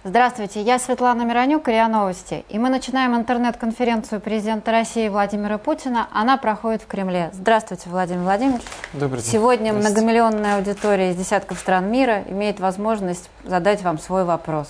Здравствуйте, я Светлана Миронюк, РИА Новости. И мы начинаем интернет-конференцию президента России Владимира Путина. Она проходит в Кремле. Здравствуйте, Владимир Владимирович. Добрый день. Сегодня многомиллионная аудитория из десятков стран мира имеет возможность задать вам свой вопрос.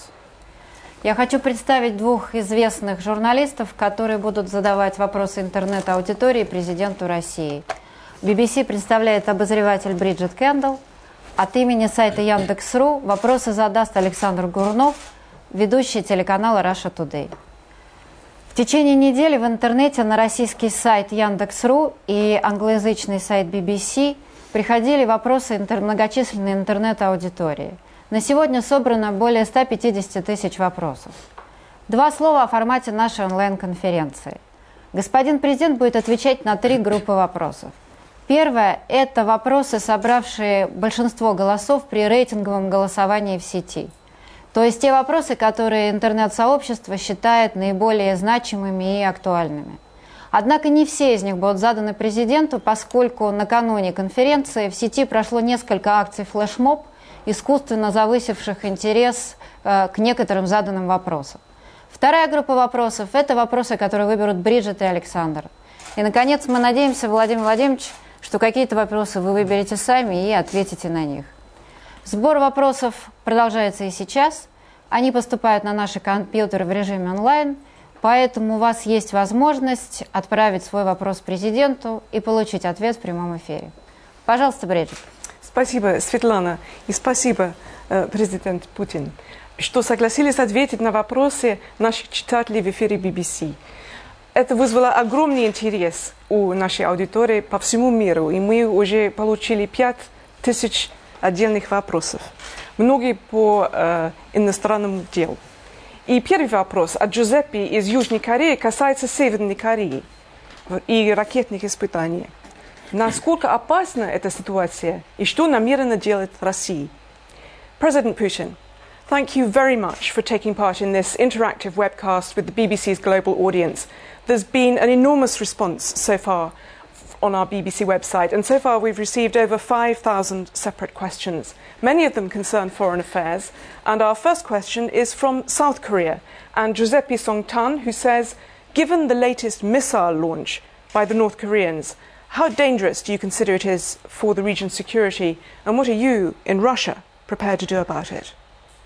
Я хочу представить двух известных журналистов, которые будут задавать вопросы интернет-аудитории президенту России. BBC представляет обозреватель Бриджит Кендалл. От имени сайта Яндекс.ру вопросы задаст Александр Гурнов, ведущий телеканала Russia Today. В течение недели в интернете на российский сайт Яндекс.ру и англоязычный сайт BBC приходили вопросы многочисленной интернет-аудитории. На сегодня собрано более 150 тысяч вопросов. Два слова о формате нашей онлайн-конференции. Господин президент будет отвечать на 3 группы вопросов. Первое – это вопросы, собравшие большинство голосов при рейтинговом голосовании в сети. То есть те вопросы, которые интернет-сообщество считает наиболее значимыми и актуальными. Однако не все из них будут заданы президенту, поскольку накануне конференции в сети прошло несколько акций флешмоб, искусственно завысивших интерес к некоторым заданным вопросам. Вторая группа вопросов – это вопросы, которые выберут Бриджит и Александр. И, наконец, мы надеемся, Владимир Владимирович, что какие-то вопросы вы выберете сами и ответите на них. Сбор вопросов продолжается и сейчас. Они поступают на наши компьютеры в режиме онлайн, поэтому у вас есть возможность отправить свой вопрос президенту и получить ответ в прямом эфире. Пожалуйста, Бриджит. Спасибо, Светлана, и спасибо, президент Путин, что согласились ответить на вопросы наших читателей в эфире BBC. Это вызвало огромный интерес у нашей аудитории по всему миру, и мы уже получили 5000 отдельных вопросов, многие по иностранному делу. И первый вопрос от Джузеппе из Южной Кореи касается Северной Кореи и ракетных испытаний. Насколько опасна эта ситуация и что намерена делать Россия? President Putin, thank you very much for taking part in this interactive webcast with the BBC's global audience. There's been an enormous response so far on our BBC website, and so far we've received over 5,000 separate questions. Many of them concern foreign affairs, and our first question is from South Korea, and Giuseppe Song-tan, who says, given the latest missile launch by the North Koreans, how dangerous do you consider it is for the region's security, and what are you, in Russia, prepared to do about it?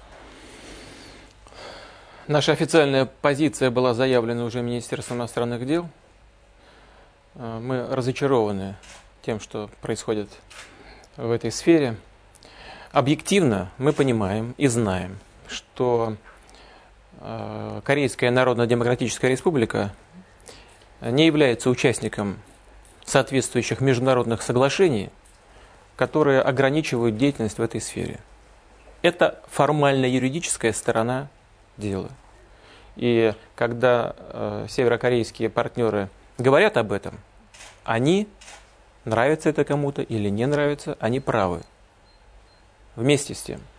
Наша официальная позиция была заявлена уже Министерством иностранных дел. Мы разочарованы тем, что происходит в этой сфере. Объективно мы понимаем и знаем, что Корейская Народно-Демократическая Республика не является участником соответствующих международных соглашений, которые ограничивают деятельность в этой сфере. Это формально-юридическая сторона дела. И когда северокорейские партнеры говорят об этом, они, нравится это кому-то или не нравится, они правы. Вместе с тем,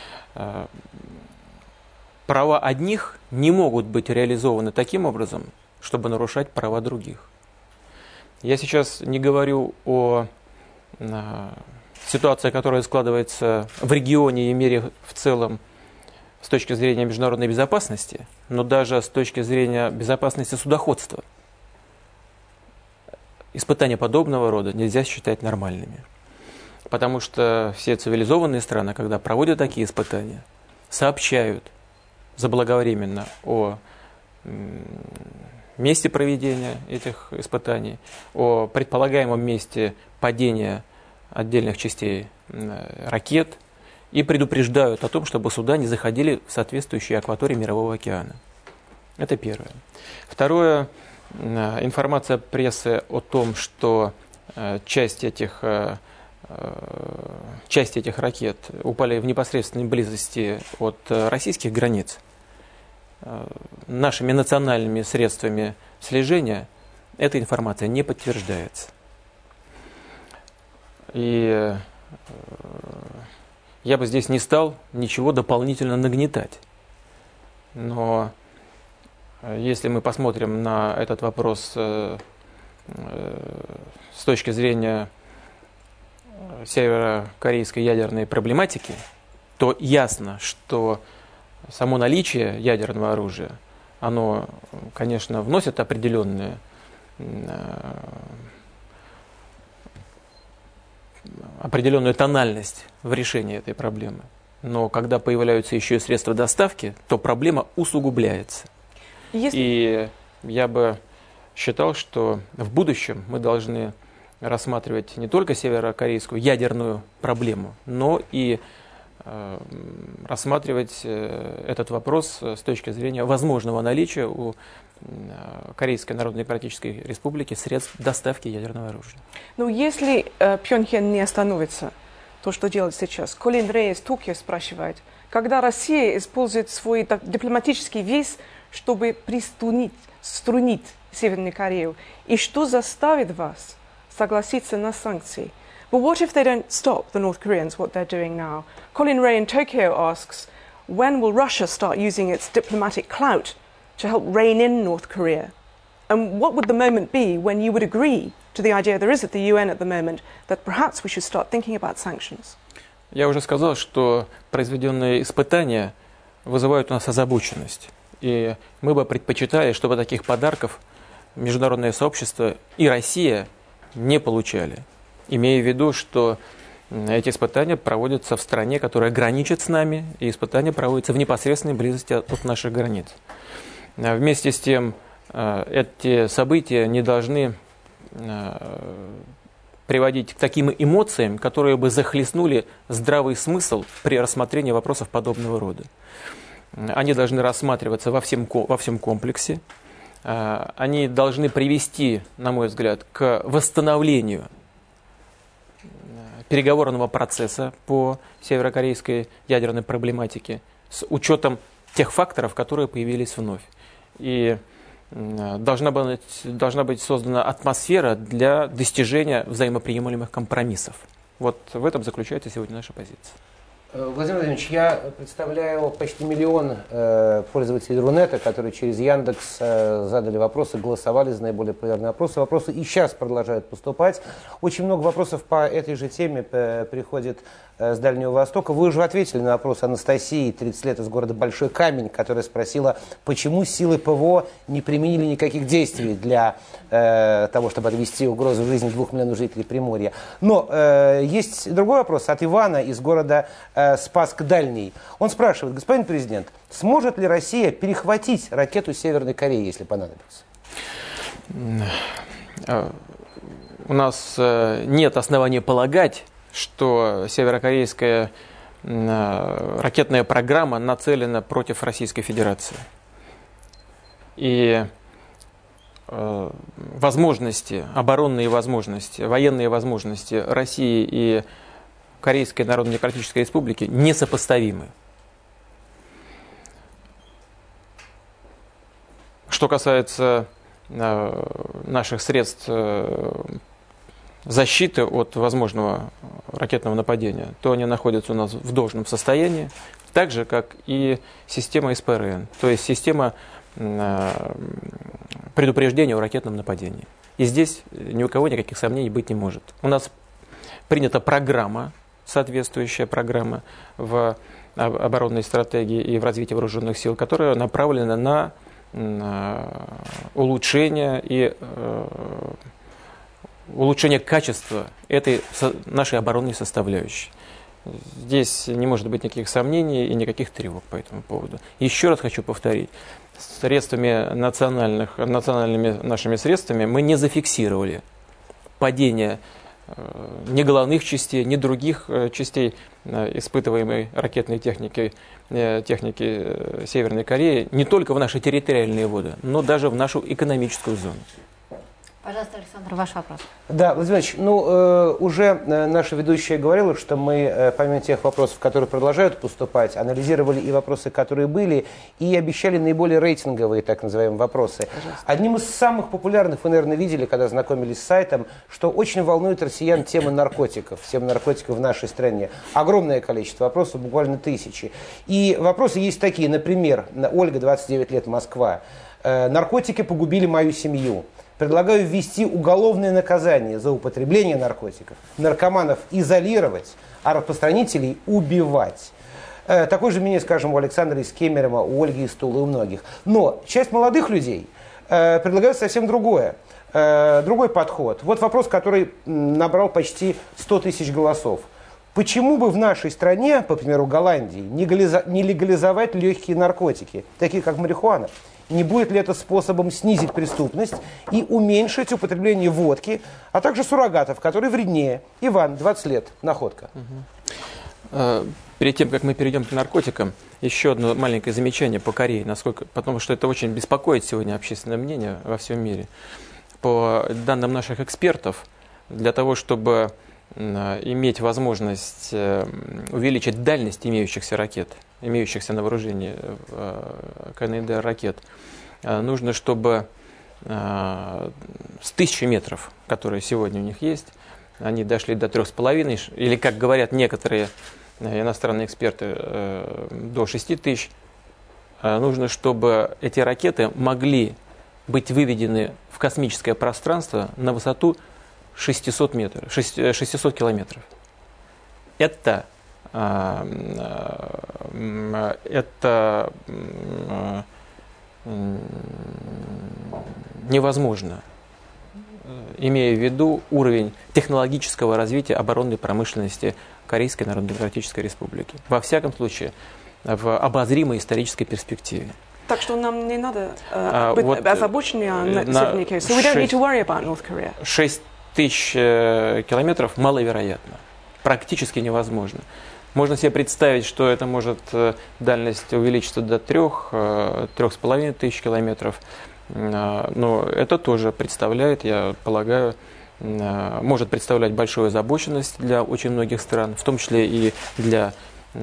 права одних не могут быть реализованы таким образом, чтобы нарушать права других. Я сейчас не говорю о ситуации, которая складывается в регионе и мире в целом с точки зрения международной безопасности, но даже с точки зрения безопасности судоходства. Испытания подобного рода нельзя считать нормальными. Потому что все цивилизованные страны, когда проводят такие испытания, сообщают заблаговременно о месте проведения этих испытаний, о предполагаемом месте падения отдельных частей ракет и предупреждают о том, чтобы суда не заходили в соответствующие акватории Мирового океана. Это первое. Второе. Информация прессы о том, что часть этих ракет упали в непосредственной близости от российских границ, нашими национальными средствами слежения эта информация не подтверждается. И я бы здесь не стал ничего дополнительно нагнетать. Но если мы посмотрим на этот вопрос с точки зрения северокорейской ядерной проблематики, то ясно, что само наличие ядерного оружия, оно, конечно, вносит определенную тональность в решение этой проблемы. Но когда появляются еще и средства доставки, то проблема усугубляется. И я бы считал, что в будущем мы должны рассматривать не только северокорейскую ядерную проблему, но и рассматривать этот вопрос с точки зрения возможного наличия у Корейской Народно-Демократической Республики средств доставки ядерного оружия. Но если Пхеньян не остановится, то, что делать сейчас? Колин Рэй из Токио спрашивает, когда Россия использует свой дипломатический вес, чтобы струнить Северную Корею, и что заставит вас согласиться на санкции? But what if they don't stop the North Koreans, what they're doing now? Colin Ray in Tokyo asks, when will Russia start using its diplomatic clout to help rein in North Korea? And what would the moment be when you would agree to the idea there is at the UN at the moment that perhaps we should start thinking about sanctions? Я уже сказал, что произведенные испытания вызывают у нас озабоченность. И мы бы предпочитали, чтобы таких подарков международное сообщество и Россия не получали. Имея в виду, что эти испытания проводятся в стране, которая граничит с нами, и испытания проводятся в непосредственной близости от наших границ. Вместе с тем, эти события не должны приводить к таким эмоциям, которые бы захлестнули здравый смысл при рассмотрении вопросов подобного рода. Они должны рассматриваться во всем комплексе. Они должны привести, на мой взгляд, к восстановлению переговорного процесса по северокорейской ядерной проблематике с учетом тех факторов, которые появились вновь. И должна быть создана атмосфера для достижения взаимоприемлемых компромиссов. Вот в этом заключается сегодня наша позиция. Владимир Владимирович, я представляю почти миллион пользователей Рунета, которые через Яндекс задали вопросы, голосовали за наиболее популярные вопросы. Вопросы и сейчас продолжают поступать. Очень много вопросов по этой же теме приходит с Дальнего Востока. Вы уже ответили на вопрос Анастасии, 30 лет, из города Большой Камень, которая спросила, почему силы ПВО не применили никаких действий для того, чтобы отвести угрозу жизни 2 миллионов жителей Приморья. Но есть другой вопрос от Ивана из города Спасск Дальний. Он спрашивает, господин президент, сможет ли Россия перехватить ракету Северной Кореи, если понадобится? У нас нет основания полагать, что северокорейская ракетная программа нацелена против Российской Федерации. И возможности, оборонные возможности, военные возможности России и Корейской Народно-Демократической Республики несопоставимы. Что касается наших средств защиты от возможного ракетного нападения, то они находятся у нас в должном состоянии, так же, как и система СПРН, то есть система предупреждения о ракетном нападении. И здесь ни у кого никаких сомнений быть не может. У нас принята программа, соответствующая программа в оборонной стратегии и в развитии вооруженных сил, которая направлена на улучшение и улучшение качества этой нашей оборонной составляющей. Здесь не может быть никаких сомнений и никаких тревог по этому поводу. Еще раз хочу повторить, национальными нашими средствами мы не зафиксировали падение ни головных частей, ни других частей испытываемой ракетной техники Северной Кореи не только в наши территориальные воды, но даже в нашу экономическую зону. Пожалуйста, Александр, ваш вопрос. Да, Владимир Ильич, уже наша ведущая говорила, что мы, помимо тех вопросов, которые продолжают поступать, анализировали и вопросы, которые были, и обещали наиболее рейтинговые, так называемые, вопросы. Пожалуйста. Одним из самых популярных, вы, наверное, видели, когда знакомились с сайтом, что очень волнует россиян тема наркотиков в нашей стране. Огромное количество вопросов, буквально 1000. И вопросы есть такие, например, Ольга, 29 лет, Москва. Наркотики погубили мою семью. Предлагаю ввести уголовное наказание за употребление наркотиков, наркоманов изолировать, а распространителей убивать. Такое же мнение, скажем, у Александра из Кемерово, у Ольги из Тулы, у многих. Но часть молодых людей предлагает совсем другое. Другой подход. Вот вопрос, который набрал почти 100 тысяч голосов. Почему бы в нашей стране, по примеру Голландии, не легализовать легкие наркотики, такие как марихуана? Не будет ли это способом снизить преступность и уменьшить употребление водки, а также суррогатов, которые вреднее? Иван, 20 лет, находка. Перед тем, как мы перейдем к наркотикам, еще одно маленькое замечание по Корее, потому что это очень беспокоит сегодня общественное мнение во всем мире. По данным наших экспертов, для того, чтобы иметь возможность увеличить дальность имеющихся ракет, имеющихся на вооружении КНДР ракет, нужно, чтобы с 1000 метров, которые сегодня у них есть, они дошли до 3,5, или, как говорят некоторые иностранные эксперты, до 6000. Нужно, чтобы эти ракеты могли быть выведены в космическое пространство на высоту 600 километров. Это невозможно, имея в виду уровень технологического развития оборонной промышленности Корейской Народно-Демократической Республики. Во всяком случае, в обозримой исторической перспективе. Так что нам не надо быть озабоченными на Северной. So we don't need to worry about North Korea. 6000 километров маловероятно. Практически невозможно. Можно себе представить, что это может дальность увеличиться до 3-3,5 тысяч километров. Но это тоже представляет, я полагаю, может представлять большую озабоченность для очень многих стран, в том числе и для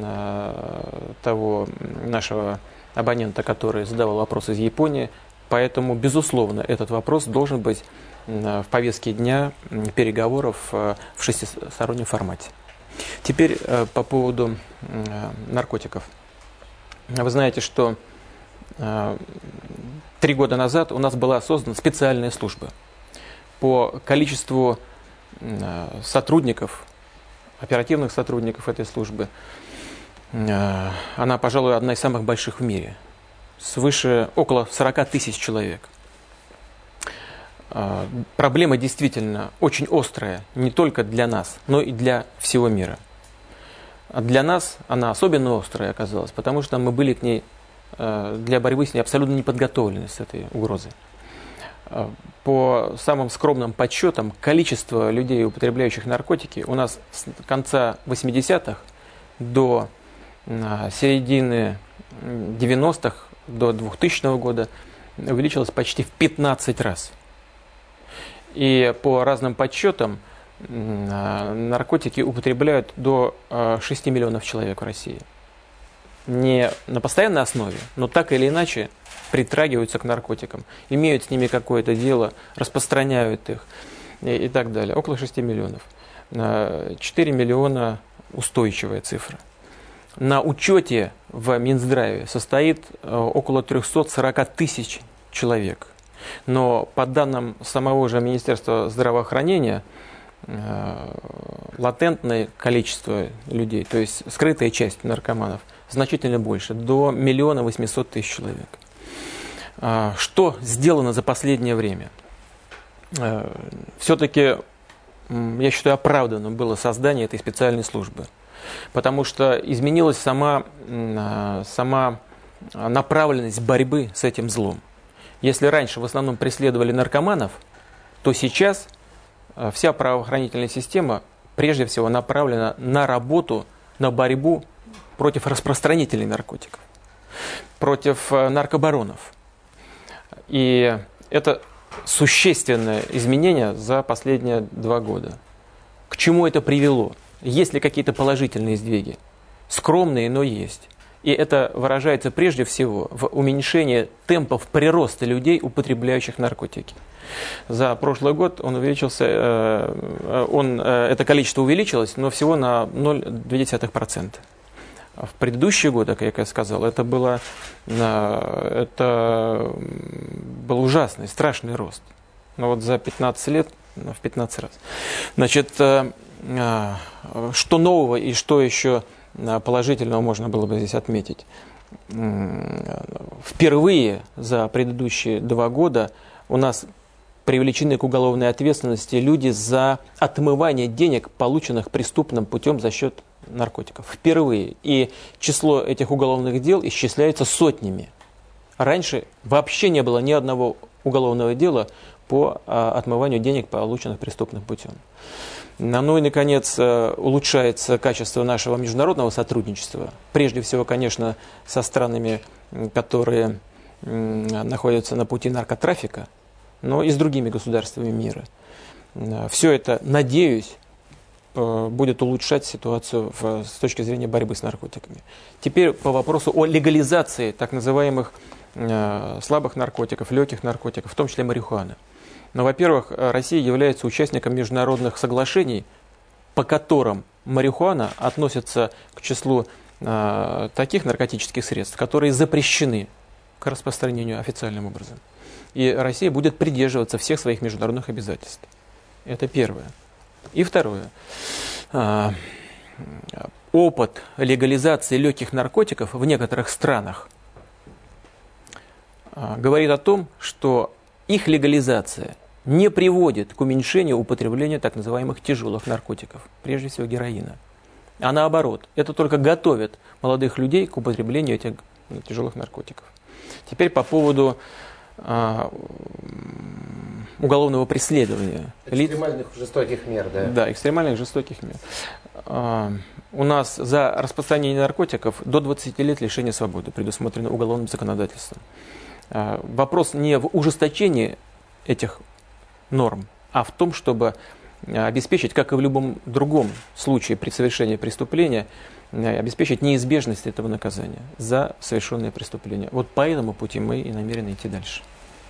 того нашего абонента, который задавал вопрос из Японии. Поэтому, безусловно, этот вопрос должен быть в повестке дня переговоров в шестистороннем формате. Теперь по поводу наркотиков. Вы знаете, что 3 года назад у нас была создана специальная служба. По количеству сотрудников, оперативных сотрудников этой службы, она, пожалуй, одна из самых больших в мире. Свыше около 40 тысяч человек. Проблема действительно очень острая, не только для нас, но и для всего мира. А для нас она особенно острая оказалась, потому что мы были к ней, для борьбы с ней абсолютно не подготовлены, с этой угрозой. По самым скромным подсчетам, количество людей, употребляющих наркотики, у нас с конца 80-х до середины 90-х, до 2000 года увеличилось почти в 15 раз. И по разным подсчетам наркотики употребляют до 6 миллионов человек в России. Не на постоянной основе, но так или иначе притрагиваются к наркотикам, имеют с ними какое-то дело, распространяют их и так далее. Около 6 миллионов. 4 миллиона устойчивая цифра. На учете в Минздраве состоит около 340 тысяч человек. Но по данным самого же Министерства здравоохранения, латентное количество людей, то есть скрытая часть наркоманов, значительно больше, до 1 800 000 человек. Что сделано за последнее время? Все-таки, я считаю, оправданным было создание этой специальной службы, потому что изменилась сама направленность борьбы с этим злом. Если раньше в основном преследовали наркоманов, то сейчас вся правоохранительная система прежде всего направлена на работу, на борьбу против распространителей наркотиков, против наркобаронов. И это существенное изменение за последние 2 года. К чему это привело? Есть ли какие-то положительные сдвиги? Скромные, но есть. И это выражается прежде всего в уменьшении темпов прироста людей, употребляющих наркотики. За прошлый год он увеличился, это количество увеличилось, но всего на 0,2%. В предыдущие годы, как я сказал, это был ужасный, страшный рост. Но вот за 15 лет в 15 раз. Значит, что нового и что еще положительного можно было бы здесь отметить? Впервые за предыдущие 2 года у нас привлечены к уголовной ответственности люди за отмывание денег, полученных преступным путем за счет наркотиков. Впервые. И число этих уголовных дел исчисляется сотнями. Раньше вообще не было ни одного уголовного дела по отмыванию денег, полученных преступным путем. Ну и, наконец, улучшается качество нашего международного сотрудничества. Прежде всего, конечно, со странами, которые находятся на пути наркотрафика, но и с другими государствами мира. Все это, надеюсь, будет улучшать ситуацию с точки зрения борьбы с наркотиками. Теперь по вопросу о легализации так называемых слабых наркотиков, легких наркотиков, в том числе марихуаны. Но, во-первых, Россия является участником международных соглашений, по которым марихуана относится к числу таких наркотических средств, которые запрещены к распространению официальным образом. И Россия будет придерживаться всех своих международных обязательств. Это первое. И второе. Опыт легализации легких наркотиков в некоторых странах говорит о том, что их легализация не приводит к уменьшению употребления так называемых тяжелых наркотиков, прежде всего героина. А наоборот, это только готовит молодых людей к употреблению этих тяжелых наркотиков. Теперь по поводу уголовного преследования. Экстремальных жестоких мер, да? Да, экстремальных жестоких мер. У нас за распространение наркотиков до 20 лет лишения свободы предусмотрено уголовным законодательством. Вопрос не в ужесточении этих норм, а в том, чтобы обеспечить, как и в любом другом случае при совершении преступления, обеспечить неизбежность этого наказания за совершенное преступление. Вот по этому пути мы и намерены идти дальше.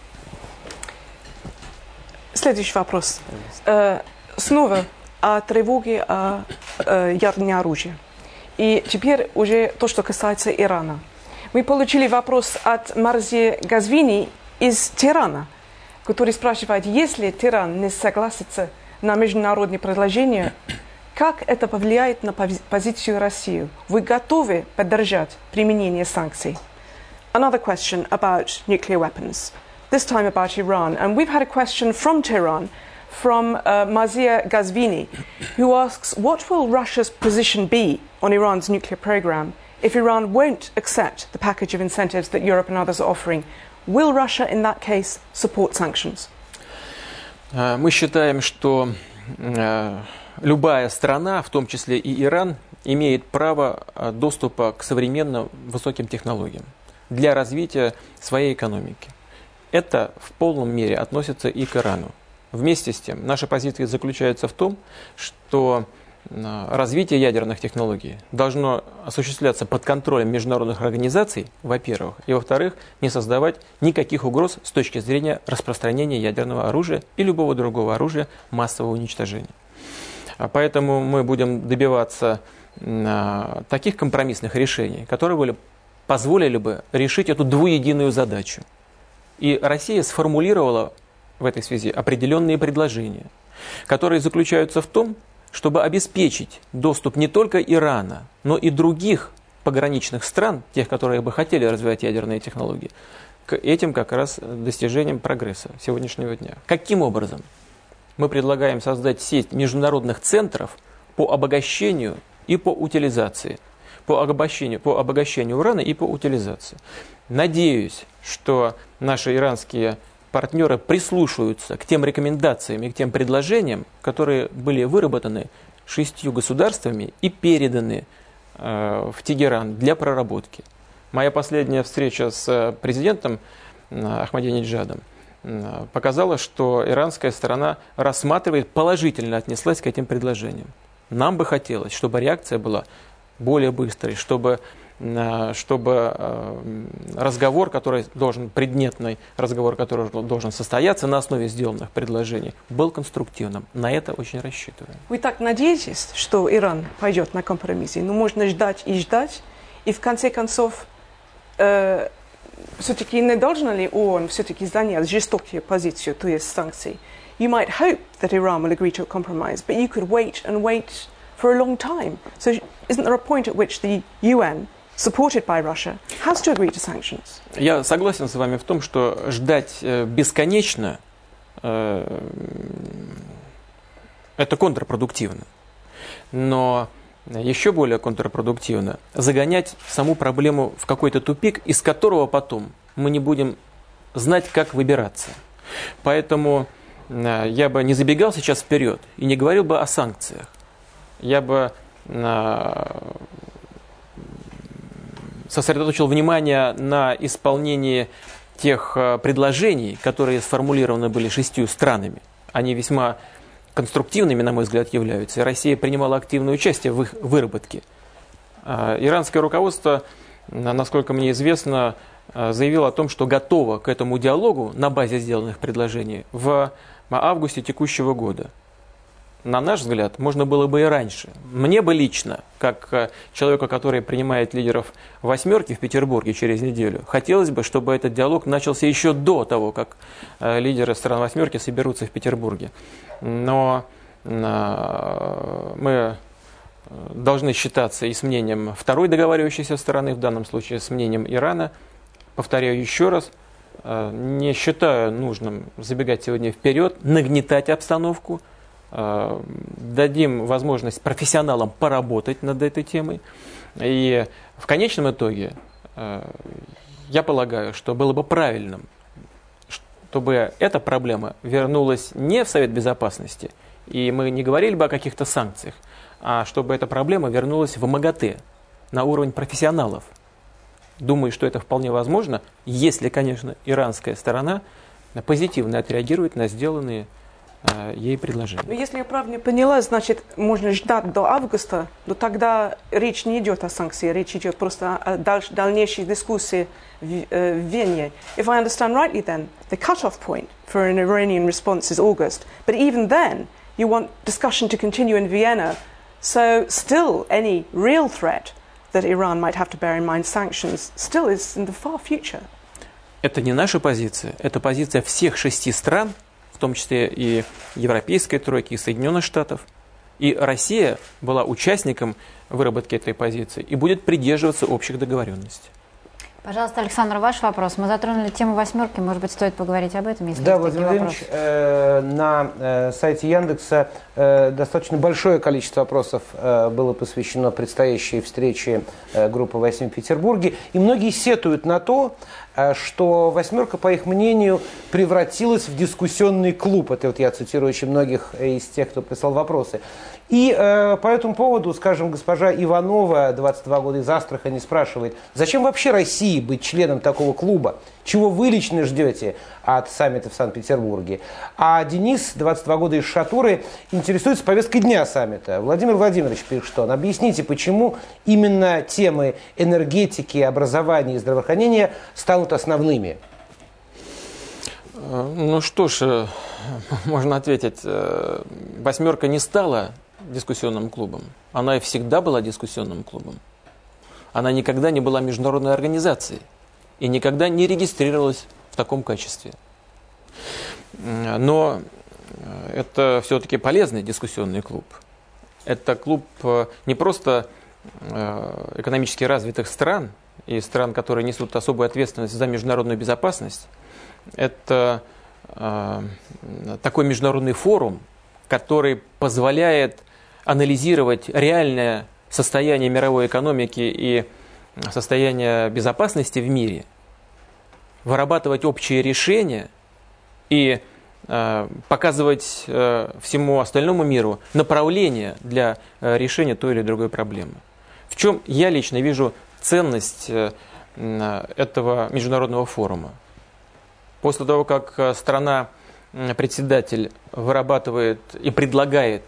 Следующий вопрос. Снова о тревоге о ядерном оружии. И теперь уже то, что касается Ирана. Мы получили вопрос от Марзи Газвини из Тегерана, который спрашивает, если Тегеран не согласится на международные предложения, как это повлияет на позицию России? Вы готовы поддержать применение санкций? Another question about nuclear weapons, this time about Iran. And we've had a question from Tehran, from Mazia Ghazvini, who asks, what will Russia's position be on Iran's nuclear program if Iran won't accept the package of incentives that Europe and others are offering? Will Russia, in that case, support sanctions? Мы считаем, что любая страна, в том числе и Иран, имеет право доступа к современным высоким технологиям для развития своей экономики. Это в полном мере относится и к Ирану. Вместе с тем, наша позиция заключается в том, что развитие ядерных технологий должно осуществляться под контролем международных организаций, во-первых, и, во-вторых, не создавать никаких угроз с точки зрения распространения ядерного оружия и любого другого оружия массового уничтожения. Поэтому мы будем добиваться таких компромиссных решений, которые позволили бы решить эту двуединую задачу. И Россия сформулировала в этой связи определенные предложения, которые заключаются в том, чтобы обеспечить доступ не только Ирана, но и других пограничных стран, тех, которые бы хотели развивать ядерные технологии, к этим как раз достижениям прогресса сегодняшнего дня. Каким образом? Мы предлагаем создать сеть международных центров по обогащению и по утилизации. По обогащению урана и по утилизации. Надеюсь, что наши иранские партнеры прислушаются к тем рекомендациям и к тем предложениям, которые были выработаны 6 государствами и переданы в Тегеран для проработки. Моя последняя встреча с президентом Ахмадинеджадом показала, что иранская сторона рассматривает, положительно отнеслась к этим предложениям. Нам бы хотелось, чтобы реакция была более быстрой, чтобы разговор, который должен, предметный разговор, который должен состояться на основе сделанных предложений, был конструктивным. На это очень рассчитываем. Вы так надеетесь, что Иран пойдет на компромиссы? Но можно ждать, и в конце концов, все-таки не должна ли ООН все-таки занять жестокую позицию, то есть санкции? you might hope that Iran will agree to a compromise, but you could wait and wait for a long time. So isn't there a point at which the UN, supported by Russia, has to agree to sanctions? Я согласен с вами в том, что ждать бесконечно это контрпродуктивно. Но еще более контрпродуктивно загонять саму проблему в какой-то тупик, из которого потом мы не будем знать, как выбираться. Поэтому я бы не забегал сейчас вперед и не говорил бы о санкциях. Я бы сосредоточил внимание на исполнении тех предложений, которые сформулированы были 6 странами. Они весьма конструктивными, на мой взгляд, являются. И Россия принимала активное участие в их выработке. Иранское руководство, насколько мне известно, заявило о том, что готово к этому диалогу на базе сделанных предложений в августе текущего года. На наш взгляд, можно было бы и раньше. Мне бы лично, как человеку, который принимает лидеров «восьмерки» в Петербурге через неделю, хотелось бы, чтобы этот диалог начался еще до того, как лидеры стран «восьмерки» соберутся в Петербурге. Но мы должны считаться и с мнением второй договаривающейся стороны, в данном случае с мнением Ирана. Повторяю еще раз, не считаю нужным забегать сегодня вперед, нагнетать обстановку. Дадим возможность профессионалам поработать над этой темой. И в конечном итоге я полагаю, что было бы правильным, чтобы эта проблема вернулась не в Совет Безопасности, и мы не говорили бы о каких-то санкциях, а чтобы эта проблема вернулась в МАГАТЭ, на уровень профессионалов. Думаю, что это вполне возможно, если, конечно, иранская сторона позитивно отреагирует на сделанные ей предложение. Но если я правильно поняла, значит, можно ждать до августа, но тогда речь не идет о санкциях, речь идет просто о дальнейшей дискуссии в Вене. If I understand rightly then, the cut-off point for an Iranian response is August, but even then you want discussion to continue in Vienna, so still any real threat that Iran might have to bear in mind, sanctions, still is in the far future. Это не наша позиция, это позиция всех 6 стран, в том числе и Европейской тройки, и Соединенных Штатов. И Россия была участником выработки этой позиции и будет придерживаться общих договоренностей. Пожалуйста, Александр, ваш вопрос. Мы затронули тему «восьмерки», может быть, стоит поговорить об этом, если да, есть Владимир такие Владимирович, вопросы. на сайте Яндекса достаточно большое количество вопросов было посвящено предстоящей встрече группы 8 в Петербурге. И многие сетуют на то, что «восьмерка», по их мнению, превратилась в дискуссионный клуб. Это вот я цитирую очень многих из тех, кто прислал вопросы. И по этому поводу, скажем, госпожа Иванова, 22 года из Астрахани, спрашивает, зачем вообще России быть членом такого клуба? Чего вы лично ждете от саммита в Санкт-Петербурге? А Денис, 22 года из Шатуры, интересуется повесткой дня саммита. Владимир Владимирович пишет, что объясните, почему именно темы энергетики, образования и здравоохранения станут основными? Ну что ж, можно ответить, «восьмерка» не стала дискуссионным клубом. Она и всегда была дискуссионным клубом. Она никогда не была международной организацией и никогда не регистрировалась в таком качестве. Но это все-таки полезный дискуссионный клуб. Это клуб не просто экономически развитых стран и стран, которые несут особую ответственность за международную безопасность. Это такой международный форум, который позволяет анализировать реальное состояние мировой экономики и состояние безопасности в мире, вырабатывать общие решения и показывать всему остальному миру направление для решения той или другой проблемы. В чем я лично вижу ценность этого международного форума? После того, как страна-председатель вырабатывает и предлагает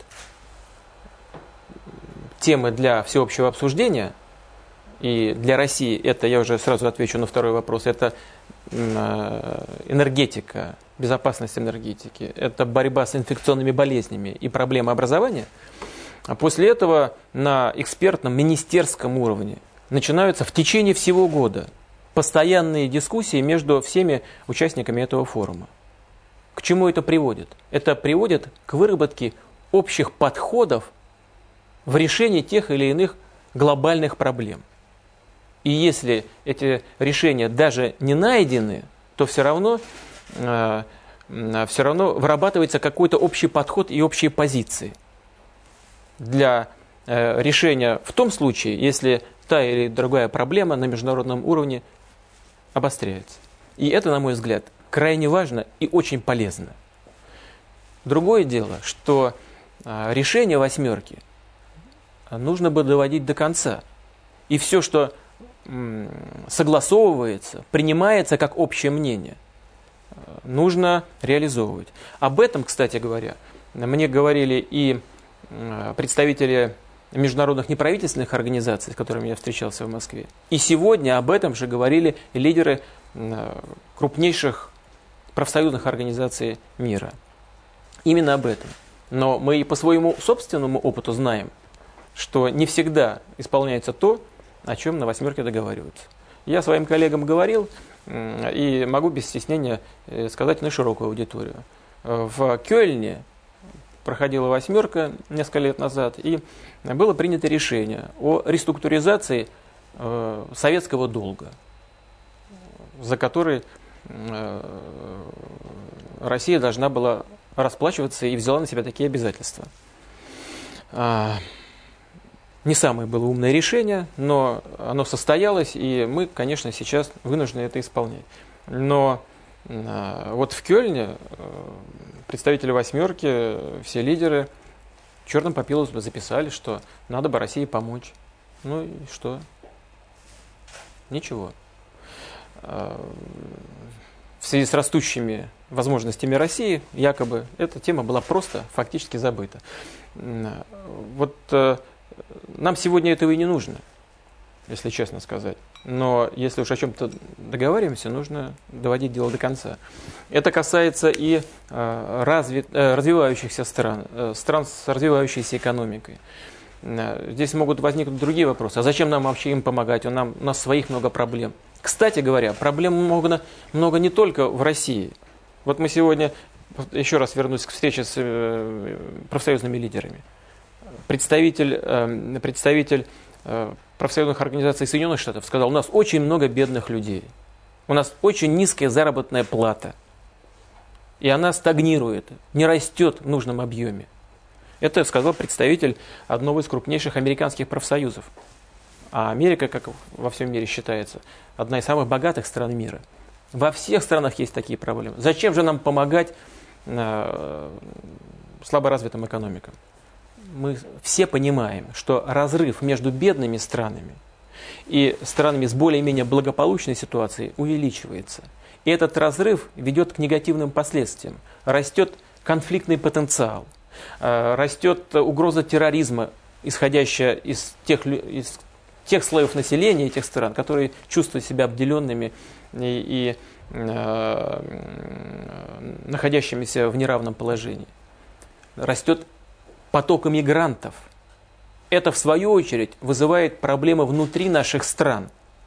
темы для всеобщего обсуждения, и для России это, я уже сразу отвечу на второй вопрос, это энергетика, безопасность энергетики, это борьба с инфекционными болезнями и проблемы образования. А после этого на экспертном, министерском уровне начинаются в течение всего года постоянные дискуссии между всеми участниками этого форума. К чему это приводит? Это приводит к выработке общих подходов в решении тех или иных глобальных проблем. И если эти решения даже не найдены, то все равно вырабатывается какой-то общий подход и общие позиции для решения в том случае, если та или другая проблема на международном уровне обостряется. И это, на мой взгляд, крайне важно и очень полезно. Другое дело, что решение «восьмерки» нужно бы доводить до конца. И все, что согласовывается, принимается как общее мнение, нужно реализовывать. Об этом, кстати говоря, мне говорили и представители международных неправительственных организаций, с которыми я встречался в Москве. И сегодня об этом же говорили лидеры крупнейших профсоюзных организаций мира. Именно об этом. Но мы и по своему собственному опыту знаем, что не всегда исполняется то, о чем на «восьмерке» договариваются. Я своим коллегам говорил, и могу без стеснения сказать на широкую аудиторию. В Кёльне проходила «восьмерка» несколько лет назад, и было принято решение о реструктуризации советского долга, за который Россия должна была расплачиваться и взяла на себя такие обязательства. Не самое было умное решение, но оно состоялось, и мы, конечно, сейчас вынуждены это исполнять. Но вот в Кёльне представители «восьмерки», все лидеры черным по белому записали, что надо бы России помочь. Ну и что? Ничего. В связи с растущими возможностями России, якобы, эта тема была просто фактически забыта. Вот нам сегодня этого и не нужно, если честно сказать. Но если уж о чем-то договариваемся, нужно доводить дело до конца. Это касается и развивающихся стран, стран с развивающейся экономикой. Здесь могут возникнуть другие вопросы. А зачем нам вообще им помогать? У нас своих много проблем. Кстати говоря, проблем много не только в России. Вот мы сегодня, еще раз вернусь к встрече с профсоюзными лидерами. Представитель профсоюзных организаций Соединенных Штатов сказал: у нас очень много бедных людей, у нас очень низкая заработная плата, и она стагнирует, не растет в нужном объеме. Это сказал представитель одного из крупнейших американских профсоюзов. А Америка, как во всем мире считается, одна из самых богатых стран мира. Во всех странах есть такие проблемы. Зачем же нам помогать слаборазвитым экономикам? Мы все понимаем, что разрыв между бедными странами и странами с более-менее благополучной ситуацией увеличивается. И этот разрыв ведет к негативным последствиям. Растет конфликтный потенциал, растет угроза терроризма, исходящая из тех слоев населения этих стран, которые чувствуют себя обделенными и находящимися в неравном положении. Растет поток иммигрантов. Это, в свою очередь, вызывает проблемы внутри наших стран,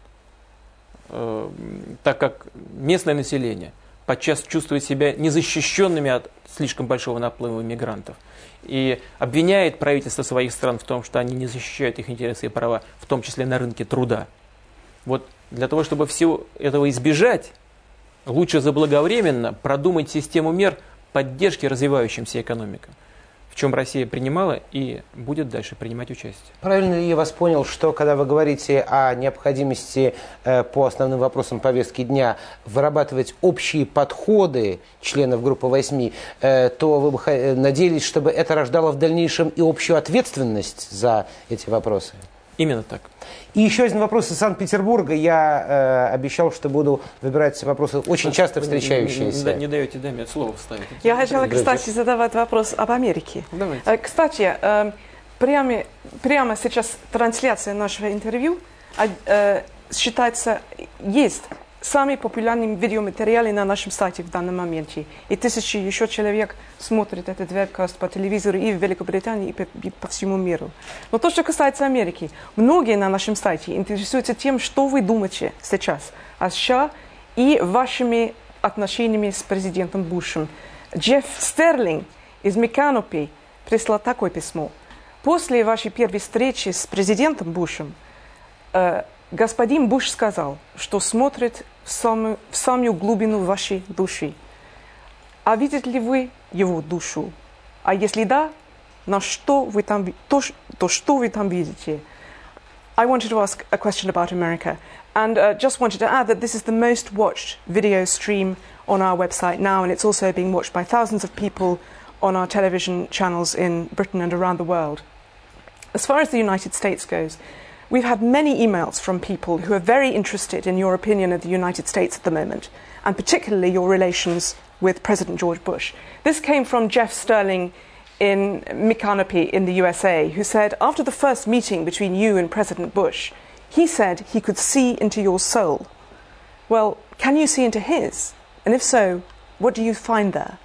так как местное население подчас чувствует себя незащищенными от слишком большого наплыва иммигрантов и обвиняет правительство своих стран в том, что они не защищают их интересы и права, в том числе на рынке труда. Вот для того, чтобы всего этого избежать, лучше заблаговременно продумать систему мер поддержки развивающимся экономикам, в чем Россия принимала и будет дальше принимать участие. Правильно ли я вас понял, что когда вы говорите о необходимости по основным вопросам повестки дня вырабатывать общие подходы членов группы 8, то вы бы надеялись, чтобы это рождало в дальнейшем и общую ответственность за эти вопросы? Именно так. И еще один вопрос из Санкт-Петербурга. Я обещал, что буду выбирать вопросы очень часто встречающиеся. Не даете даме слово вставить. Я хотела, кстати, задавать вопрос об Америке. Давайте. Кстати, прямо сейчас трансляция нашего интервью считается, есть самые популярные видеоматериалы на нашем сайте в данном моменте. И тысячи еще человек смотрят этот вебкаст по телевизору и в Великобритании, и по всему миру. Но то, что касается Америки, многие на нашем сайте интересуются тем, что вы думаете сейчас о США и вашими отношениями с президентом Бушем. Джефф Стерлинг из Миканопи прислал такое письмо. После вашей первой встречи с президентом Бушем господин Буш сказал, что смотрит в самую глубину вашей души. А видите ли вы его душу? А если да, на что вы там, что вы там видите? I wanted to ask a question about America, and just wanted to add that this is the most watched video stream on our website now, and it's also being watched by thousands of people on our television channels in Britain and around the world. As far as the United States goes, we've had many emails from people who are very interested in your opinion of the United States at the moment, and particularly your relations with President George Bush. This came from Jeff Sterling in Micanopi in the USA, who said, after the first meeting between you and President Bush, he said he could see into your soul. Well, can you see into his? And if so, what do you find there?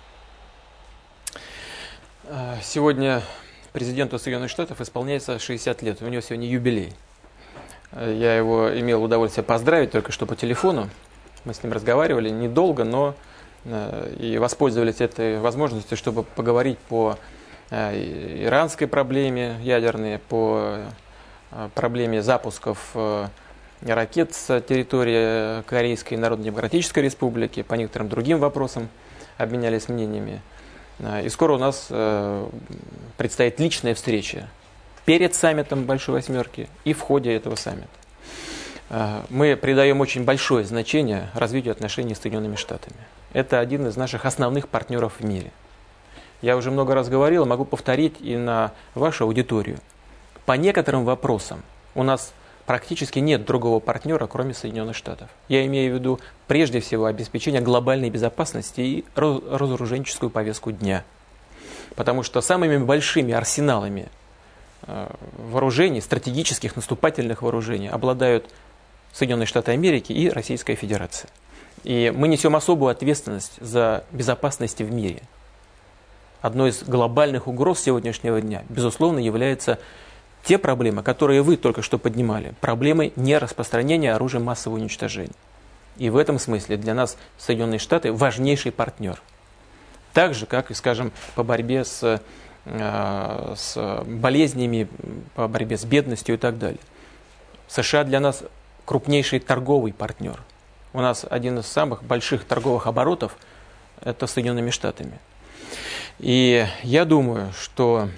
Сегодня президенту Соединенных Штатов исполняется 60 лет. У него сегодня юбилей. Я его имел удовольствие поздравить только что по телефону. Мы с ним разговаривали недолго, но и воспользовались этой возможностью, чтобы поговорить по иранской проблеме ядерной, по проблеме запусков ракет с территории Корейской Народно-Демократической Республики, по некоторым другим вопросам обменялись мнениями. И скоро у нас предстоит личная встреча перед саммитом Большой Восьмерки и в ходе этого саммита. Мы придаем очень большое значение развитию отношений с Соединенными Штатами. Это один из наших основных партнеров в мире. Я уже много раз говорил, могу повторить и на вашу аудиторию. По некоторым вопросам у нас практически нет другого партнера, кроме Соединенных Штатов. Я имею в виду прежде всего обеспечение глобальной безопасности и разоруженческую повестку дня. Потому что самыми большими арсеналами вооружений, стратегических наступательных вооружений обладают Соединенные Штаты Америки и Российская Федерация. И мы несем особую ответственность за безопасность в мире. Одной из глобальных угроз сегодняшнего дня, безусловно, являются те проблемы, которые вы только что поднимали. Проблемы нераспространения оружия массового уничтожения. И в этом смысле для нас Соединенные Штаты важнейший партнер. Так же, как и, скажем, по борьбе с болезнями, по борьбе с бедностью и так далее. США для нас крупнейший торговый партнер. У нас один из самых больших торговых оборотов – это с Соединенными Штатами. И я думаю, что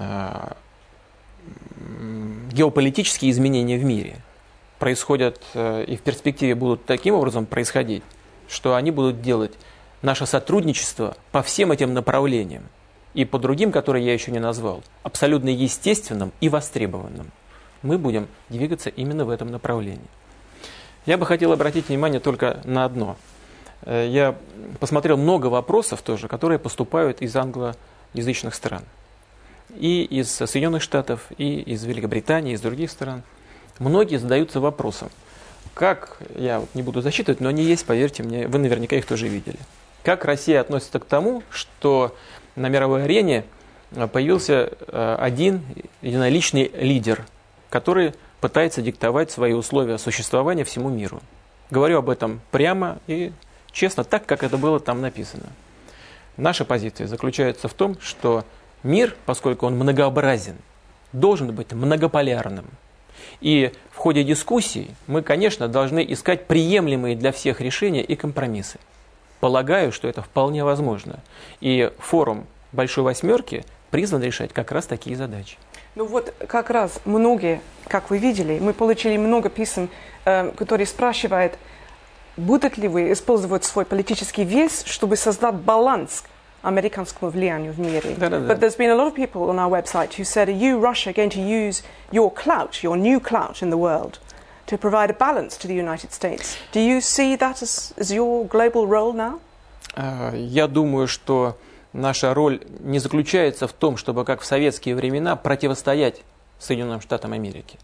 геополитические изменения в мире происходят и в перспективе будут таким образом происходить, что они будут делать наше сотрудничество по всем этим направлениям и по другим, которые я еще не назвал, абсолютно естественным и востребованным. Мы будем двигаться именно в этом направлении. Я бы хотел обратить внимание только на одно. Я посмотрел много вопросов тоже, которые поступают из англоязычных стран. И из Соединенных Штатов, и из Великобритании, и из других стран. Многие задаются вопросом, как, я не буду засчитывать, но они есть, поверьте мне, вы наверняка их тоже видели. Как Россия относится к тому, что на мировой арене появился один единоличный лидер, который пытается диктовать свои условия существования всему миру. Говорю об этом прямо и честно, так, как это было там написано. Наша позиция заключается в том, что мир, поскольку он многообразен, должен быть многополярным. И в ходе дискуссий мы, конечно, должны искать приемлемые для всех решения и компромиссы. Полагаю, что это вполне возможно. И форум Большой Восьмерки призван решать как раз такие задачи. Ну вот как раз многие, как вы видели, мы получили много писем, которые спрашивают, будут ли вы использовать свой политический вес, чтобы создать баланс американскому влиянию в мире. But there's been a lot of people on our website who said, are you, Russia, going to use your clout, your new clout in the world, to provide a balance to the United States? Do you see that as your global role now? Я думаю, что наша роль не заключается в том, чтобы, как в советские времена, противостоять Соединенным Штатам Америки.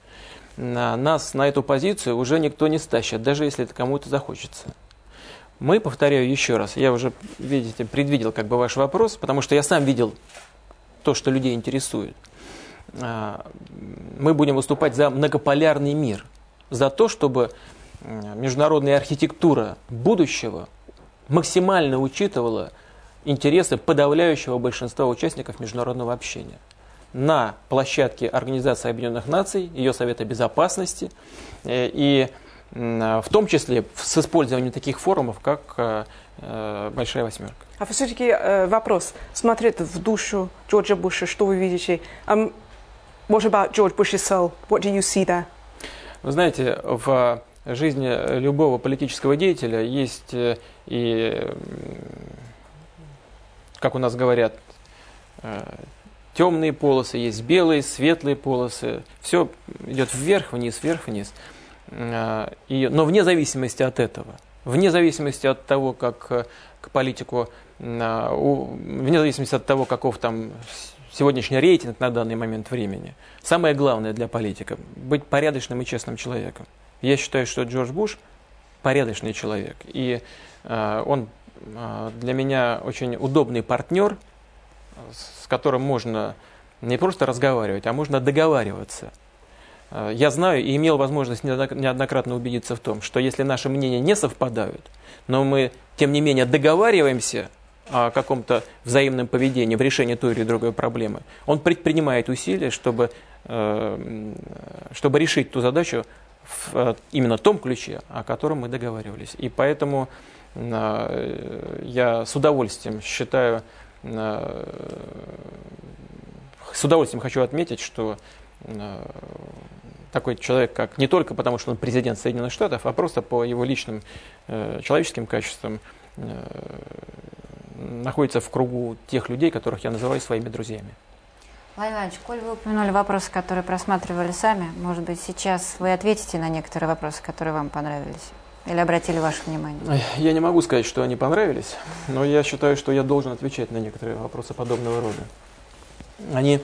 Нас на эту позицию уже никто не стащит, даже если это кому-то захочется. Мы, повторяю еще раз, я уже, видите, предвидел как бы ваш вопрос, потому что я сам видел то, что людей интересует. Мы будем выступать за многополярный мир, за то, чтобы международная архитектура будущего максимально учитывала интересы подавляющего большинства участников международного общения на площадке Организации Объединенных Наций, ее Совета Безопасности, и в том числе с использованием таких форумов, как «Большая восьмерка». А все-таки вопрос. Смотря в душу Джорджа Буша, что вы видите? What about George Bush's soul? What do you see there? Вы знаете, в жизни любого политического деятеля есть и, как у нас говорят, темные полосы, есть белые, светлые полосы. Все идет вверх, вниз, вверх, вниз. Но вне зависимости от этого, вне зависимости от того, как к политику, вне зависимости от того, каков там сегодняшний рейтинг на данный момент времени, самое главное для политика – быть порядочным и честным человеком. Я считаю, что Джордж Буш порядочный человек, и он для меня очень удобный партнер, с которым можно не просто разговаривать, а можно договариваться. Я знаю и имел возможность неоднократно убедиться в том, что если наши мнения не совпадают, но мы, тем не менее, договариваемся о каком-то взаимном поведении в решении той или другой проблемы, он предпринимает усилия, чтобы решить ту задачу в именно том ключе, о котором мы договаривались. И поэтому я с удовольствием хочу отметить, что такой человек, как не только потому, что он президент Соединенных Штатов, а просто по его личным человеческим качествам находится в кругу тех людей, которых я называю своими друзьями. Владимир Иванович, коль вы упомянули вопросы, которые просматривали сами, может быть, сейчас вы ответите на некоторые вопросы, которые вам понравились или обратили ваше внимание? Я не могу сказать, что они понравились, но я считаю, что я должен отвечать на некоторые вопросы подобного рода. Они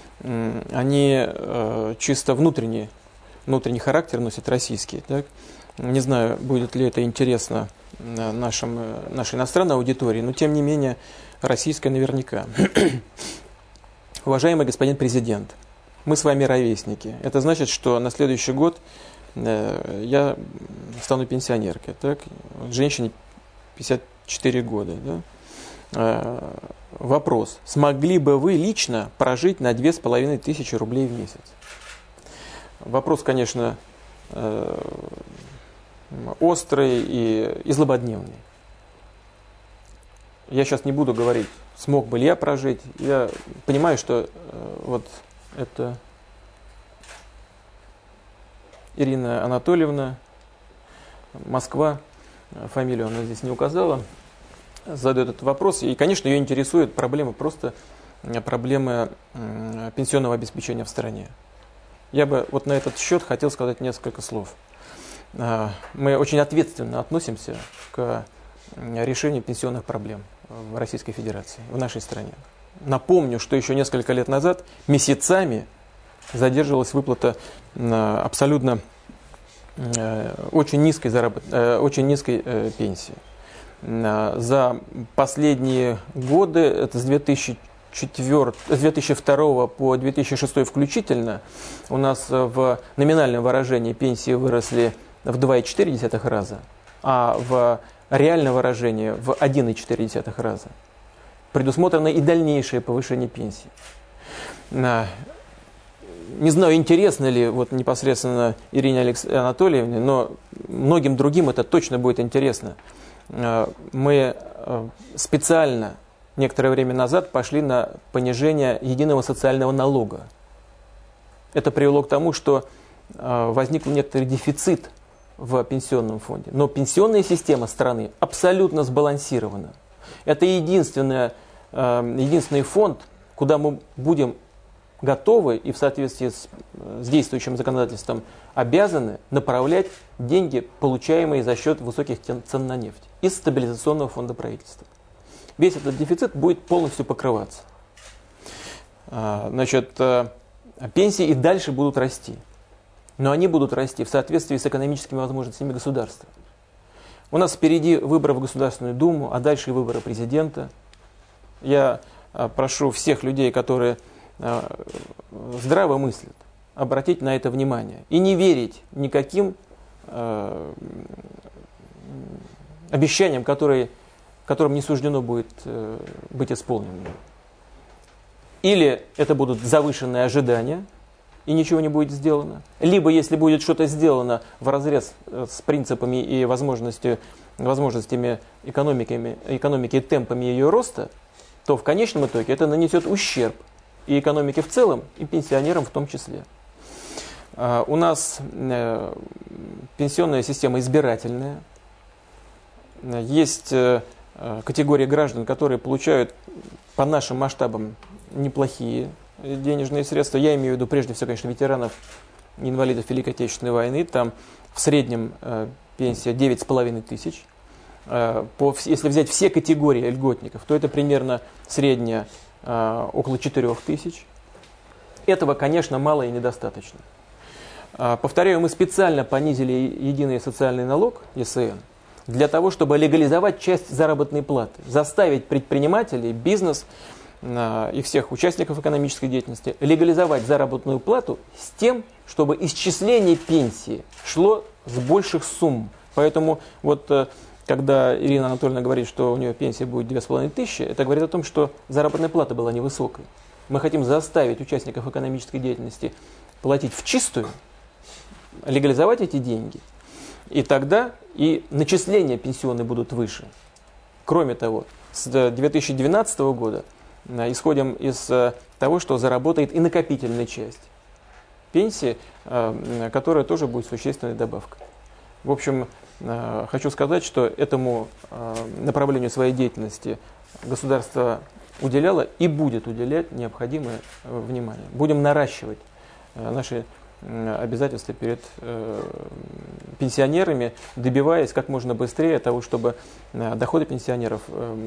чисто внутренний характер носят, российский. Так? Не знаю, будет ли это интересно нашей иностранной аудитории, но тем не менее российская наверняка. Уважаемый господин президент, мы с вами ровесники. Это значит, что на следующий год я стану пенсионеркой. Так? Женщине 54 года. Да? Вопрос. Смогли бы вы лично прожить на 2500 рублей в месяц? Вопрос, конечно, острый и злободневный. Я сейчас не буду говорить, смог бы ли я прожить. Я понимаю, что вот это Ирина Анатольевна, Москва, фамилию она здесь не указала, задает этот вопрос. И, конечно, ее интересует проблема пенсионного обеспечения в стране. Я бы вот на этот счет хотел сказать несколько слов. Мы очень ответственно относимся к решению пенсионных проблем в Российской Федерации, в нашей стране. Напомню, что еще несколько лет назад месяцами задерживалась выплата абсолютно очень низкой пенсии. За последние годы, это с 2002 по 2006 включительно, у нас в номинальном выражении пенсии выросли в 2,4 раза, а в реальном выражении в 1,4 раза. Предусмотрено и дальнейшее повышение пенсий. Не знаю, интересно ли вот непосредственно Ирине Анатольевне, но многим другим это точно будет интересно. Мы специально некоторое время назад пошли на понижение единого социального налога. Это привело к тому, что возник некоторый дефицит в пенсионном фонде. Но пенсионная система страны абсолютно сбалансирована. Это единственный фонд, куда мы будем готовы и в соответствии с действующим законодательством обязаны направлять деньги, получаемые за счет высоких цен на нефть, из стабилизационного фонда правительства. Весь этот дефицит будет полностью покрываться. Значит, пенсии и дальше будут расти. Но они будут расти в соответствии с экономическими возможностями государства. У нас впереди выборы в Государственную Думу, а дальше и выборы президента. Я прошу всех людей, которые здраво мыслят, обратить на это внимание и не верить никаким обещаниям, которые которым не суждено будет быть исполненными. Или это будут завышенные ожидания, и ничего не будет сделано. Либо, если будет что-то сделано вразрез с принципами и возможностями экономики и темпами ее роста, то в конечном итоге это нанесет ущерб и экономике в целом, и пенсионерам в том числе. У нас пенсионная система избирательная. Есть категория граждан, которые получают по нашим масштабам неплохие денежные средства. Я имею в виду прежде всего, конечно, ветеранов, инвалидов Великой Отечественной войны. Там в среднем пенсия 9,5 тысяч. Если взять все категории льготников, то это примерно средняя около 4 тысяч. Этого, конечно, мало и недостаточно. Повторяю, мы специально понизили единый социальный налог, ЕСН, для того, чтобы легализовать часть заработной платы, заставить предпринимателей, бизнес и всех участников экономической деятельности легализовать заработную плату с тем, чтобы исчисление пенсии шло с больших сумм. Поэтому вот когда Ирина Анатольевна говорит, что у нее пенсия будет 2500, это говорит о том, что заработная плата была невысокой. Мы хотим заставить участников экономической деятельности платить в чистую, легализовать эти деньги, и тогда и начисления пенсионные будут выше. Кроме того, с 2012 года исходим из того, что заработает и накопительная часть пенсии, которая тоже будет существенной добавкой. В общем, хочу сказать, что этому направлению своей деятельности государство уделяло и будет уделять необходимое внимание. Будем наращивать наши обязательства перед пенсионерами, добиваясь как можно быстрее того, чтобы доходы пенсионеров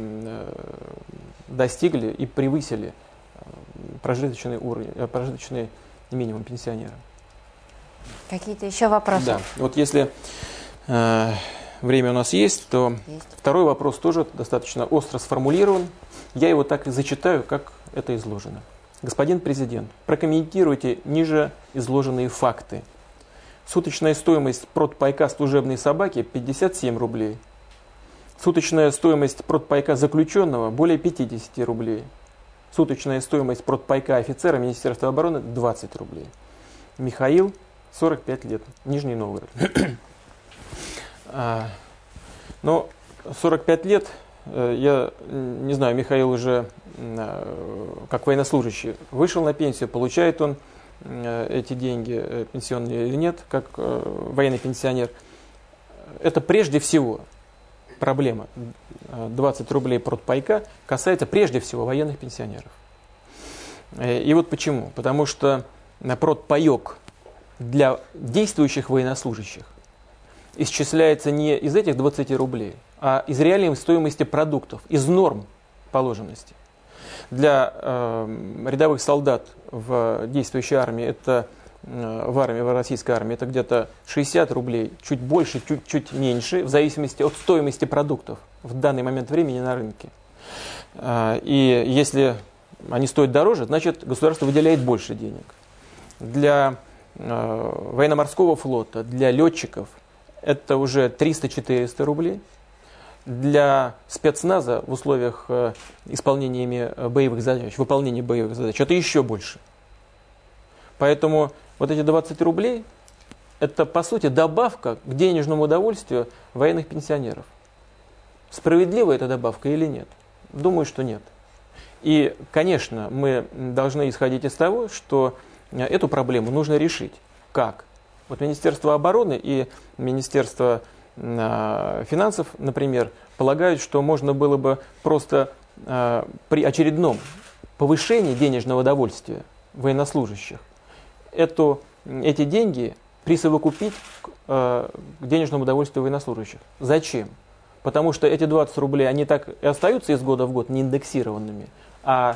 достигли и превысили прожиточный уровень, прожиточный минимум пенсионера. Какие-то еще вопросы? Да, вот если время у нас есть, то второй вопрос тоже достаточно остро сформулирован. Я его так и зачитаю, как это изложено. Господин президент, прокомментируйте ниже изложенные факты. Суточная стоимость продпайка служебной собаки 57 рублей. Суточная стоимость продпайка заключенного более 50 рублей. Суточная стоимость продпайка офицера Министерства обороны 20 рублей. Михаил, 45 лет, Нижний Новгород. Но 45 лет, я не знаю, Михаил уже как военнослужащий вышел на пенсию, получает он эти деньги пенсионные или нет, как военный пенсионер. Это прежде всего проблема. 20 рублей продпайка касается прежде всего военных пенсионеров. И вот почему. Потому что продпаек для действующих военнослужащих исчисляется не из этих 20 рублей, а из реальной стоимости продуктов, из норм положенности. Для рядовых солдат в действующей армии, это в российской армии, это где-то 60 рублей, чуть больше, чуть меньше, в зависимости от стоимости продуктов в данный момент времени на рынке. И если они стоят дороже, значит государство выделяет больше денег. Для военно-морского флота, для летчиков это уже 300-400 рублей. Для спецназа в условиях исполнения боевых задач, выполнения боевых задач, это еще больше. Поэтому вот эти 20 рублей, это по сути добавка к денежному удовольствию военных пенсионеров. Справедлива эта добавка или нет? Думаю, что нет. И, конечно, мы должны исходить из того, что эту проблему нужно решить. Как? Вот Министерство обороны и Министерство финансов, например, полагают, что можно было бы просто при очередном повышении денежного удовольствия военнослужащих эти деньги присовокупить к денежному удовольствию военнослужащих. Зачем? Потому что эти 20 рублей, они так и остаются из года в год не индексированными, а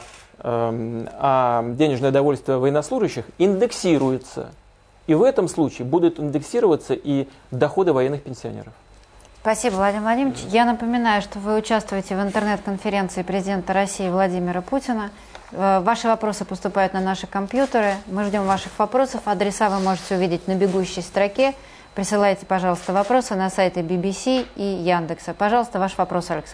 денежное удовольствие военнослужащих индексируется. И в этом случае будут индексироваться и доходы военных пенсионеров. Спасибо, Владимир Владимирович. Я напоминаю, что вы участвуете в интернет-конференции президента России Владимира Путина. Ваши вопросы поступают на наши компьютеры. Мы ждем ваших вопросов. Адреса вы можете увидеть на бегущей строке. Присылайте, пожалуйста, вопросы на сайты BBC и Яндекса. Пожалуйста, ваш вопрос, Александр.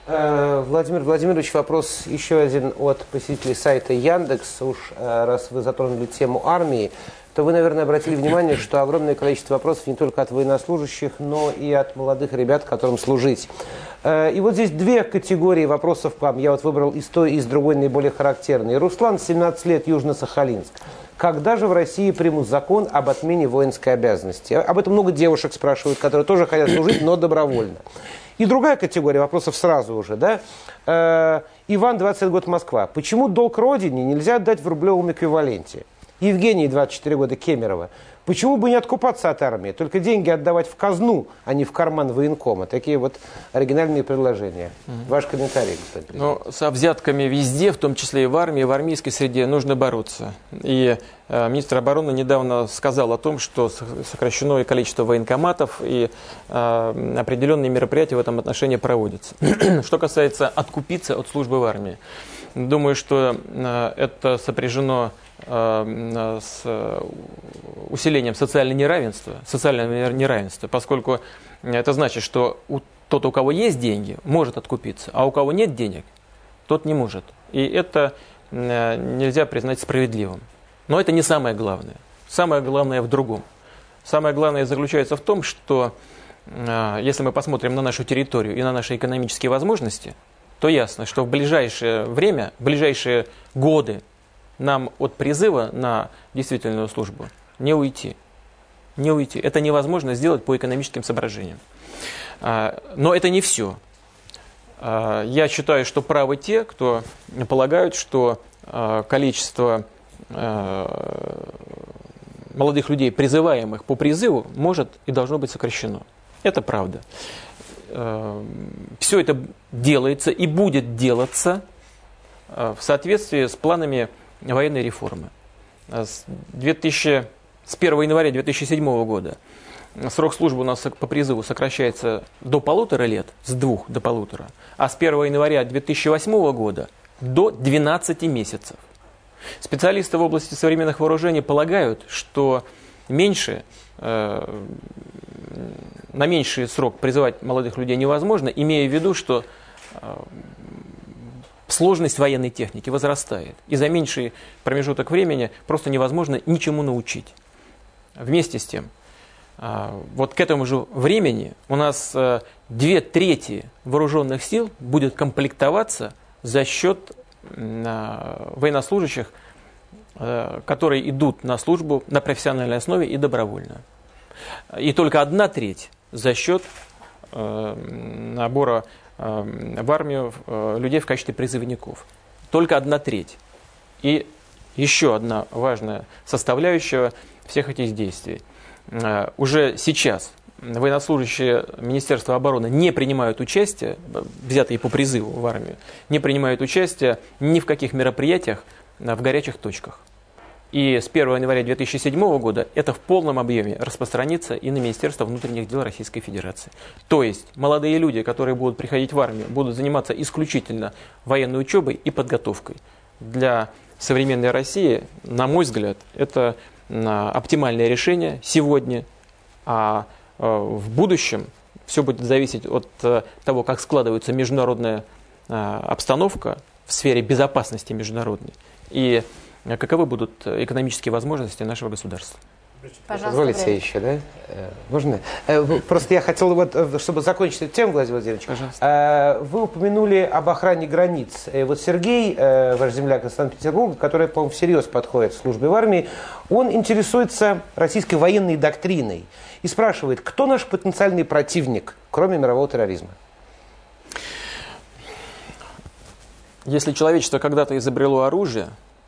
Владимир Владимирович, вопрос еще один от посетителей сайта Яндекс. Уж раз вы затронули тему армии, то вы, наверное, обратили внимание, что огромное количество вопросов не только от военнослужащих, но и от молодых ребят, которым служить. И вот здесь две категории вопросов к вам. Я вот выбрал из той, и из другой наиболее характерные. Руслан, 17 лет, Южно-Сахалинск. Когда же в России примут закон об отмене воинской обязанности? Об этом много девушек спрашивают, которые тоже хотят служить, но добровольно. И другая категория вопросов сразу уже, да? Иван, 20 год, Москва. Почему долг Родине нельзя отдать в рублевом эквиваленте? Евгений, 24 года, Кемерово. Почему бы не откупаться от армии? Только деньги отдавать в казну, а не в карман военкома. Такие вот оригинальные предложения. Ваш комментарий, господин президент. Ну, со взятками везде, в том числе и в армии, в армейской среде, нужно бороться. И министр обороны недавно сказал о том, что сокращено и количество военкоматов, и определенные мероприятия в этом отношении проводятся. Что касается откупиться от службы в армии, думаю, что это сопряжено с усилением социального неравенства, поскольку это значит, что тот, у кого есть деньги, может откупиться, а у кого нет денег, тот не может. И это нельзя признать справедливым. Но это не самое главное. Самое главное в другом. Самое главное заключается в том, что если мы посмотрим на нашу территорию и на наши экономические возможности, то ясно, что в ближайшее время, в ближайшие годы нам от призыва на действительную службу не уйти. Не уйти. Это невозможно сделать по экономическим соображениям. Но это не все. Я считаю, что правы те, кто полагают, что количество молодых людей, призываемых по призыву, может и должно быть сокращено. Это правда. Все это делается и будет делаться в соответствии с планами военной реформы. С 1 января 2007 года срок службы у нас по призыву сокращается до 1,5 лет, с 2 до 1,5, а с 1 января 2008 года до 12 месяцев. Специалисты в области современных вооружений полагают, что на меньший срок призывать молодых людей невозможно, имея в виду, что сложность военной техники возрастает. И за меньший промежуток времени просто невозможно ничему научить. Вместе с тем, вот к этому же времени у нас 2/3 вооруженных сил будет комплектоваться за счет военнослужащих, которые идут на службу на профессиональной основе и добровольно. И только 1/3 за счет набора в армию людей в качестве призывников. Только 1/3. И еще одна важная составляющая всех этих действий. Уже сейчас военнослужащие Министерства обороны не принимают участие, взятые по призыву в армию, не принимают участие ни в каких мероприятиях в горячих точках. И с 1 января 2007 года это в полном объеме распространится и на Министерство внутренних дел Российской Федерации. То есть молодые люди, которые будут приходить в армию, будут заниматься исключительно военной учебой и подготовкой. Для современной России, на мой взгляд, это оптимальное решение сегодня, а в будущем все будет зависеть от того, как складывается международная обстановка в сфере безопасности международной и каковы будут экономические возможности нашего государства. Позволите еще, да? Можно? Просто я хотел, вот, чтобы закончить эту тему, Владимир Владимирович. Пожалуйста. Вы упомянули об охране границ. Вот Сергей, ваш земляк из Санкт-Петербурга, который, по-моему, всерьез подходит к службе в армии, он интересуется российской военной доктриной и спрашивает, кто наш потенциальный противник, кроме мирового терроризма? Если человечество когда-то изобрело оружие,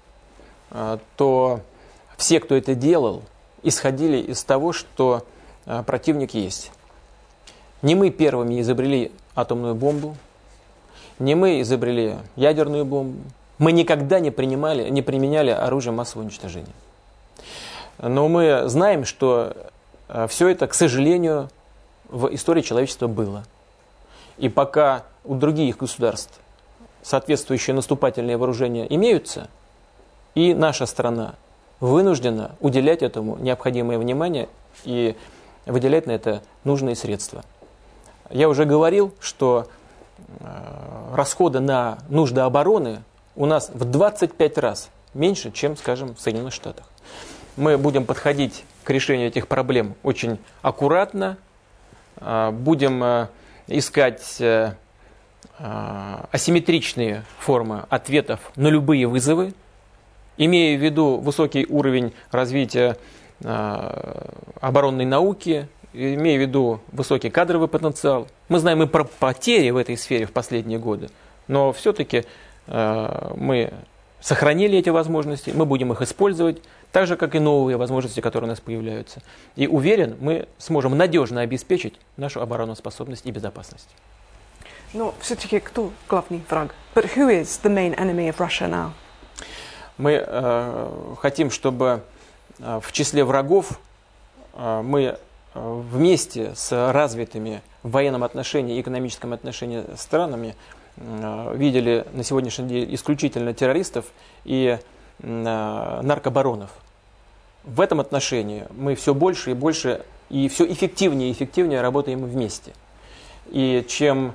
то все, кто это делал, исходили из того, что противник есть. Не мы первыми изобрели атомную бомбу, не мы изобрели ядерную бомбу, мы никогда не применяли оружие массового уничтожения. Но мы знаем, что все это, к сожалению, в истории человечества было. И пока у других государств соответствующие наступательные вооружения имеются, и наша страна вынуждена уделять этому необходимое внимание и выделять на это нужные средства. Я уже говорил, что расходы на нужды обороны у нас в 25 раз меньше, чем, скажем, в Соединенных Штатах. Мы будем подходить к решению этих проблем очень аккуратно, будем искать асимметричные формы ответов на любые вызовы, имея в виду высокий уровень развития оборонной науки, имея в виду высокий кадровый потенциал. Мы знаем и про потери в этой сфере в последние годы, но все-таки мы сохранили эти возможности, мы будем их использовать, так же, как и новые возможности, которые у нас появляются. И уверен, мы сможем надежно обеспечить нашу обороноспособность и безопасность. Но все-таки кто главный враг? But who is the main enemy of Russia now? Мы хотим, чтобы в числе врагов мы вместе с развитыми в военном отношении и экономическом отношении странами видели на сегодняшний день исключительно террористов и наркобаронов. В этом отношении мы все больше и больше и все эффективнее и эффективнее работаем вместе. И чем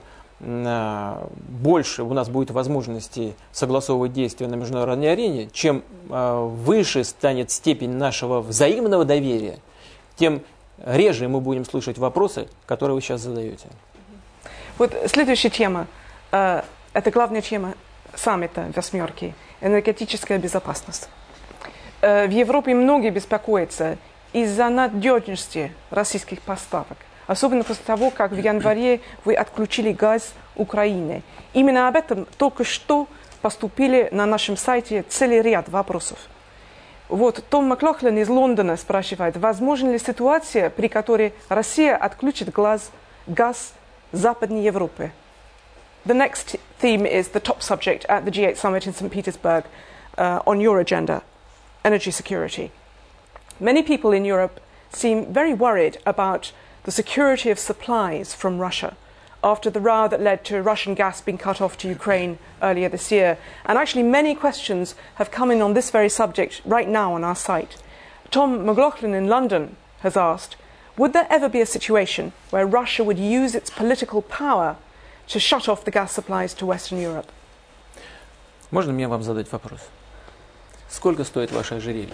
больше у нас будет возможностей согласовывать действия на международной арене, чем выше станет степень нашего взаимного доверия, тем реже мы будем слышать вопросы, которые вы сейчас задаете. Вот следующая тема. Это главная тема саммита «Восьмерки» – энергетическая безопасность. В Европе многие беспокоятся из-за надежности российских поставок. Особенно после того, как в январе вы отключили газ Украины. Именно об этом только что поступили на нашем сайте целый ряд вопросов. Вот Том Маклохлин из Лондона спрашивает, возможна ли ситуация, при которой Россия отключит газ Западной Европы? The next theme is the top subject at the G8 summit in St. Petersburg on your agenda, energy security. Many people in Europe seem very worried about the security of supplies from Russia after the row that led to Russian gas being cut off to Ukraine earlier this year. And actually many questions have come in on this very subject right now on our site. Tom McLaughlin in London has asked, would there ever be a situation where Russia would use its political power to shut off the gas supplies to Western Europe? Можно мне вам задать вопрос? Сколько стоит ваше ожерелье?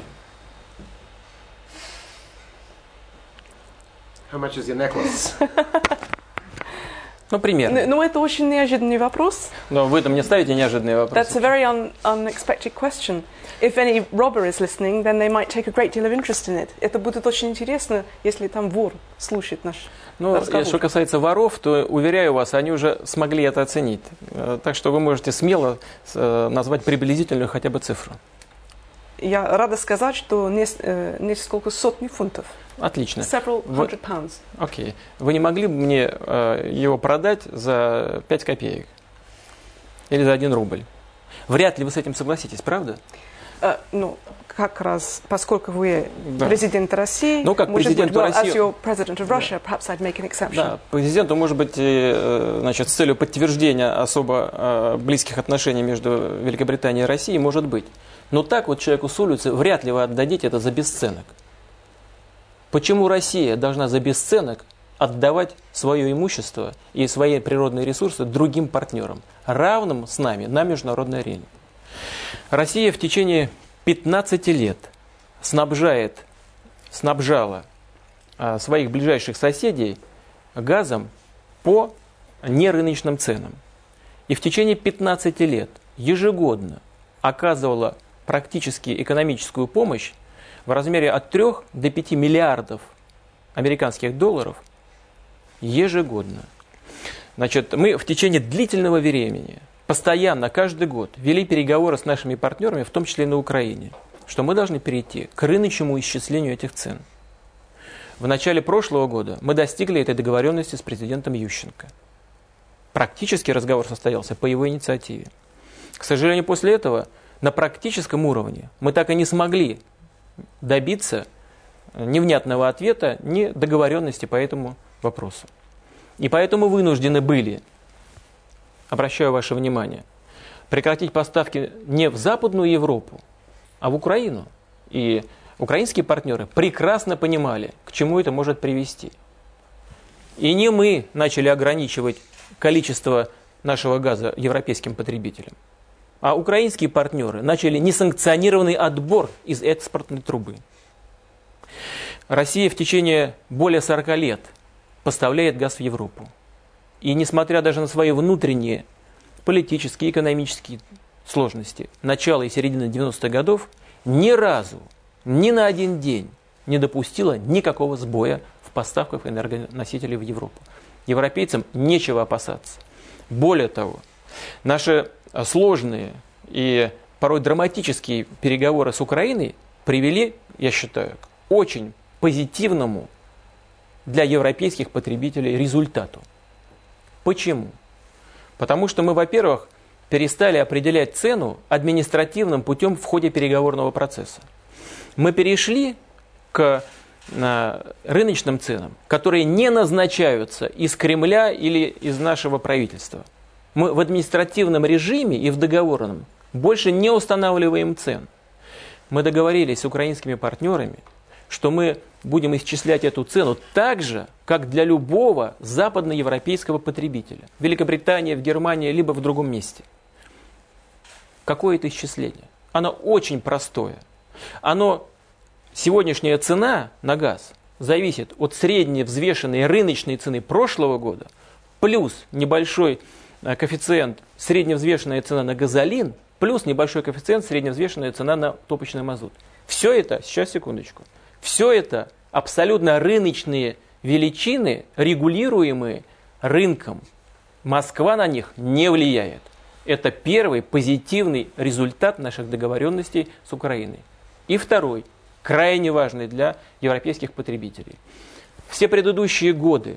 How much is your necklace? Ну, примерно. Но это очень неожиданный вопрос. Но вы мне ставите неожиданные вопросы. That's a very unexpected question. If any robber is listening, then they might take a great deal of interest in it. Это будет очень интересно, если там вор слушает наш разговор. Что касается воров, то, уверяю вас, они уже смогли это оценить. Так что вы можете смело назвать приблизительную хотя бы цифру. Я рада сказать, что несколько сотен фунтов. Отлично. Several hundred pounds. Окей. Вы не могли бы мне его продать за 5 копеек? Или за 1 рубль? Вряд ли вы с этим согласитесь, правда? Ну, как раз, поскольку вы президент России, ну, как президенту России, as your president of Russia, perhaps I'd make an exception. Да, президенту, может быть, значит, с целью подтверждения особо близких отношений между Великобританией и Россией, может быть. Но так вот человеку с улицы вряд ли вы отдадите это за бесценок. Почему Россия должна за бесценок отдавать свое имущество и свои природные ресурсы другим партнерам, равным с нами на международной арене? Россия в течение 15 лет снабжала своих ближайших соседей газом по нерыночным ценам. И в течение 15 лет ежегодно оказывала практически экономическую помощь в размере от 3 до 5 миллиардов американских долларов ежегодно. Значит, мы в течение длительного времени, постоянно, каждый год, вели переговоры с нашими партнерами, в том числе и на Украине, что мы должны перейти к рыночному исчислению этих цен. В начале прошлого года мы достигли этой договоренности с президентом Ющенко. Практически разговор состоялся по его инициативе. К сожалению, после этого на практическом уровне мы так и не смогли добиться ни внятного ответа, ни договоренности по этому вопросу. И поэтому вынуждены были, обращаю ваше внимание, прекратить поставки не в Западную Европу, а в Украину. И украинские партнеры прекрасно понимали, к чему это может привести. И не мы начали ограничивать количество нашего газа европейским потребителям. А украинские партнеры начали несанкционированный отбор из экспортной трубы. Россия в течение более 40 лет поставляет газ в Европу. И несмотря даже на свои внутренние политические и экономические сложности начала и середины 90-х годов, ни разу, ни на один день не допустила никакого сбоя в поставках энергоносителей в Европу. Европейцам нечего опасаться. Более того, наши сложные и порой драматические переговоры с Украиной привели, я считаю, к очень позитивному для европейских потребителей результату. Почему? Потому что мы, во-первых, перестали определять цену административным путем в ходе переговорного процесса. Мы перешли к рыночным ценам, которые не назначаются из Кремля или из нашего правительства. Мы в административном режиме и в договорном больше не устанавливаем цен. Мы договорились с украинскими партнерами, что мы будем исчислять эту цену так же, как для любого западноевропейского потребителя. В Великобритании, в Германии, либо в другом месте. Какое это исчисление? Оно очень простое. Сегодняшняя цена на газ зависит от средней взвешенной рыночной цены прошлого года, плюс небольшой коэффициент средневзвешенная цена на газолин, плюс небольшой коэффициент средневзвешенная цена на топочный мазут. Все это, сейчас секундочку, все это абсолютно рыночные величины, регулируемые рынком. Москва на них не влияет. Это первый позитивный результат наших договоренностей с Украиной. И второй, крайне важный для европейских потребителей. Все предыдущие годы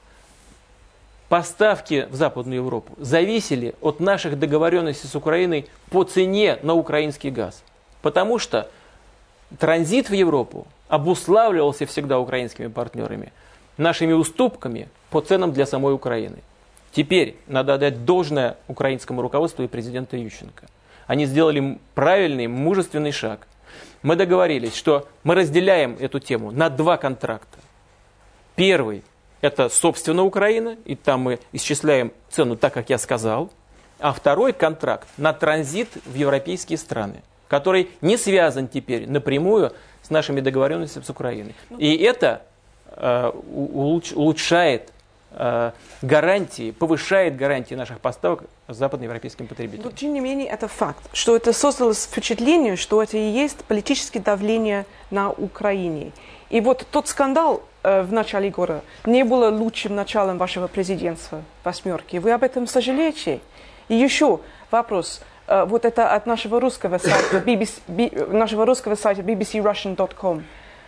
поставки в Западную Европу зависели от наших договоренностей с Украиной по цене на украинский газ. Потому что транзит в Европу обуславливался всегда украинскими партнерами, нашими уступками по ценам для самой Украины. Теперь надо отдать должное украинскому руководству и президенту Ющенко. Они сделали правильный, мужественный шаг. Мы договорились, что мы разделяем эту тему на два контракта. Первый – это, собственно, Украина, и там мы исчисляем цену так, как я сказал. А второй контракт на транзит в европейские страны, который не связан теперь напрямую с нашими договоренностями с Украиной. И это улучшает гарантии, повышает гарантии наших поставок западноевропейским потребителям. Но, тем не менее, это факт, что это создало впечатление, что это и есть политическое давление на Украине. И вот тот скандал в начале года не было лучшим началом вашего президентства «восьмерки». Вы об этом сожалеете? И еще вопрос. Вот это от нашего русского сайта bbcrussian.com.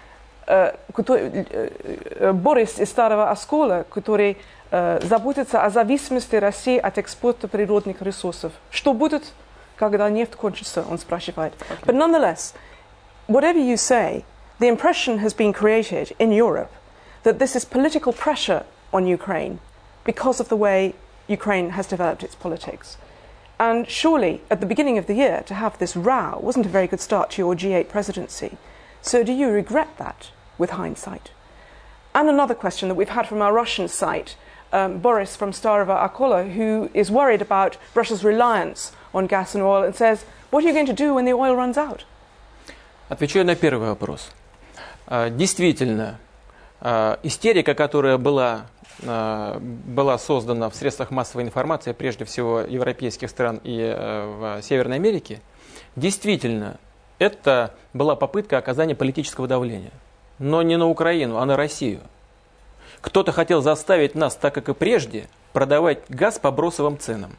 Борис из Старого Оскола, который заботится о зависимости России от экспорта природных ресурсов. Что будет, когда нефть кончится, он спрашивает. But nonetheless, whatever you say, the impression has been created in Europe that this is political pressure on Ukraine because of the way Ukraine has developed its politics. And surely, at the beginning of the year, to have this row wasn't a very good start to your G8 presidency. So do you regret that with hindsight? And another question that we've had from our Russian site, Boris from Starova Akola, who is worried about Russia's reliance on gas and oil and says, what are you going to do when the oil runs out? Отвечаю на первый вопрос. Действительно, истерика, которая была создана в средствах массовой информации, прежде всего европейских стран и в Северной Америке, действительно, это была попытка оказания политического давления. Но не на Украину, а на Россию. Кто-то хотел заставить нас, так как и прежде, продавать газ по бросовым ценам.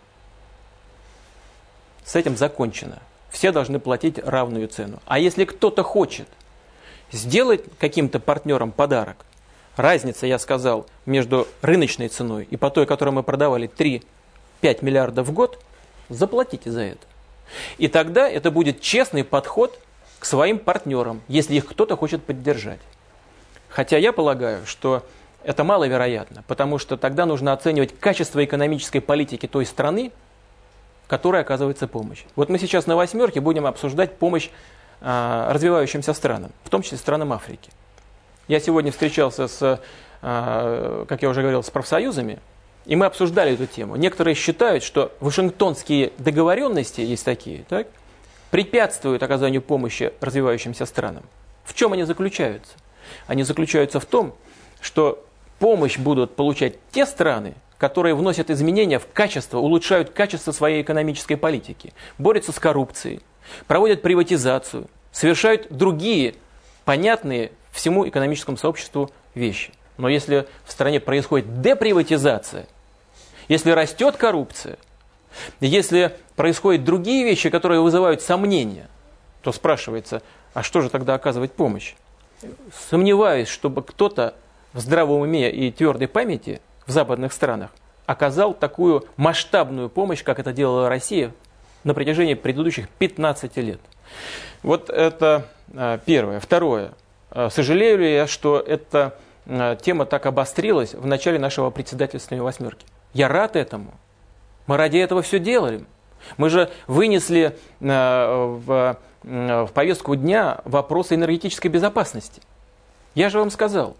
С этим закончено. Все должны платить равную цену. А если кто-то хочет сделать каким-то партнерам подарок, разница, я сказал, между рыночной ценой и по той, которую мы продавали 3-5 миллиардов в год, заплатите за это. И тогда это будет честный подход к своим партнерам, если их кто-то хочет поддержать. Хотя я полагаю, что это маловероятно, потому что тогда нужно оценивать качество экономической политики той страны, которой оказывается помощь. Вот мы сейчас на «восьмерке» будем обсуждать помощь развивающимся странам, в том числе странам Африки. Я сегодня встречался как я уже говорил, с профсоюзами, и мы обсуждали эту тему. Некоторые считают, что Вашингтонские договоренности, есть такие, так, препятствуют оказанию помощи развивающимся странам. В чем они заключаются? Они заключаются в том, что помощь будут получать те страны, которые вносят изменения в качество, улучшают качество своей экономической политики, борются с коррупцией, проводят приватизацию, совершают другие понятные всему экономическому сообществу вещи. Но если в стране происходит деприватизация, если растет коррупция, если происходят другие вещи, которые вызывают сомнения, то спрашивается, а что же тогда оказывать помощь? Сомневаюсь, чтобы кто-то в здравом уме и твердой памяти в западных странах оказал такую масштабную помощь, как это делала Россия на протяжении предыдущих 15 лет. Вот это первое. Второе. Сожалею ли я, что эта тема так обострилась в начале нашего председательства «восьмерки»? Я рад этому. Мы ради этого все делали. Мы же вынесли в повестку дня вопросы энергетической безопасности. Я же вам сказал,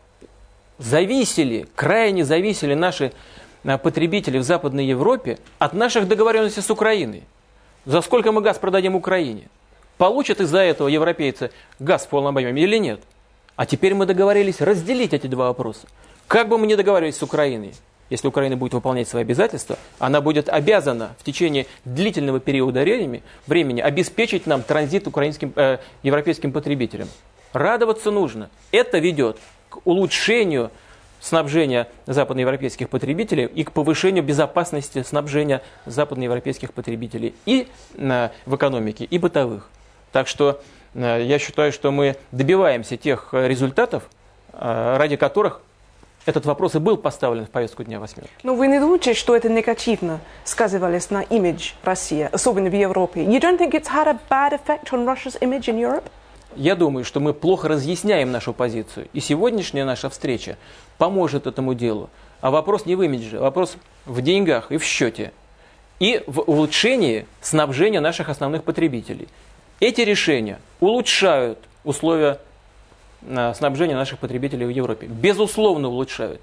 крайне зависели наши потребители в Западной Европе от наших договоренностей с Украиной. За сколько мы газ продадим Украине? Получат из-за этого европейцы газ в полном объеме или нет? А теперь мы договорились разделить эти два вопроса. Как бы мы ни договорились с Украиной, если Украина будет выполнять свои обязательства, она будет обязана в течение длительного периода времени обеспечить нам транзит европейским потребителям. Радоваться нужно. Это ведет к улучшению снабжения западноевропейских потребителей и к повышению безопасности снабжения западноевропейских потребителей и в экономике, и бытовых. Так что я считаю, что мы добиваемся тех результатов, ради которых этот вопрос и был поставлен в повестку дня «восьмерки». Но вы не думаете, что это негативно сказывалось на имидж России, особенно в Европе? You don't think it's had a bad effect on Russia's image in Europe? Я думаю, что мы плохо разъясняем нашу позицию. И сегодняшняя наша встреча поможет этому делу. А вопрос не в имидже, вопрос в деньгах и в счете. И в улучшении снабжения наших основных потребителей. Эти решения улучшают условия снабжения наших потребителей в Европе. Безусловно улучшают.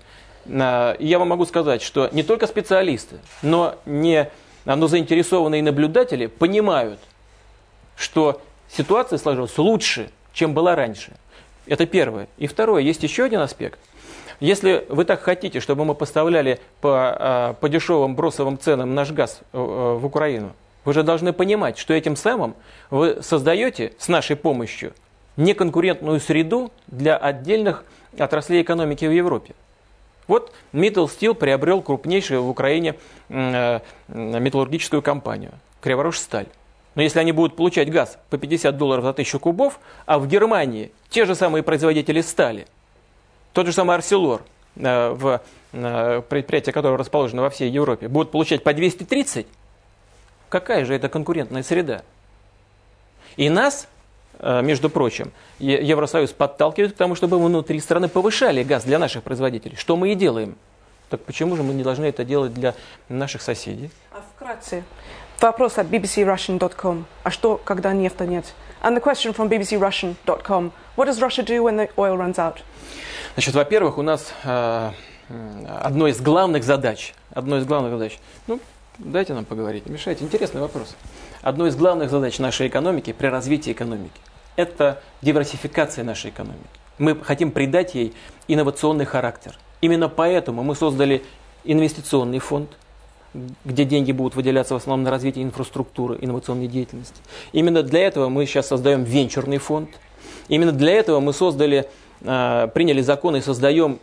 Я вам могу сказать, что не только специалисты, но заинтересованные наблюдатели понимают, что ситуация сложилась лучше, чем была раньше. Это первое. И второе, есть еще один аспект. Если вы так хотите, чтобы мы поставляли по дешевым бросовым ценам наш газ в Украину, вы же должны понимать, что этим самым вы создаете с нашей помощью неконкурентную среду для отдельных отраслей экономики в Европе. Вот Mittal Steel приобрел крупнейшую в Украине металлургическую компанию Криворожсталь. Но если они будут получать газ по $50 за 1000 кубов, а в Германии те же самые производители стали, тот же самый Арселор, предприятие, которое расположено во всей Европе, будут получать по 230, какая же это конкурентная среда? И нас, между прочим, Евросоюз подталкивает к тому, чтобы мы внутри страны повышали газ для наших производителей. Что мы и делаем. Так почему же мы не должны это делать для наших соседей? А вкратце. Вопрос от bbcrussian.com. А что, когда нефти нет? And the question from bbcrussian.com. What does Russia do when the oil runs out? Значит, во-первых, у нас одной из главных задач, дайте нам поговорить, не мешайте, интересный вопрос. Одной из главных задач нашей экономики при развитии экономики – это диверсификация нашей экономики. Мы хотим придать ей инновационный характер. Именно поэтому мы создали инвестиционный фонд, где деньги будут выделяться в основном на развитие инфраструктуры, инновационной деятельности. Именно для этого мы сейчас создаем венчурный фонд. Именно для этого мы приняли закон и создаем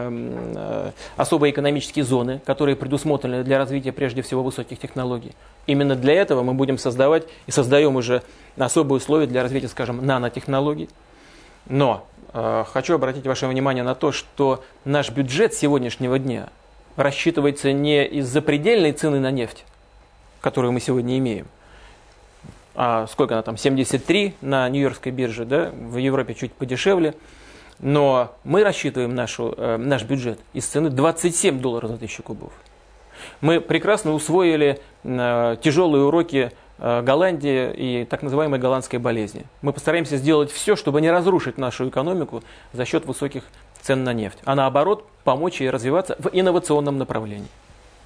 особые экономические зоны, которые предусмотрены для развития прежде всего высоких технологий. Именно для этого мы будем создавать и создаем уже особые условия для развития, скажем, нанотехнологий. Но хочу обратить ваше внимание на то, что наш бюджет сегодняшнего дня рассчитывается не из запредельной цены на нефть, которую мы сегодня имеем, а сколько она там, 73 на Нью-Йоркской бирже, да? В Европе чуть подешевле. Но мы рассчитываем наш бюджет из цены $27 за 1000 кубов. Мы прекрасно усвоили тяжелые уроки Голландии и так называемой голландской болезни. Мы постараемся сделать все, чтобы не разрушить нашу экономику за счет высоких цен на нефть, а наоборот помочь ей развиваться в инновационном направлении.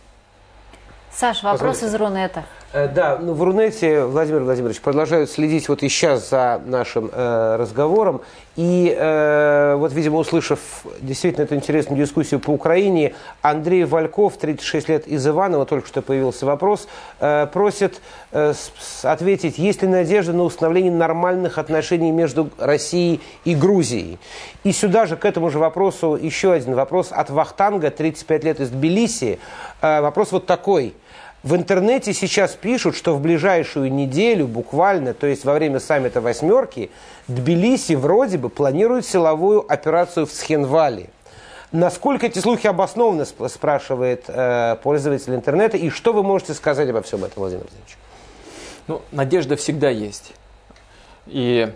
Саш, вопрос из Рунета. Да, ну, в Рунете, Владимир Владимирович, продолжают следить вот и сейчас за нашим разговором. И вот, видимо, услышав действительно эту интересную дискуссию по Украине, Андрей Вальков, 36 лет, из Иваново, только что появился вопрос, просит ответить, есть ли надежда на установление нормальных отношений между Россией и Грузией. И сюда же, к этому же вопросу, еще один вопрос от Вахтанга, 35 лет, из Тбилиси. Вопрос вот такой. В интернете сейчас пишут, что в ближайшую неделю, буквально, то есть во время саммита «восьмерки», Тбилиси вроде бы планирует силовую операцию в Схенвали. Насколько эти слухи обоснованы, спрашивает пользователь интернета, и что вы можете сказать обо всем этом, Владимир Владимирович? Ну, надежда всегда есть. И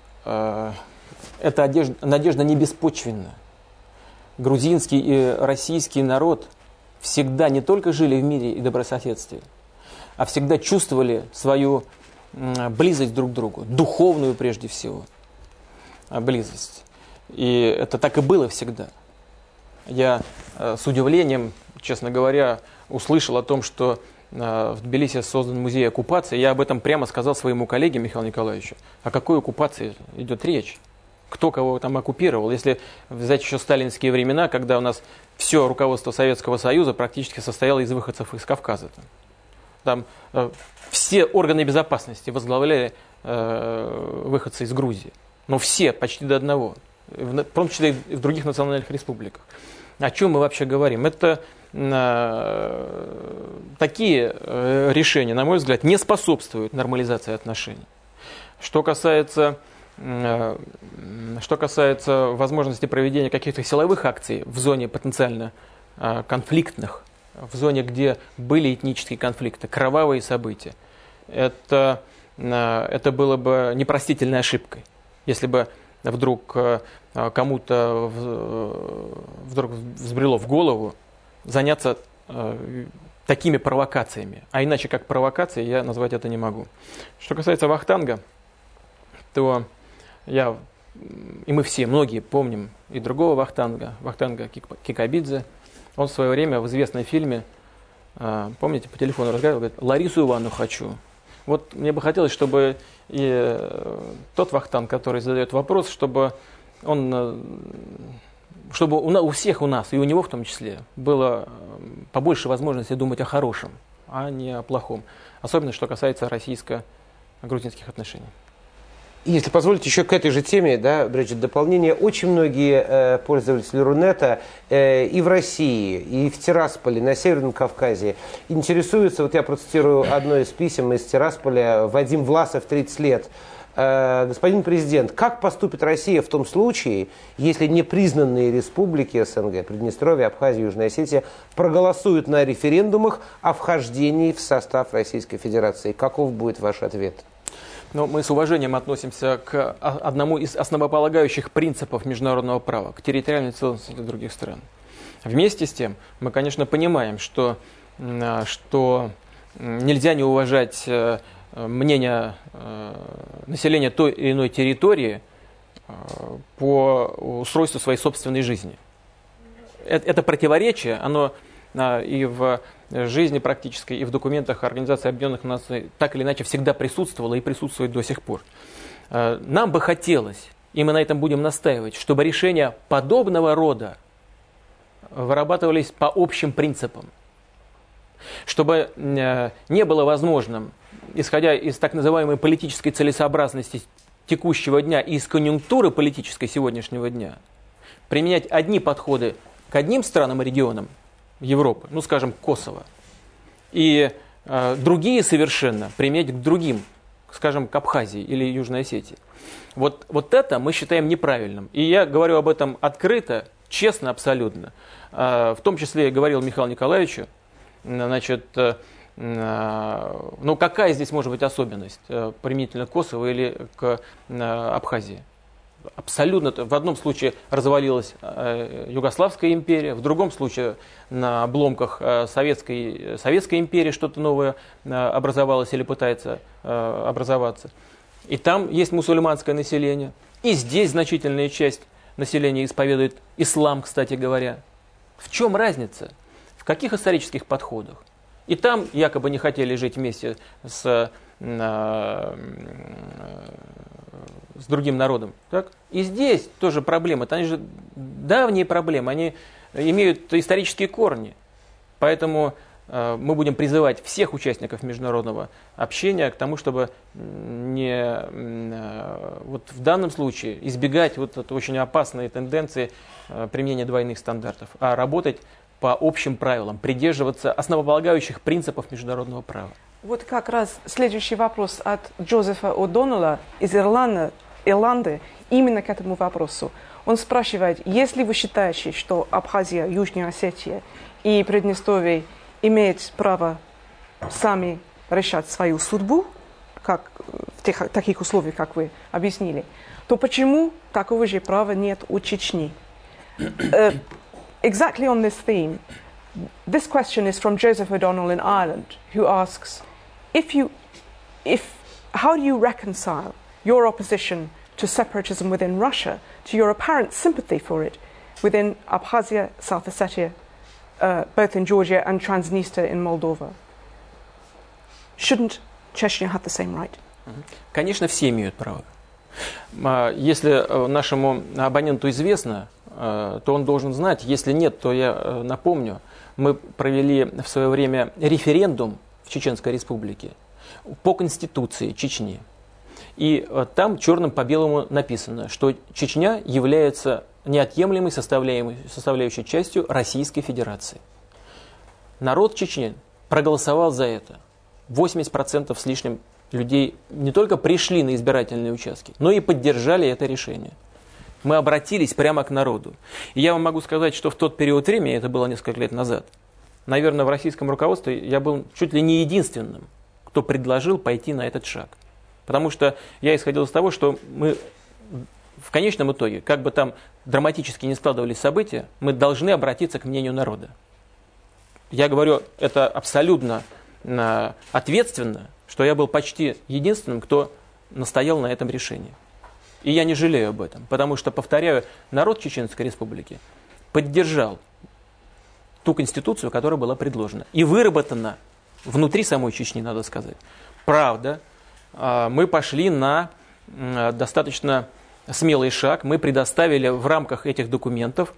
эта надежда не беспочвенна. Грузинский и российский народ всегда не только жили в мире и добрососедстве, а всегда чувствовали свою близость друг к другу, духовную прежде всего близость. И это так и было всегда. Я с удивлением, честно говоря, услышал о том, что в Тбилиси создан музей оккупации. Я об этом прямо сказал своему коллеге Михаилу Николаевичу. О какой оккупации идет речь? Кто кого там оккупировал? Если взять еще сталинские времена, когда у нас все руководство Советского Союза практически состояло из выходцев из Кавказа. Там все органы безопасности возглавляли выходцы из Грузии. Но все, почти до одного. В том числе и в других национальных республиках. О чем мы вообще говорим? Это такие решения, на мой взгляд, не способствуют нормализации отношений. Что касается возможности проведения каких-то силовых акций в зоне потенциально конфликтных, в зоне, где были этнические конфликты, кровавые события, это было бы непростительной ошибкой, если бы вдруг кому-то вдруг взбрело в голову заняться такими провокациями. А иначе как провокации я назвать это не могу. Что касается Вахтанга, то и мы все, многие помним и другого Вахтанга Кикабидзе. Он в свое время в известном фильме, помните, по телефону разговаривал, говорит: Ларису Ивановну хочу. Вот мне бы хотелось, чтобы и тот Вахтанг, который задает вопрос, чтобы у всех у нас, и у него в том числе, было побольше возможности думать о хорошем, а не о плохом. Особенно, что касается российско-грузинских отношений. Если позволите, еще к этой же теме, да, Бриджит, дополнение. Очень многие пользователи Рунета и в России, и в Тирасполе, на Северном Кавказе интересуются, вот я процитирую одно из писем из Тирасполя, Вадим Власов, 30 лет. Господин президент, как поступит Россия в том случае, если непризнанные республики СНГ, Приднестровье, Абхазия, Южная Осетия, проголосуют на референдумах о вхождении в состав Российской Федерации? Каков будет ваш ответ? Но мы с уважением относимся к одному из основополагающих принципов международного права, к территориальной целостности других стран. Вместе с тем, мы, конечно, понимаем, что нельзя не уважать мнение населения той или иной территории по устройству своей собственной жизни. Это противоречие, оно и в жизни практической, и в документах Организации Объединенных Наций так или иначе всегда присутствовало и присутствует до сих пор. Нам бы хотелось, и мы на этом будем настаивать, чтобы решения подобного рода вырабатывались по общим принципам. Чтобы не было возможным, исходя из так называемой политической целесообразности текущего дня и из конъюнктуры политической сегодняшнего дня, применять одни подходы к одним странам и регионам Европы, ну скажем, Косово, и другие совершенно применять к другим, скажем, к Абхазии или Южной Осетии. Вот это мы считаем неправильным. И я говорю об этом открыто, честно, абсолютно. В том числе я говорил Михаилу Николаевичу, значит, ну какая здесь может быть особенность применительно к Косово или к Абхазии? Абсолютно. В одном случае развалилась Югославская империя, в другом случае на обломках Советской империи что-то новое образовалось или пытается образоваться. И там есть мусульманское население, и здесь значительная часть населения исповедует ислам, кстати говоря. В чем разница? В каких исторических подходах? И там якобы не хотели жить вместе с другим народом. Так? И здесь тоже проблемы. Они же давние проблемы, они имеют исторические корни. Поэтому мы будем призывать всех участников международного общения к тому, чтобы вот в данном случае избегать вот этой очень опасной тенденции применения двойных стандартов, а работать по общим правилам, придерживаться основополагающих принципов международного права. Вот как раз следующий вопрос от Джозефа О'Доннелла из Ирланды именно к этому вопросу. Он спрашивает, если вы считаете, что Абхазия, Южная Осетия и Приднестровье имеют право сами решать свою судьбу, как в таких условиях, как вы объяснили, то почему такого же права нет у Чечни? Exactly on this theme, this question is from Joseph O'Donnell in Ireland, who asks, how do you reconcile your opposition to separatism within Russia to your apparent sympathy for it within Abkhazia, South Ossetia, both in Georgia and Transnistria in Moldova? Shouldn't Chechnya have the same right? Конечно, все имеют право. Если нашему абоненту известно, то он должен знать. Если нет, то я напомню. Мы провели в свое время референдум в Чеченской Республике по Конституции Чечни. И там черным по белому написано, что Чечня является неотъемлемой составляющей частью Российской Федерации. Народ Чечни проголосовал за это. 80% с лишним людей не только пришли на избирательные участки, но и поддержали это решение. Мы обратились прямо к народу. И я вам могу сказать, что в тот период времени, это было несколько лет назад, наверное, в российском руководстве я был чуть ли не единственным, кто предложил пойти на этот шаг. Потому что я исходил из того, что мы в конечном итоге, как бы там драматически не складывались события, мы должны обратиться к мнению народа. Я говорю это абсолютно ответственно, что я был почти единственным, кто настоял на этом решении. И я не жалею об этом, потому что, повторяю, народ Чеченской Республики поддержал ту конституцию, которая была предложена. И выработана внутри самой Чечни, надо сказать. Правда, мы пошли на достаточно смелый шаг. Мы предоставили в рамках этих документов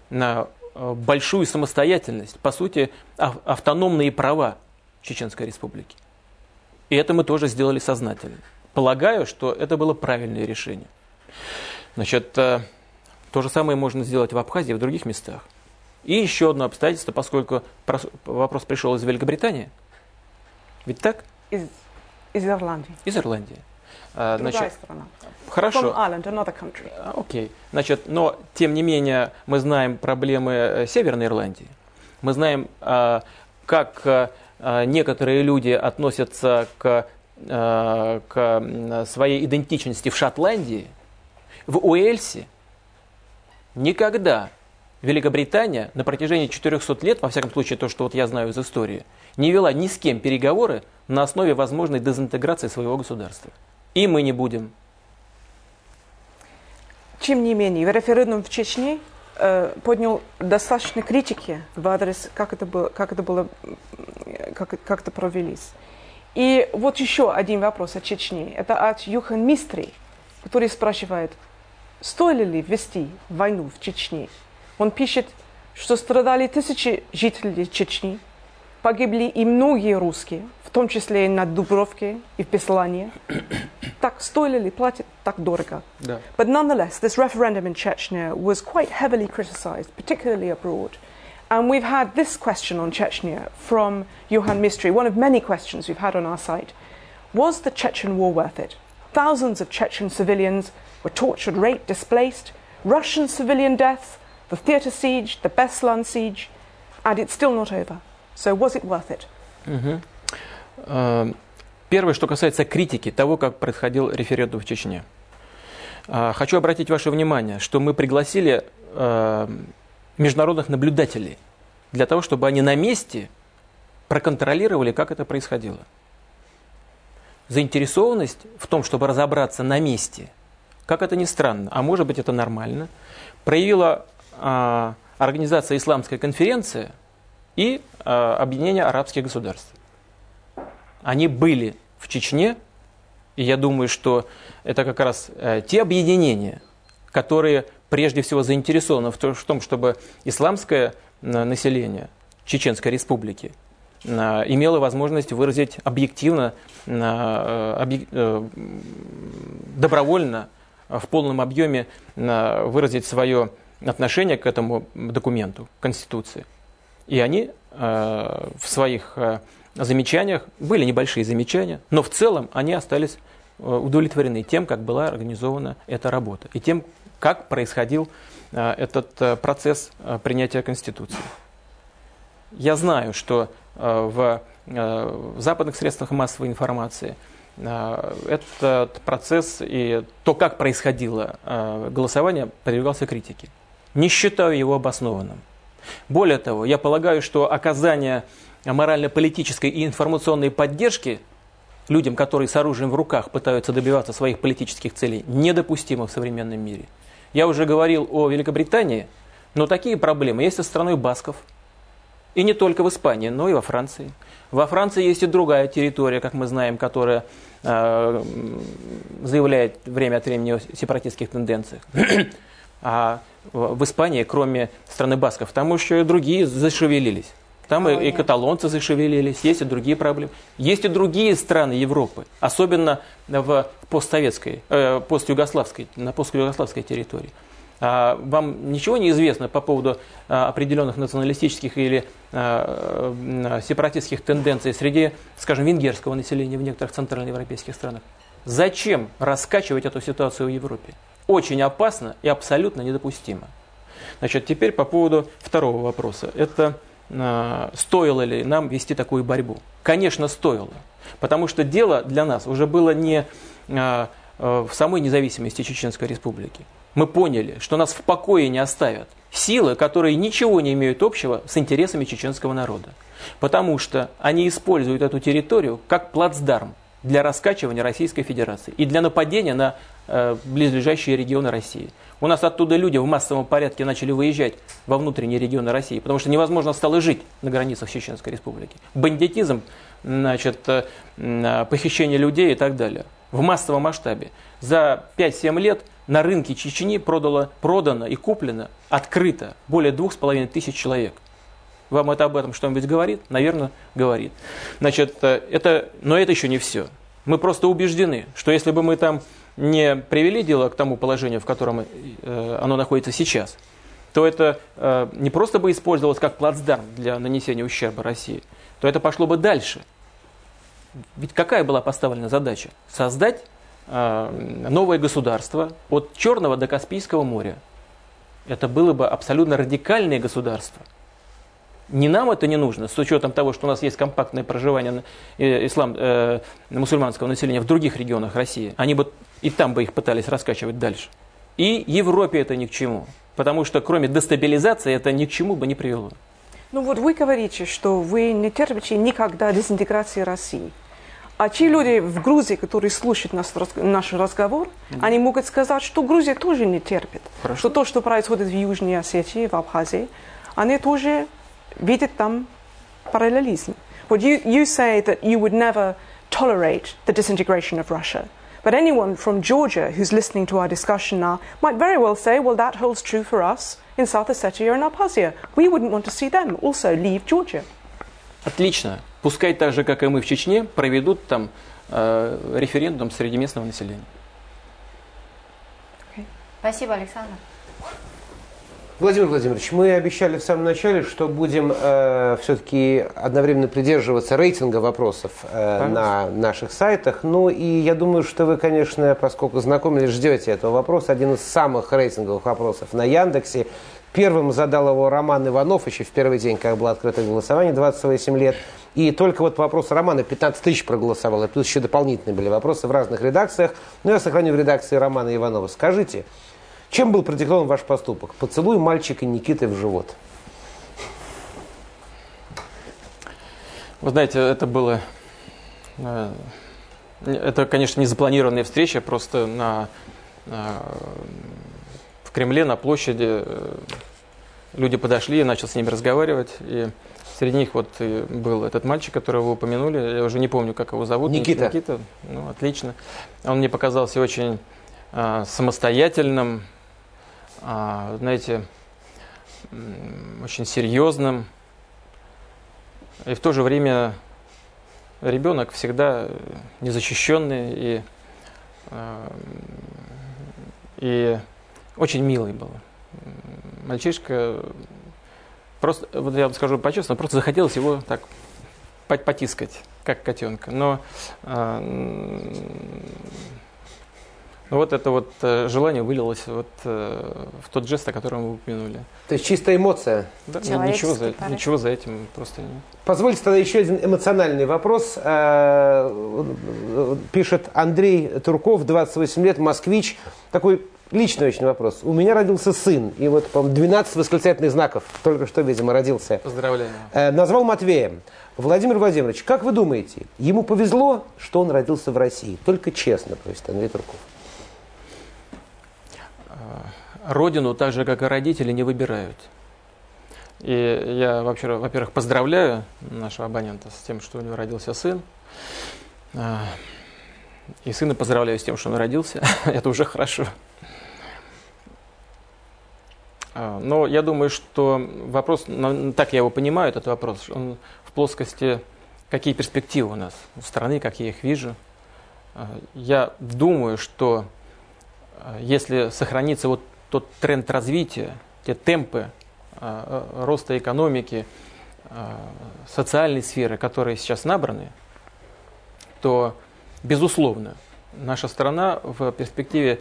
большую самостоятельность, по сути, автономные права Чеченской Республики. И это мы тоже сделали сознательно. Полагаю, что это было правильное решение. Значит, то же самое можно сделать в Абхазии и в других местах. И еще одно обстоятельство, поскольку вопрос пришел из Великобритании. Ведь так? Из Ирландии. Из Ирландии. Другая страна. Хорошо. From Ireland, another country. Окей. Значит, но, тем не менее, мы знаем проблемы Северной Ирландии. Мы знаем, как некоторые люди относятся к своей идентичности в Шотландии. В Уэльсе никогда Великобритания на протяжении 400 лет, во всяком случае то, что вот я знаю из истории, не вела ни с кем переговоры на основе возможной дезинтеграции своего государства. И мы не будем. Тем не менее, референдум в Чечне поднял достаточно критики в адрес, как это провелись. И вот еще один вопрос о Чечне. Это от Юхан Мистри, который спрашивает, стоило ли ввести войну в Чечне. Он пишет, что страдали тысячи жителей Чечни, погибли и многие русские, в том числе и на Дубровке и в Беслане. Так стоило ли платить так дорого? Да. But nonetheless, this referendum in Chechnya was quite heavily criticized, particularly abroad. And we've had this question on Chechnya from Johan Mistry, one of many questions we've had on our site. Was the Chechen war worth it? Thousands of Chechen civilians were tortured, raped, displaced, Russian civilian deaths, the theatre siege, the Beslan siege, and it's still not over. So was it worth it? Первое, что касается критики того, как происходил референдум в Чечне. Хочу обратить ваше внимание, что мы пригласили международных наблюдателей для того, чтобы они на месте проконтролировали, как это происходило. Заинтересованность в том, чтобы разобраться на месте, как это ни странно, а может быть это нормально, проявила организация «Исламская конференция», и Объединение арабских государств. Они были в Чечне, и я думаю, что это как раз те объединения, которые прежде всего заинтересованы в том, чтобы исламское население Чеченской Республики имело возможность выразить объективно, добровольно, в полном объеме выразить свое отношение к этому документу, Конституции. И они в своих замечаниях, были небольшие замечания, но в целом они остались удовлетворены тем, как была организована эта работа, и тем, как происходил этот процесс принятия Конституции. Я знаю, что в западных средствах массовой информации этот процесс и то, как происходило голосование, подвергался критике. Не считаю его обоснованным. Более того, я полагаю, что оказание морально-политической и информационной поддержки людям, которые с оружием в руках пытаются добиваться своих политических целей, недопустимо в современном мире. Я уже говорил о Великобритании, но такие проблемы есть со страной басков. И не только в Испании, но и во Франции. Во Франции есть и другая территория, как мы знаем, которая заявляет время от времени о сепаратистских тенденциях. А в Испании, кроме страны басков, там еще и другие зашевелились. Там и каталонцы зашевелились, есть и другие проблемы. Есть и другие страны Европы, особенно в постюгославской территории. Вам ничего не известно по поводу определенных националистических или сепаратистских тенденций среди, скажем, венгерского населения в некоторых центральноевропейских странах? Зачем раскачивать эту ситуацию в Европе? Очень опасно и абсолютно недопустимо. Значит, теперь по поводу второго вопроса. Это стоило ли нам вести такую борьбу? Конечно, стоило. Потому что дело для нас уже было не в самой независимости Чеченской Республики. Мы поняли, что нас в покое не оставят силы, которые ничего не имеют общего с интересами чеченского народа. Потому что они используют эту территорию как плацдарм для раскачивания Российской Федерации и для нападения на близлежащие регионы России. У нас оттуда люди в массовом порядке начали выезжать во внутренние регионы России, потому что невозможно стало жить на границах Чеченской Республики. Бандитизм, похищение людей и так далее. В массовом масштабе. За 5-7 лет на рынке Чечни продано и куплено открыто более 2500 человек. Вам это об этом что-нибудь говорит? Наверное, говорит. Значит, но это еще не все. Мы просто убеждены, что если бы мы там не привели дело к тому положению, в котором оно находится сейчас, то это не просто бы использовалось как плацдарм для нанесения ущерба России, то это пошло бы дальше. Ведь какая была поставлена задача? Создать новое государство от Черного до Каспийского моря. Это было бы абсолютно радикальное государство. Не нам это не нужно, с учетом того, что у нас есть компактное проживание мусульманского населения в других регионах России. Они бы и там бы их пытались раскачивать дальше. И Европе это ни к чему. Потому что кроме дестабилизации это ни к чему бы не привело. Ну вот вы говорите, что вы не терпите никогда дезинтеграции России. А те люди в Грузии, которые слушают наш разговор, они могут сказать, что Грузия тоже не терпит. Хорошо. Что то, что происходит в Южной Осетии, в Абхазии, они тоже видят там параллелизм. But you say that you would never tolerate the disintegration of Russia. But anyone from Georgia who's listening to our discussion now might very well say, well, that holds true for us in South Ossetia and Abkhazia. We wouldn't want to see them also leave Georgia. Отлично. Пускай так же, как и мы в Чечне, проведут там референдум среди местного населения. Okay. Спасибо, Александр. Владимир Владимирович, мы обещали в самом начале, что будем все-таки одновременно придерживаться рейтинга вопросов на наших сайтах. Ну и я думаю, что вы, конечно, поскольку знакомились, ждете этого вопроса. Один из самых рейтинговых вопросов на Яндексе. Первым задал его Роман Иванов еще в первый день, как было открыто голосование, 28 лет. И только вот вопрос Романа 15 тысяч проголосовало. Плюс еще дополнительные были вопросы в разных редакциях. Но я сохраню в редакции Романа Иванова. Скажите, чем был продиктован ваш поступок? Поцелуй мальчика Никиты в живот. Вы знаете, это было... Это, конечно, не запланированная встреча, просто в Кремле, на площади люди подошли, я начал с ними разговаривать, и среди них вот был этот мальчик, которого вы упомянули, я уже не помню, как его зовут. Никита. Ну, отлично. Он мне показался очень самостоятельным, знаете, очень серьезным, и в то же время ребенок всегда незащищенный и очень милый был. Мальчишка, просто, вот я вам скажу по-честному, просто захотелось его так потискать, как котенка. Но вот это вот желание вылилось вот в тот жест, о котором вы упомянули. То есть чистая эмоция? Да, ничего за этим просто нет. Позвольте тогда еще один эмоциональный вопрос. Пишет Андрей Турков, 28 лет, москвич. Такой личный очень вопрос. У меня родился сын, и вот, по-моему, 12 восклицательных знаков. Только что, видимо, родился. Поздравляю. Назвал Матвеем. Владимир Владимирович, как вы думаете, ему повезло, что он родился в России? Только честно, просит Андрей Турков. Родину, так же, как и родители, не выбирают. И я, во-первых, поздравляю нашего абонента с тем, что у него родился сын. И сына поздравляю с тем, что он родился. Это уже хорошо. Но я думаю, что вопрос, так я его понимаю, этот вопрос, он в плоскости, какие перспективы у нас у страны, как я их вижу. Я думаю, что если сохранится вот тот тренд развития, те темпы роста экономики, социальной сферы, которые сейчас набраны, то, безусловно, наша страна в перспективе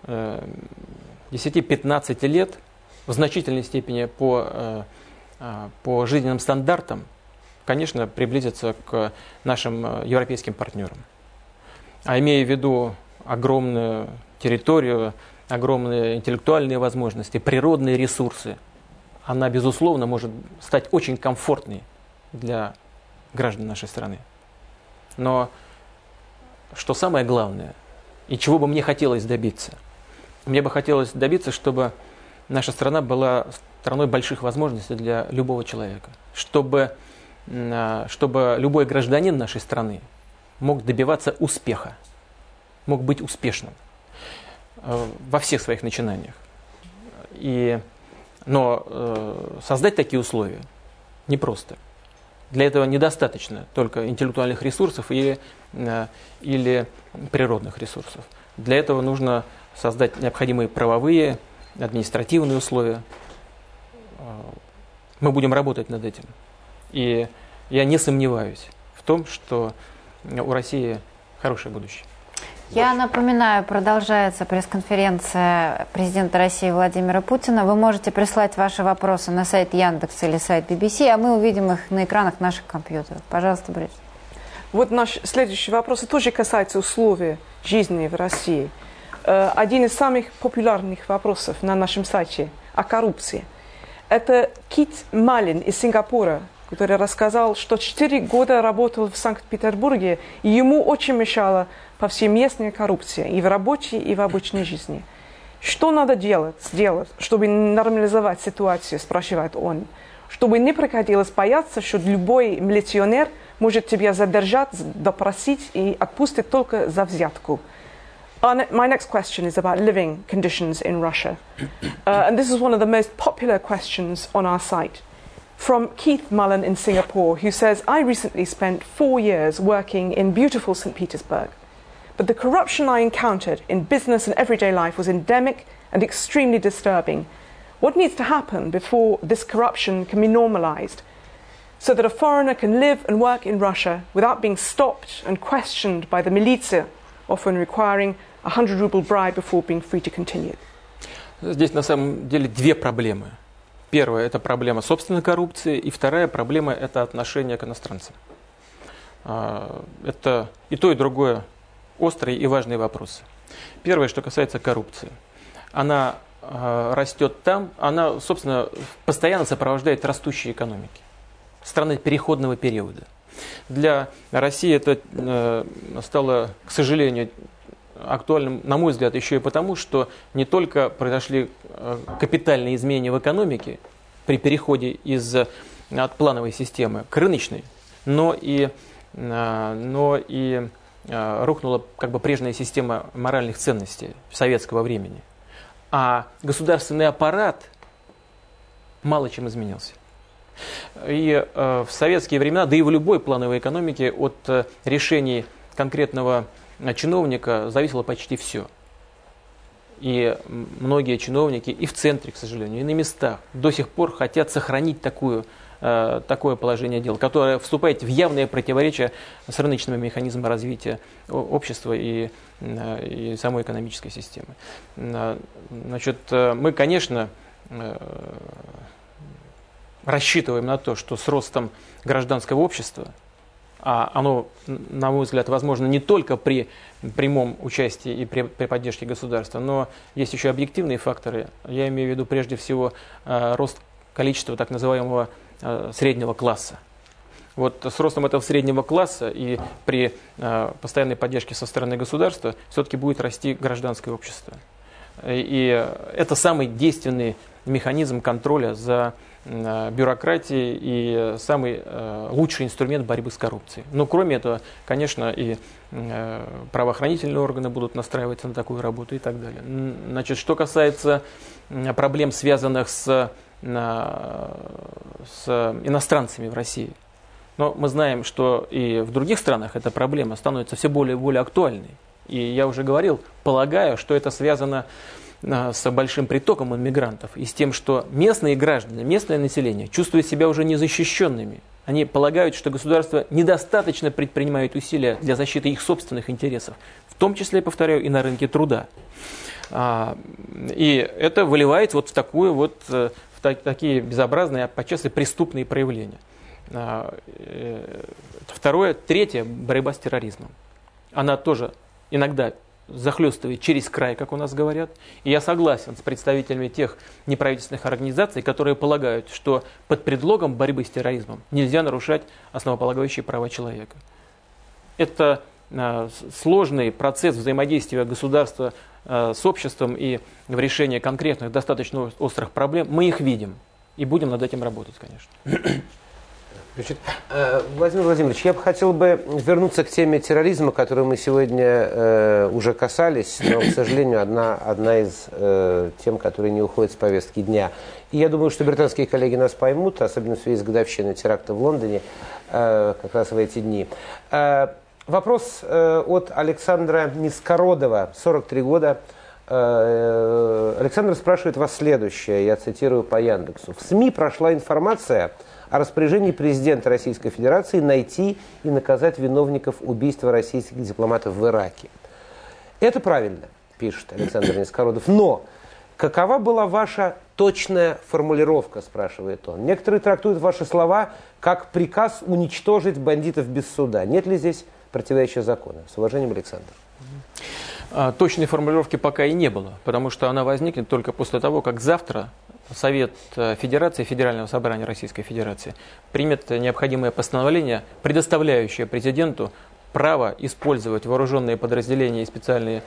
10-15 лет в значительной степени по жизненным стандартам, конечно, приблизится к нашим европейским партнерам. А имея в виду огромную территорию, огромные интеллектуальные возможности, природные ресурсы, она, безусловно, может стать очень комфортной для граждан нашей страны. Но что самое главное, и чего бы мне хотелось добиться? Мне бы хотелось добиться, чтобы наша страна была страной больших возможностей для любого человека. Чтобы любой гражданин нашей страны мог добиваться успеха, мог быть успешным во всех своих начинаниях. Но создать такие условия непросто. Для этого недостаточно только интеллектуальных ресурсов или природных ресурсов. Для этого нужно создать необходимые правовые, административные условия. Мы будем работать над этим. И я не сомневаюсь в том, что у России хорошее будущее. Я напоминаю, продолжается пресс-конференция президента России Владимира Путина. Вы можете прислать ваши вопросы на сайт Яндекс или сайт BBC, а мы увидим их на экранах наших компьютеров. Пожалуйста, Брит. Вот наш следующий вопрос тоже касается условий жизни в России. Один из самых популярных вопросов на нашем сайте о коррупции. Это Кит Малин из Сингапура, который рассказал, что 4 года работал в Санкт-Петербурге, и ему очень мешала повсеместная коррупция и в рабочей, и в обычной жизни. Что надо сделать, чтобы нормализовать ситуацию, спрашивает он, чтобы не приходилось бояться, что любой милиционер может тебя задержать, допросить и отпустить только за взятку. My next question is about living conditions in Russia. And this is one of the most popular questions on our site. From Keith Mullen in Singapore, who says, I recently spent 4 years working in beautiful St. Petersburg. But the corruption I encountered in business and everyday life was endemic and extremely disturbing. What needs to happen before this corruption can be normalized so that a foreigner can live and work in Russia without being stopped and questioned by the militia, often requiring a 100-ruble bribe before being free to continue? Здесь на самом деле две проблемы. Первая – это проблема собственной коррупции, и вторая проблема – это отношение к иностранцам. Это и то, и другое острые и важные вопросы. Первое, что касается коррупции. Она растет там, она, собственно, постоянно сопровождает растущие экономики. Страны переходного периода. Для России это стало, к сожалению, актуальным, на мой взгляд, еще и потому, что не только произошли капитальные изменения в экономике, при переходе от плановой системы к рыночной, но и рухнула как бы прежняя система моральных ценностей советского времени. А государственный аппарат мало чем изменился. И в советские времена, да и в любой плановой экономике, от решений конкретного чиновника зависело почти все. И многие чиновники и в центре, к сожалению, и на местах до сих пор хотят сохранить такое положение дел, которое вступает в явное противоречие с рыночными механизмами развития общества и самой экономической системы. Значит, мы, конечно, рассчитываем на то, что с ростом гражданского общества, а оно, на мой взгляд, возможно не только при прямом участии и при поддержке государства, но есть еще объективные факторы. Я имею в виду прежде всего рост количества так называемого среднего класса. Вот с ростом этого среднего класса и при постоянной поддержке со стороны государства все-таки будет расти гражданское общество. И это самый действенный механизм контроля за бюрократией и самый лучший инструмент борьбы с коррупцией. Но кроме этого, конечно, и правоохранительные органы будут настраиваться на такую работу и так далее. Значит, что касается проблем, связанных с иностранцами в России. Но мы знаем, что и в других странах эта проблема становится все более и более актуальной. И я уже говорил, полагаю, что это связано с большим притоком иммигрантов и с тем, что местные граждане, местное население чувствуют себя уже незащищенными. Они полагают, что государство недостаточно предпринимает усилия для защиты их собственных интересов, в том числе, повторяю, и на рынке труда. И это выливается вот в такие безобразные, а подчас и преступные проявления. Второе, третье, борьба с терроризмом. Она тоже иногда захлестывает через край, как у нас говорят. И я согласен с представителями тех неправительственных организаций, которые полагают, что под предлогом борьбы с терроризмом нельзя нарушать основополагающие права человека. Это сложный процесс взаимодействия государства с обществом и в решении конкретных, достаточно острых проблем. Мы их видим и будем над этим работать, конечно. Значит, Владимир Владимирович, я бы хотел вернуться к теме терроризма, которую мы сегодня уже касались, но, к сожалению, одна из тем, которые не уходят с повестки дня. И я думаю, что британские коллеги нас поймут, особенно в связи с годовщиной теракта в Лондоне, как раз в эти дни. Вопрос от Александра Нискородова, 43 года. Александр спрашивает вас следующее, я цитирую по Яндексу. В СМИ прошла информация о распоряжении президента Российской Федерации найти и наказать виновников убийства российских дипломатов в Ираке. Это правильно, пишет Александр Нискородов. Но какова была ваша точная формулировка, спрашивает он. Некоторые трактуют ваши слова как приказ уничтожить бандитов без суда. Нет ли здесь противоречия закону? С уважением, Александр. Точной формулировки пока и не было, потому что она возникнет только после того, как завтра Совет Федерации, Федерального собрания Российской Федерации примет необходимое постановление, предоставляющее президенту право использовать вооруженные подразделения и специальные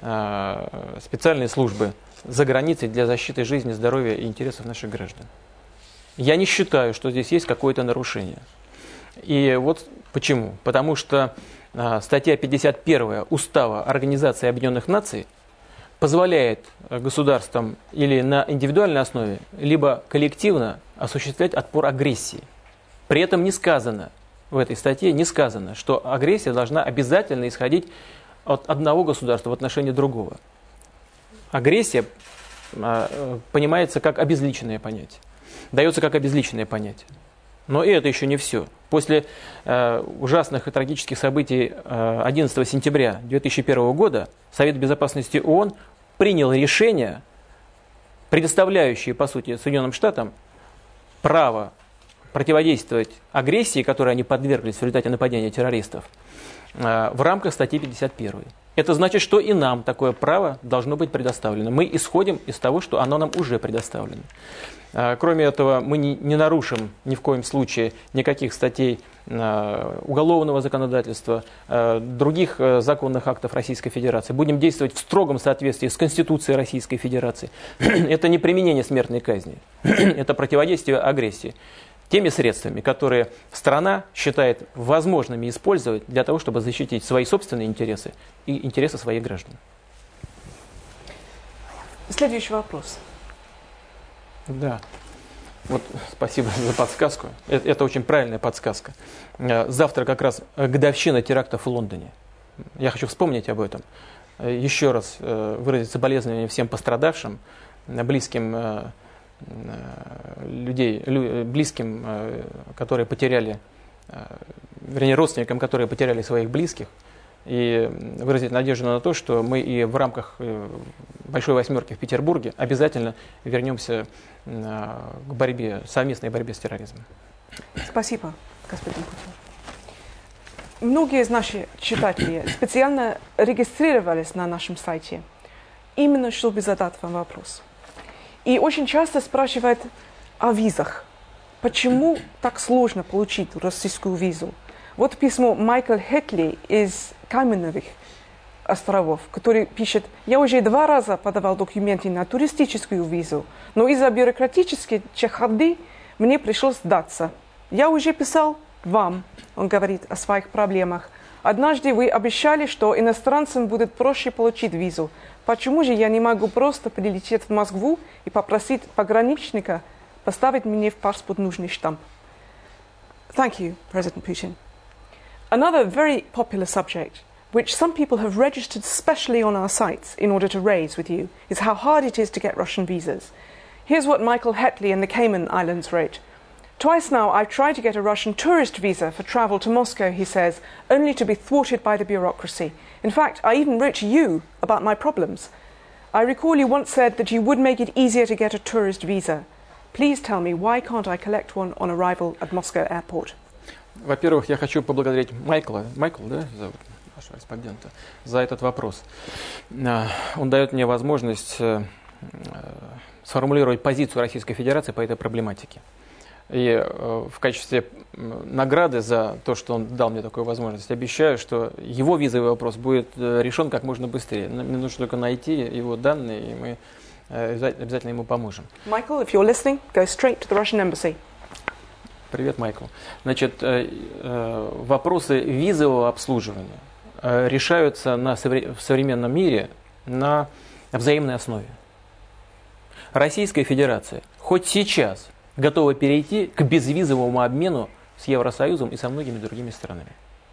службы за границей для защиты жизни, здоровья и интересов наших граждан. Я не считаю, что здесь есть какое-то нарушение. И вот почему. Потому что статья 51 Устава Организации Объединенных Наций позволяет государствам или на индивидуальной основе, либо коллективно осуществлять отпор агрессии. При этом не сказано, в этой статье не сказано, что агрессия должна обязательно исходить от одного государства в отношении другого. Агрессия понимается как обезличенное понятие, дается как обезличенное понятие. Но и это еще не все. После ужасных и трагических событий 11 сентября 2001 года Совет Безопасности ООН принял решение, предоставляющее, по сути, Соединенным Штатам право противодействовать агрессии, которой они подверглись в результате нападения террористов, в рамках статьи 51. Это значит, что и нам такое право должно быть предоставлено. Мы исходим из того, что оно нам уже предоставлено. Кроме этого, мы не нарушим ни в коем случае никаких статей уголовного законодательства, других законных актов Российской Федерации. Будем действовать в строгом соответствии с Конституцией Российской Федерации. Это не применение смертной казни, это противодействие агрессии теми средствами, которые страна считает возможными использовать для того, чтобы защитить свои собственные интересы и интересы своих граждан. Следующий вопрос. Да. Вот, спасибо за подсказку. Это очень правильная подсказка. Завтра как раз годовщина терактов в Лондоне. Я хочу вспомнить об этом. Еще раз выразить соболезнования всем пострадавшим, близким людей, близким, которые потеряли, вернее, родственникам, которые потеряли своих близких, и выразить надежду на то, что мы и в рамках Большой Восьмерки в Петербурге обязательно вернемся к борьбе, совместной борьбе с терроризмом. Спасибо, господин Путин. Многие из наших читателей специально регистрировались на нашем сайте, именно чтобы задать вам вопрос. И очень часто спрашивают о визах. Почему так сложно получить российскую визу? Вот письмо Майкл Хэтли из Каймановых островов, который пишет: «Я уже 2 раза подавал документы на туристическую визу, но из-за бюрократической чехарды мне пришлось сдаться. Я уже писал вам», он говорит о своих проблемах. «Однажды вы обещали, что иностранцам будет проще получить визу. Почему же я не могу просто прилететь в Москву и попросить пограничника поставить мне в паспорт нужный штамп?» Thank you, President Putin. Another very popular subject, which some people have registered specially on our sites in order to raise with you, is how hard it is to get Russian visas. Here's what Michael Hetley in the Cayman Islands wrote. "Twice now I've tried to get a Russian tourist visa for travel to Moscow," he says, "only to be thwarted by the bureaucracy. In fact, I even wrote to you about my problems. I recall you once said that you would make it easier to get a tourist visa. Please tell me, why can't I collect one on arrival at Moscow airport?" Во-первых, я хочу поблагодарить Майкл, да, зовут нашего респондента, за этот вопрос. Он дает мне возможность сформулировать позицию Российской Федерации по этой проблематике. И в качестве награды за то, что он дал мне такую возможность, обещаю, что его визовый вопрос будет решен как можно быстрее. Мне нужно только найти его данные, и мы обязательно ему поможем. Michael, if you're listening, go straight to the Russian embassy. Привет, Майкл. Значит, вопросы визового обслуживания решаются в современном мире на взаимной основе. Российская Федерация хоть сейчас готова перейти к безвизовому обмену с Евросоюзом и со многими другими странами.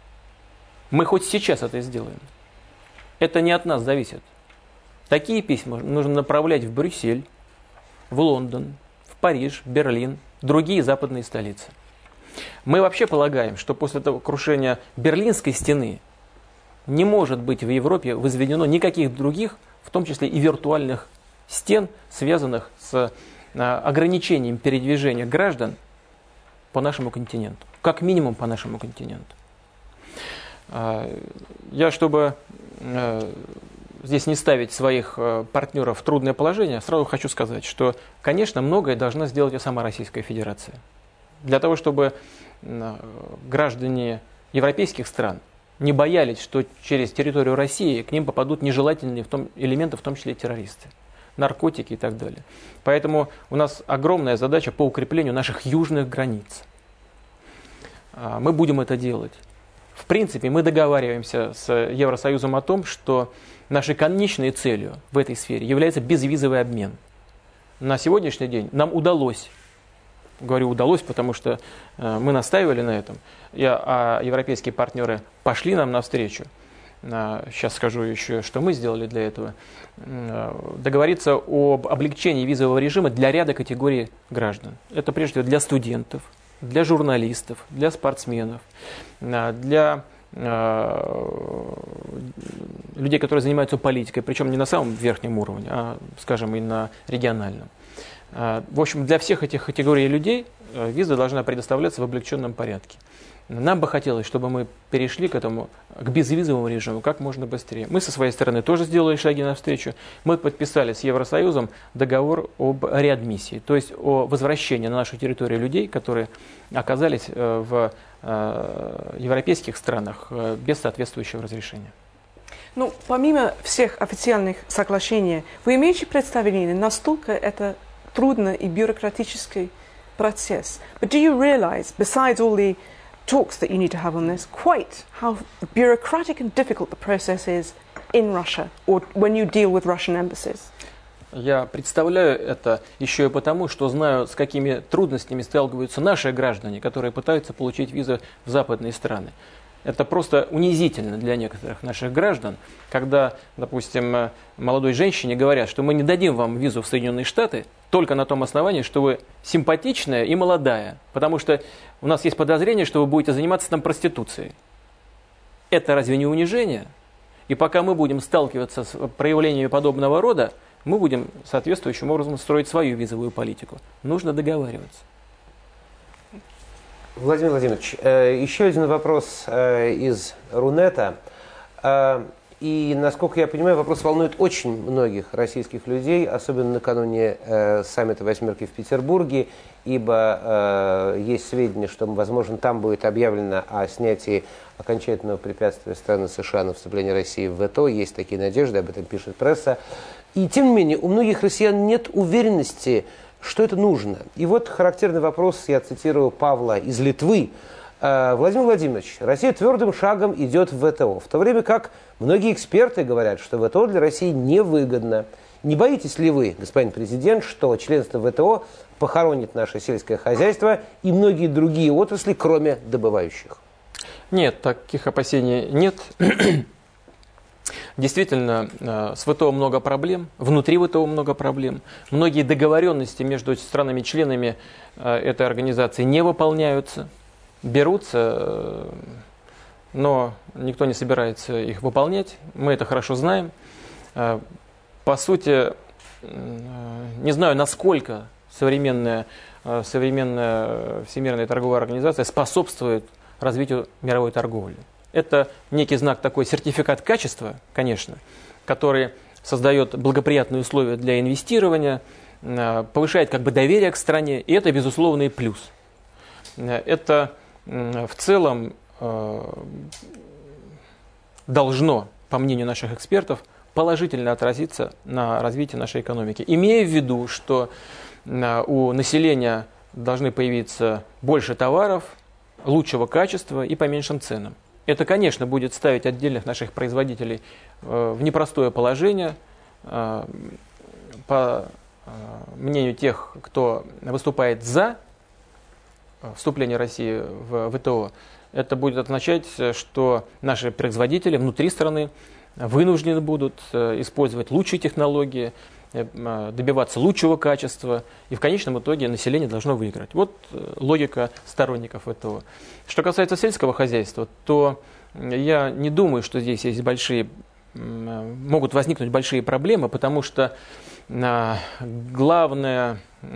Мы хоть сейчас это сделаем. Это не от нас зависит. Такие письма нужно направлять в Брюссель, в Лондон, в Париж, в Берлин, другие западные столицы. Мы вообще полагаем, что после того крушения Берлинской стены не может быть в Европе возведено никаких других, в том числе и виртуальных стен, связанных с ограничением передвижения граждан по нашему континенту. Как минимум по нашему континенту. Я, чтобы здесь не ставить своих партнеров в трудное положение, сразу хочу сказать, что, конечно, многое должна сделать и сама Российская Федерация. Для того, чтобы граждане европейских стран не боялись, что через территорию России к ним попадут нежелательные элементы, в том числе террористы, наркотики и так далее. Поэтому у нас огромная задача по укреплению наших южных границ. Мы будем это делать. В принципе, мы договариваемся с Евросоюзом о том, что нашей конечной целью в этой сфере является безвизовый обмен. На сегодняшний день нам удалось, говорю удалось, потому что мы настаивали на этом, а европейские партнеры пошли нам навстречу. Сейчас скажу еще, что мы сделали для этого. Договориться об облегчении визового режима для ряда категорий граждан. Это прежде всего для студентов, для журналистов, для спортсменов, для людей, которые занимаются политикой, причем не на самом верхнем уровне, а, скажем, и на региональном. В общем, для всех этих категорий людей виза должна предоставляться в облегченном порядке. Нам бы хотелось, чтобы мы перешли к безвизовому режиму как можно быстрее. Мы со своей стороны тоже сделали шаги навстречу. Мы подписали с Евросоюзом договор об реадмиссии, то есть о возвращении на нашу территорию людей, которые оказались в европейских странах без соответствующего разрешения. Ну, помимо всех официальных соглашений, вы имеете представление, насколько это трудный и бюрократический процесс? But do you realize, besides all the talks that you need to have on this, quite how bureaucratic and difficult the process is in Russia or when you deal with Russian embassies? Я представляю это еще и потому, что знаю, с какими трудностями сталкиваются наши граждане, которые пытаются получить визы в западные страны. Это просто унизительно для некоторых наших граждан, когда, допустим, молодой женщине говорят, что мы не дадим вам визу в Соединенные Штаты только на том основании, что вы симпатичная и молодая, потому что у нас есть подозрение, что вы будете заниматься там проституцией. Это разве не унижение? И пока мы будем сталкиваться с проявлениями подобного рода, мы будем соответствующим образом строить свою визовую политику. Нужно договариваться. Владимир Владимирович, еще один вопрос из Рунета. И, насколько я понимаю, вопрос волнует очень многих российских людей, особенно накануне саммита «Восьмерки» в Петербурге, ибо есть сведения, что, возможно, там будет объявлено о снятии окончательного препятствия страны США на вступление России в ВТО. Есть такие надежды, об этом пишет пресса. И, тем не менее, у многих россиян нет уверенности, что это нужно. И вот характерный вопрос, я цитирую Павла из Литвы. Владимир Владимирович, Россия твердым шагом идет в ВТО, в то время как многие эксперты говорят, что ВТО для России невыгодно. Не боитесь ли вы, господин президент, что членство в ВТО похоронит наше сельское хозяйство и многие другие отрасли, кроме добывающих? Нет, таких опасений нет. Действительно, с ВТО много проблем, внутри ВТО много проблем. Многие договоренности между странами-членами этой организации не выполняются, берутся, но никто не собирается их выполнять. Мы это хорошо знаем. По сути, не знаю, насколько современная Всемирная торговая организация способствует развитию мировой торговли. Это некий знак, такой сертификат качества, конечно, который создает благоприятные условия для инвестирования, повышает доверие к стране, и это безусловный плюс. Это в целом должно, по мнению наших экспертов, положительно отразиться на развитии нашей экономики. Имея в виду, что у населения должны появиться больше товаров, лучшего качества и по меньшим ценам. Это, конечно, будет ставить отдельных наших производителей в непростое положение. По мнению тех, кто выступает за вступление России в ВТО, это будет означать, что наши производители внутри страны вынуждены будут использовать лучшие технологии, добиваться лучшего качества, и в конечном итоге население должно выиграть. Вот логика сторонников ВТО. Что касается сельского хозяйства, то я не думаю, что здесь есть могут возникнуть большие проблемы, потому что главная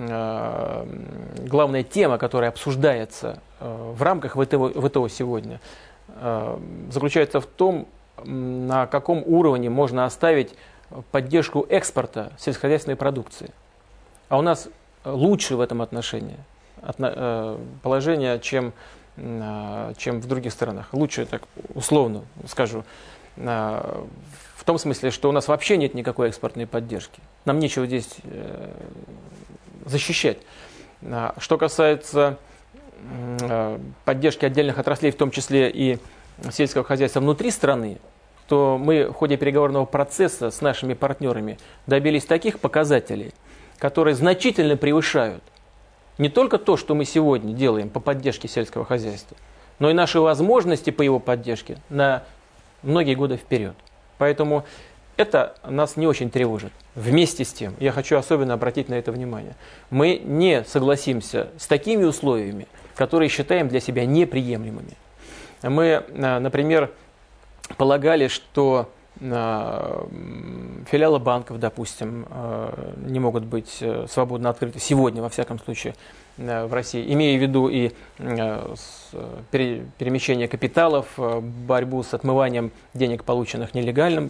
тема, которая обсуждается в рамках ВТО сегодня, заключается в том, на каком уровне можно оставить поддержку экспорта сельскохозяйственной продукции. А у нас лучше в этом отношении положение, чем в других странах. Лучше, так условно скажу, в том смысле, что у нас вообще нет никакой экспортной поддержки. Нам нечего здесь защищать. Что касается поддержки отдельных отраслей, в том числе и сельского хозяйства внутри страны, то мы в ходе переговорного процесса с нашими партнерами добились таких показателей, которые значительно превышают не только то, что мы сегодня делаем по поддержке сельского хозяйства, но и наши возможности по его поддержке на многие годы вперед. Поэтому это нас не очень тревожит. Вместе с тем, я хочу особенно обратить на это внимание, мы не согласимся с такими условиями, которые считаем для себя неприемлемыми. Мы, например, полагали, что филиалы банков, допустим, не могут быть свободно открыты сегодня, во всяком случае, в России, имея в виду и перемещение капиталов, борьбу с отмыванием денег, полученных нелегальным,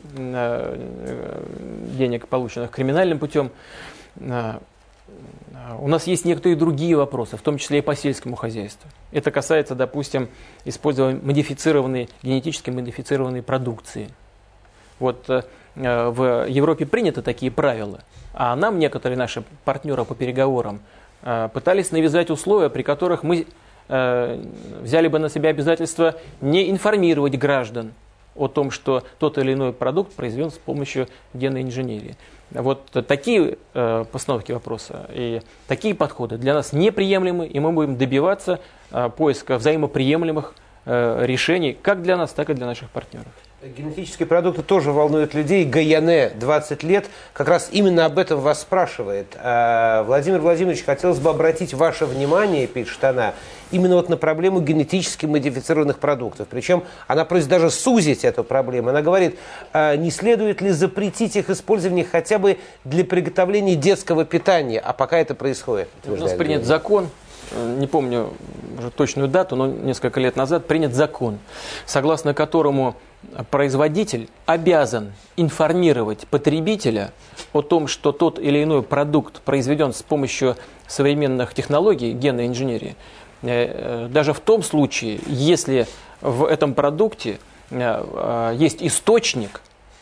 денег, полученных криминальным путем. У нас есть некоторые другие вопросы, в том числе и по сельскому хозяйству. Это касается, допустим, использования генетически модифицированной продукции. Вот в Европе приняты такие правила, а нам некоторые наши партнеры по переговорам пытались навязать условия, при которых мы взяли бы на себя обязательство не информировать граждан о том, что тот или иной продукт произведен с помощью генной инженерии. Вот такие постановки вопроса и такие подходы для нас неприемлемы, и мы будем добиваться поиска взаимоприемлемых решений как для нас, так и для наших партнеров. Генетические продукты тоже волнуют людей. Гаяне, 20 лет, как раз именно об этом вас спрашивает. Владимир Владимирович, хотелось бы обратить ваше внимание, пишет она, именно вот на проблему генетически модифицированных продуктов. Причем она просит даже сузить эту проблему. Она говорит, не следует ли запретить их использование хотя бы для приготовления детского питания, а пока это происходит. У нас принят закон, не помню уже точную дату, но несколько лет назад принят закон, согласно которому производитель обязан информировать потребителя о том, что тот или иной продукт произведен с помощью современных технологий генной инженерии, даже в том случае, если в этом продукте есть источник,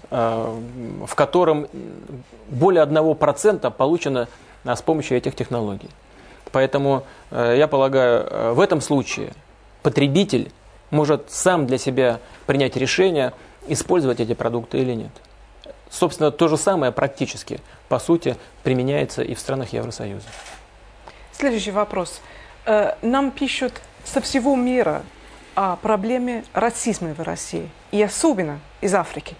в котором более 1% получено с помощью этих технологий. Поэтому, я полагаю, в этом случае потребитель может сам для себя принять решение, использовать эти продукты или нет. Собственно, то же самое практически, по сути, применяется и в странах Евросоюза. Следующий вопрос. Нам пишут со всего мира о проблеме расизма в России, и особенно из Африки.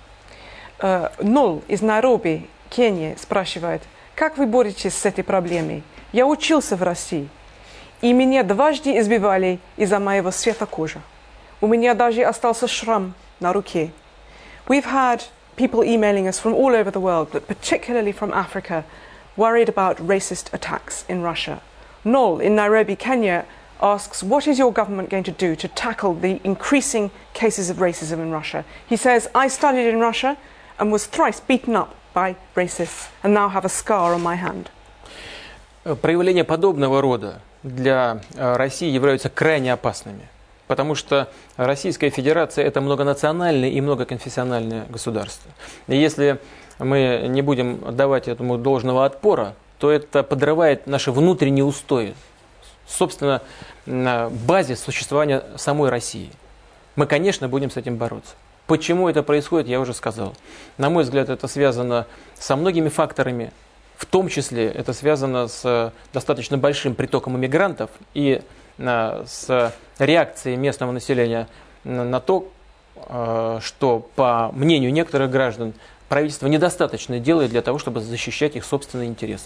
Нол из Найроби, Кения, спрашивает, как вы боретесь с этой проблемой? Я учился в России, и меня дважды избивали из-за моего цвета кожи. У меня даже остался шрам на руке. We've had people emailing us from all over the world, but particularly from Africa, worried about racist attacks in Russia. Noel in Nairobi, Kenya, asks, what is your government going to do to tackle the increasing cases of racism in Russia? He says, I studied in Russia and was thrice beaten up by racists and now have a scar on my hand. Проявления подобного рода для России являются крайне опасными. Потому что Российская Федерация – это многонациональное и многоконфессиональное государство. И если мы не будем давать этому должного отпора, то это подрывает наши внутренние устои, собственно, на базе существования самой России. Мы, конечно, будем с этим бороться. Почему это происходит, я уже сказал. На мой взгляд, это связано со многими факторами, в том числе это связано с достаточно большим притоком иммигрантов и с реакцией местного населения на то, что, по мнению некоторых граждан, правительство недостаточно делает для того, чтобы защищать их собственные интересы.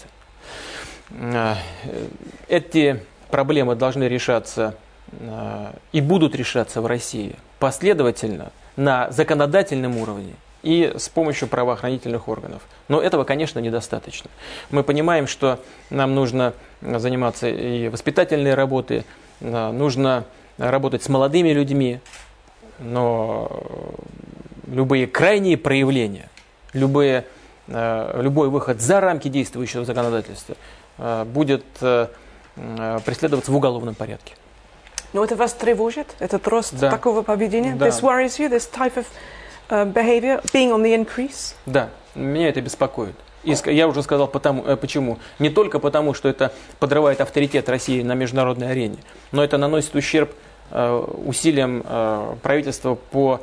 Эти проблемы должны решаться и будут решаться в России последовательно на законодательном уровне и с помощью правоохранительных органов. Но этого, конечно, недостаточно. Мы понимаем, что нам нужно заниматься и воспитательной работой, нужно работать с молодыми людьми, но любые крайние проявления, любой выход за рамки действующего законодательства будет преследоваться в уголовном порядке. Но это вас тревожит, этот рост такого поведения? Да. This worries you, this type of behavior being on the increase? Да, меня это беспокоит. И я уже сказал почему. Не только потому, что это подрывает авторитет России на международной арене, но это наносит ущерб усилиям правительства по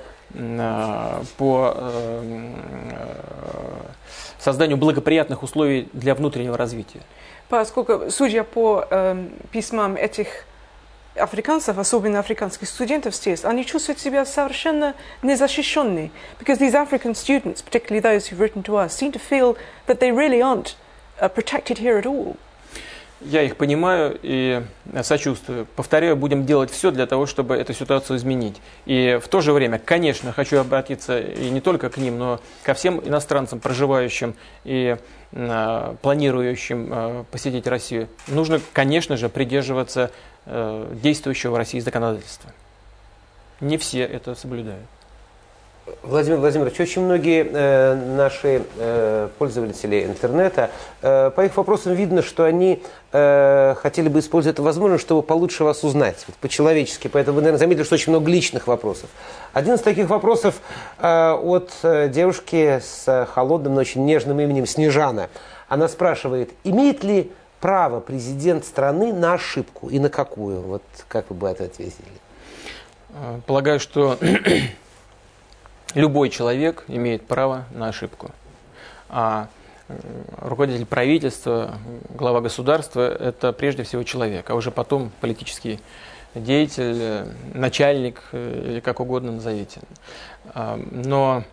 созданию благоприятных условий для внутреннего развития. Поскольку, судя по письмам этих африканцев, особенно африканских студентов здесь, они чувствуют себя совершенно незащищенными. Because these African students, particularly those who've written to us, seem to feel that they really aren't protected here at all. Я их понимаю и сочувствую. Повторяю, будем делать все для того, чтобы эту ситуацию изменить. И в то же время, конечно, хочу обратиться и не только к ним, но ко всем иностранцам, проживающим и планирующим посетить Россию. Нужно, конечно же, придерживаться действующего в России законодательства. Не все это соблюдают. Владимир Владимирович, очень многие наши пользователи интернета, по их вопросам видно, что они хотели бы использовать эту возможность, чтобы получше вас узнать, вот, по-человечески. Поэтому вы, наверное, заметили, что очень много личных вопросов. Один из таких вопросов от девушки с холодным, но очень нежным именем Снежана. Она спрашивает, имеет ли право президент страны на ошибку и на какую? Вот как вы бы это ответили? Полагаю, что любой человек имеет право на ошибку. А руководитель правительства, глава государства – это прежде всего человек, а уже потом политический деятель, начальник, или как угодно назовите. Но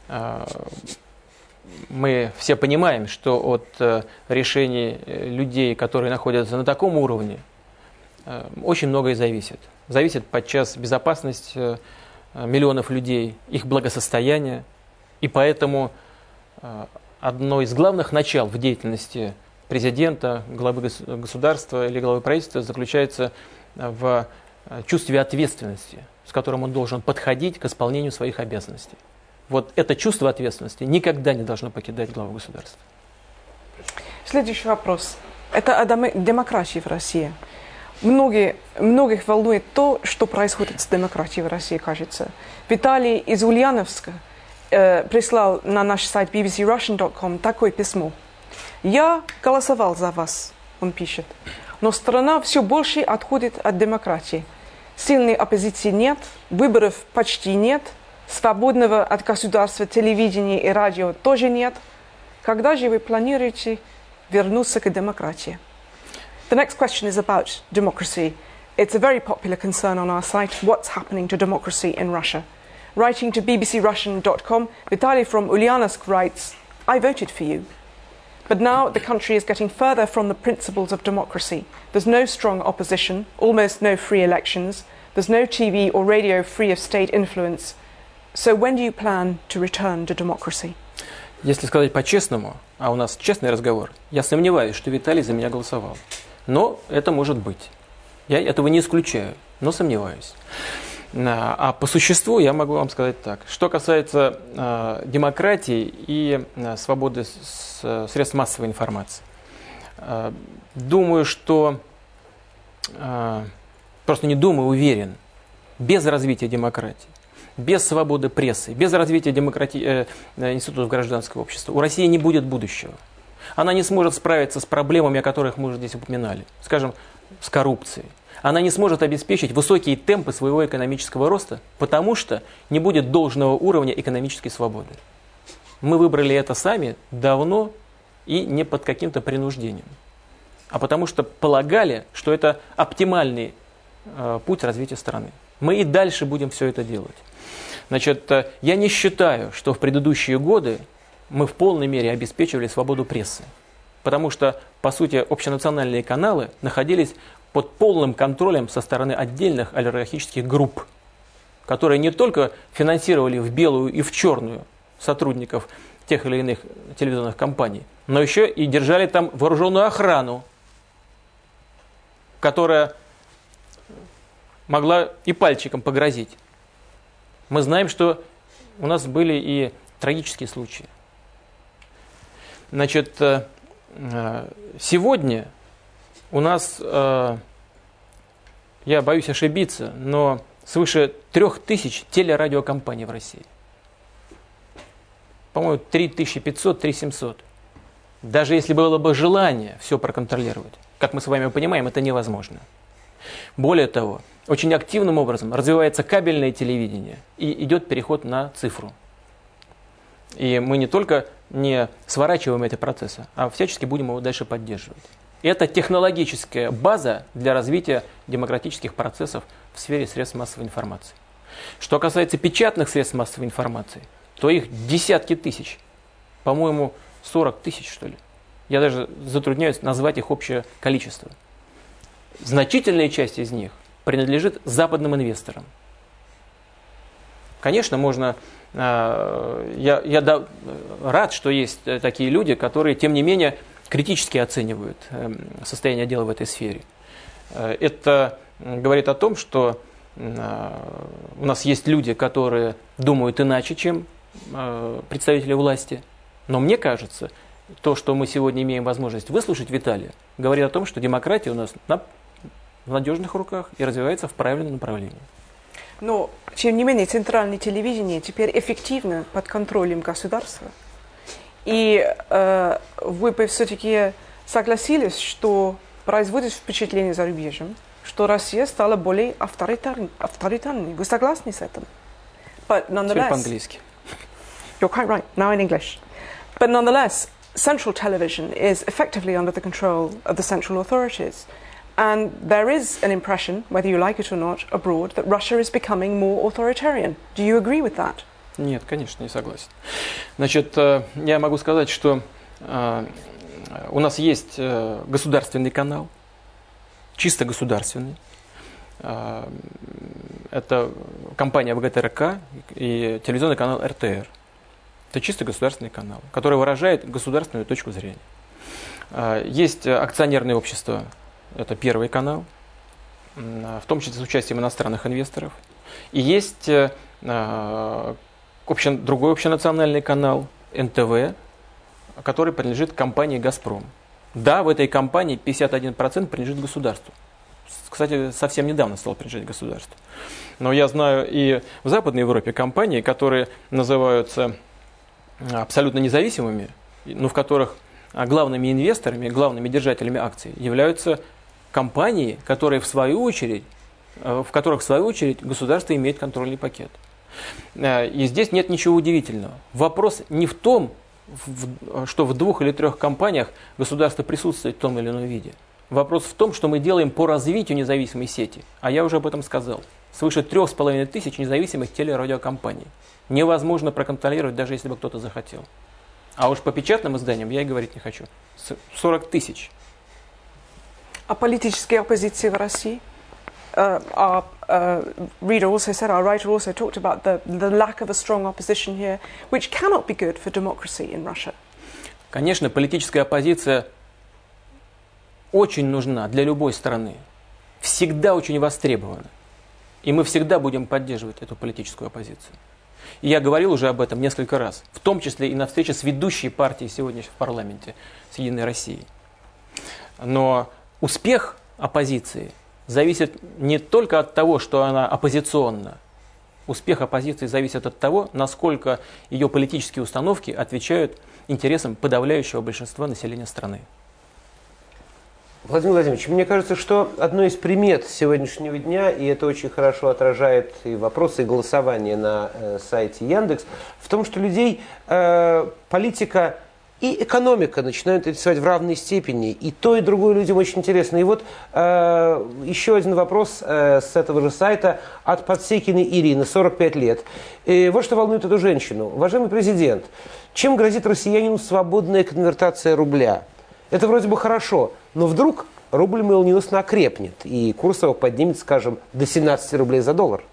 мы все понимаем, что от решений людей, которые находятся на таком уровне, очень многое зависит. Зависит подчас безопасность миллионов людей, их благосостояние. И поэтому одно из главных начал в деятельности президента, главы государства или главы правительства заключается в чувстве ответственности, с которым он должен подходить к исполнению своих обязанностей. Вот это чувство ответственности никогда не должно покидать главу государства. Следующий вопрос. Это о демократии в России. Многих волнует то, что происходит с демократией в России, кажется. Виталий из Ульяновска прислал на наш сайт bbcrussian.com такое письмо. «Я голосовал за вас», он пишет, «но страна все больше отходит от демократии. Сильной оппозиции нет, выборов почти нет, свободного от государства телевидения и радио тоже нет. Когда же вы планируете вернуться к демократии?» The next question is about democracy. It's a very popular concern on our site, what's happening to democracy in Russia. Writing to bbcrussian.com, Vitaly from Ulyanovsk writes, I voted for you. But now the country is getting further from the principles of democracy. There's no strong opposition, almost no free elections. There's no TV or radio free of state influence. So when do you plan to return to democracy? Если сказать по-честному, а у нас честный разговор, я сомневаюсь, что Виталий за меня голосовал. Но это может быть. Я этого не исключаю, но сомневаюсь. А по существу я могу вам сказать так. Что касается демократии и свободы средств массовой информации. Думаю, что... Просто не думаю, уверен. Без развития демократии, без свободы прессы, без развития институтов гражданского общества у России не будет будущего. Она не сможет справиться с проблемами, о которых мы уже здесь упоминали, скажем, с коррупцией. Она не сможет обеспечить высокие темпы своего экономического роста, потому что не будет должного уровня экономической свободы. Мы выбрали это сами давно и не под каким-то принуждением, а потому что полагали, что это оптимальный путь развития страны. Мы и дальше будем все это делать. Значит, я не считаю, что в предыдущие годы мы в полной мере обеспечивали свободу прессы. Потому что, по сути, общенациональные каналы находились под полным контролем со стороны отдельных олигархических групп, которые не только финансировали в белую и в черную сотрудников тех или иных телевизионных компаний, но еще и держали там вооруженную охрану, которая могла и пальчиком погрозить. Мы знаем, что у нас были и трагические случаи. Значит, сегодня у нас, я боюсь ошибиться, но свыше 3000 телерадиокомпаний в России. По-моему, 3500-3700. Даже если было бы желание все проконтролировать, как мы с вами понимаем, это невозможно. Более того, очень активным образом развивается кабельное телевидение и идет переход на цифру. И мы не только не сворачиваем эти процессы, а всячески будем его дальше поддерживать. И это технологическая база для развития демократических процессов в сфере средств массовой информации. Что касается печатных средств массовой информации, то их десятки тысяч, по-моему, 40 тысяч, что ли. Я даже затрудняюсь назвать их общее количество. Значительная часть из них принадлежит западным инвесторам. Конечно, можно... Я рад, что есть такие люди, которые, тем не менее, критически оценивают состояние дела в этой сфере. Это говорит о том, что у нас есть люди, которые думают иначе, чем представители власти. Но мне кажется, то, что мы сегодня имеем возможность выслушать Виталия, говорит о том, что демократия у нас в надежных руках и развивается в правильном направлении. Но, тем не менее, центральное телевидение теперь эффективно под контролем государства. И вы бы все-таки согласились, что производит впечатление за рубежом, что Россия стала более авторитарной. Вы согласны с этим? But Теперь nonetheless, по-английски. you're quite right, now in English. But nonetheless, central television is effectively under the control of the central authorities. And there is an impression, whether you like it or not, abroad, that Russia is becoming more authoritarian. Do you agree with that? Нет, конечно, не согласен. Значит, я могу сказать, что у нас есть государственный канал, чисто государственный. Это компания ВГТРК и телевизионный канал РТР. Это чисто государственный канал, который выражает государственную точку зрения. Есть акционерное общество, это Первый канал, в том числе с участием иностранных инвесторов. И есть другой общенациональный канал НТВ, который принадлежит компании «Газпром». Да, в этой компании 51% принадлежит государству. Кстати, совсем недавно стал принадлежать государству. Но я знаю и в Западной Европе компании, которые называются абсолютно независимыми, но в которых главными инвесторами, главными держателями акций являются компании, которые в которых в свою очередь государство имеет контрольный пакет. И здесь нет ничего удивительного. Вопрос не в том, что в 2 или 3 компаниях государство присутствует в том или ином виде. Вопрос в том, что мы делаем по развитию независимой сети. А я уже об этом сказал. Свыше 3500 независимых телерадиокомпаний. Невозможно проконтролировать, даже если бы кто-то захотел. А уж по печатным изданиям я и говорить не хочу. 40 000. A политическая оппозиция в России? Our reader also said, our writer also talked about the lack of a strong opposition here, which cannot be good for democracy in Russia. Конечно, политическая оппозиция очень нужна для любой страны. Всегда очень востребована. И мы всегда будем поддерживать эту политическую оппозицию. И я говорил уже об этом несколько раз, в том числе и на встрече с ведущей партией сегодня в парламенте, с «Единой Россией». Но успех оппозиции зависит не только от того, что она оппозиционна. Успех оппозиции зависит от того, насколько ее политические установки отвечают интересам подавляющего большинства населения страны. Владимир Владимирович, мне кажется, что одной из примет сегодняшнего дня, и это очень хорошо отражает и вопросы, и голосование на сайте Яндекс, в том, что людей политика и экономика начинают интересовать в равной степени. И то, и другое людям очень интересно. И вот еще один вопрос с этого же сайта от Подсекиной Ирины, 45 лет. И вот что волнует эту женщину. Уважаемый президент, чем грозит россиянину свободная конвертация рубля? Это вроде бы хорошо, но вдруг рубль молниеносно окрепнет, и курс его поднимет, скажем, до 17 рублей за доллар.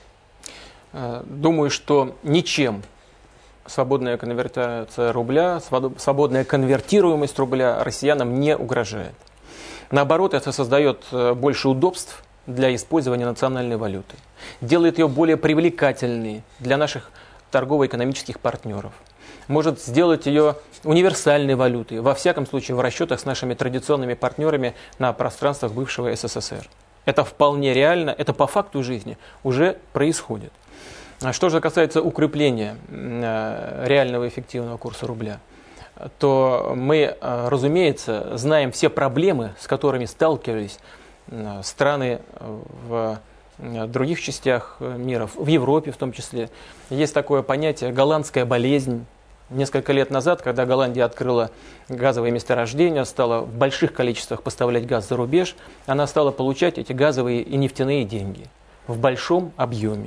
Думаю, что ничем свободная конвертация рубля, свободная конвертируемость рубля россиянам не угрожает. Наоборот, это создает больше удобств для использования национальной валюты, делает ее более привлекательной для наших торгово-экономических партнеров, может сделать ее универсальной валютой, во всяком случае в расчетах с нашими традиционными партнерами на пространствах бывшего СССР. Это вполне реально, это по факту жизни уже происходит. Что же касается укрепления реального эффективного курса рубля, то мы, разумеется, знаем все проблемы, с которыми сталкивались страны в других частях мира, в Европе в том числе. Есть такое понятие «голландская болезнь». Несколько лет назад, когда Голландия открыла газовые месторождения, стала в больших количествах поставлять газ за рубеж, она стала получать эти газовые и нефтяные деньги в большом объеме.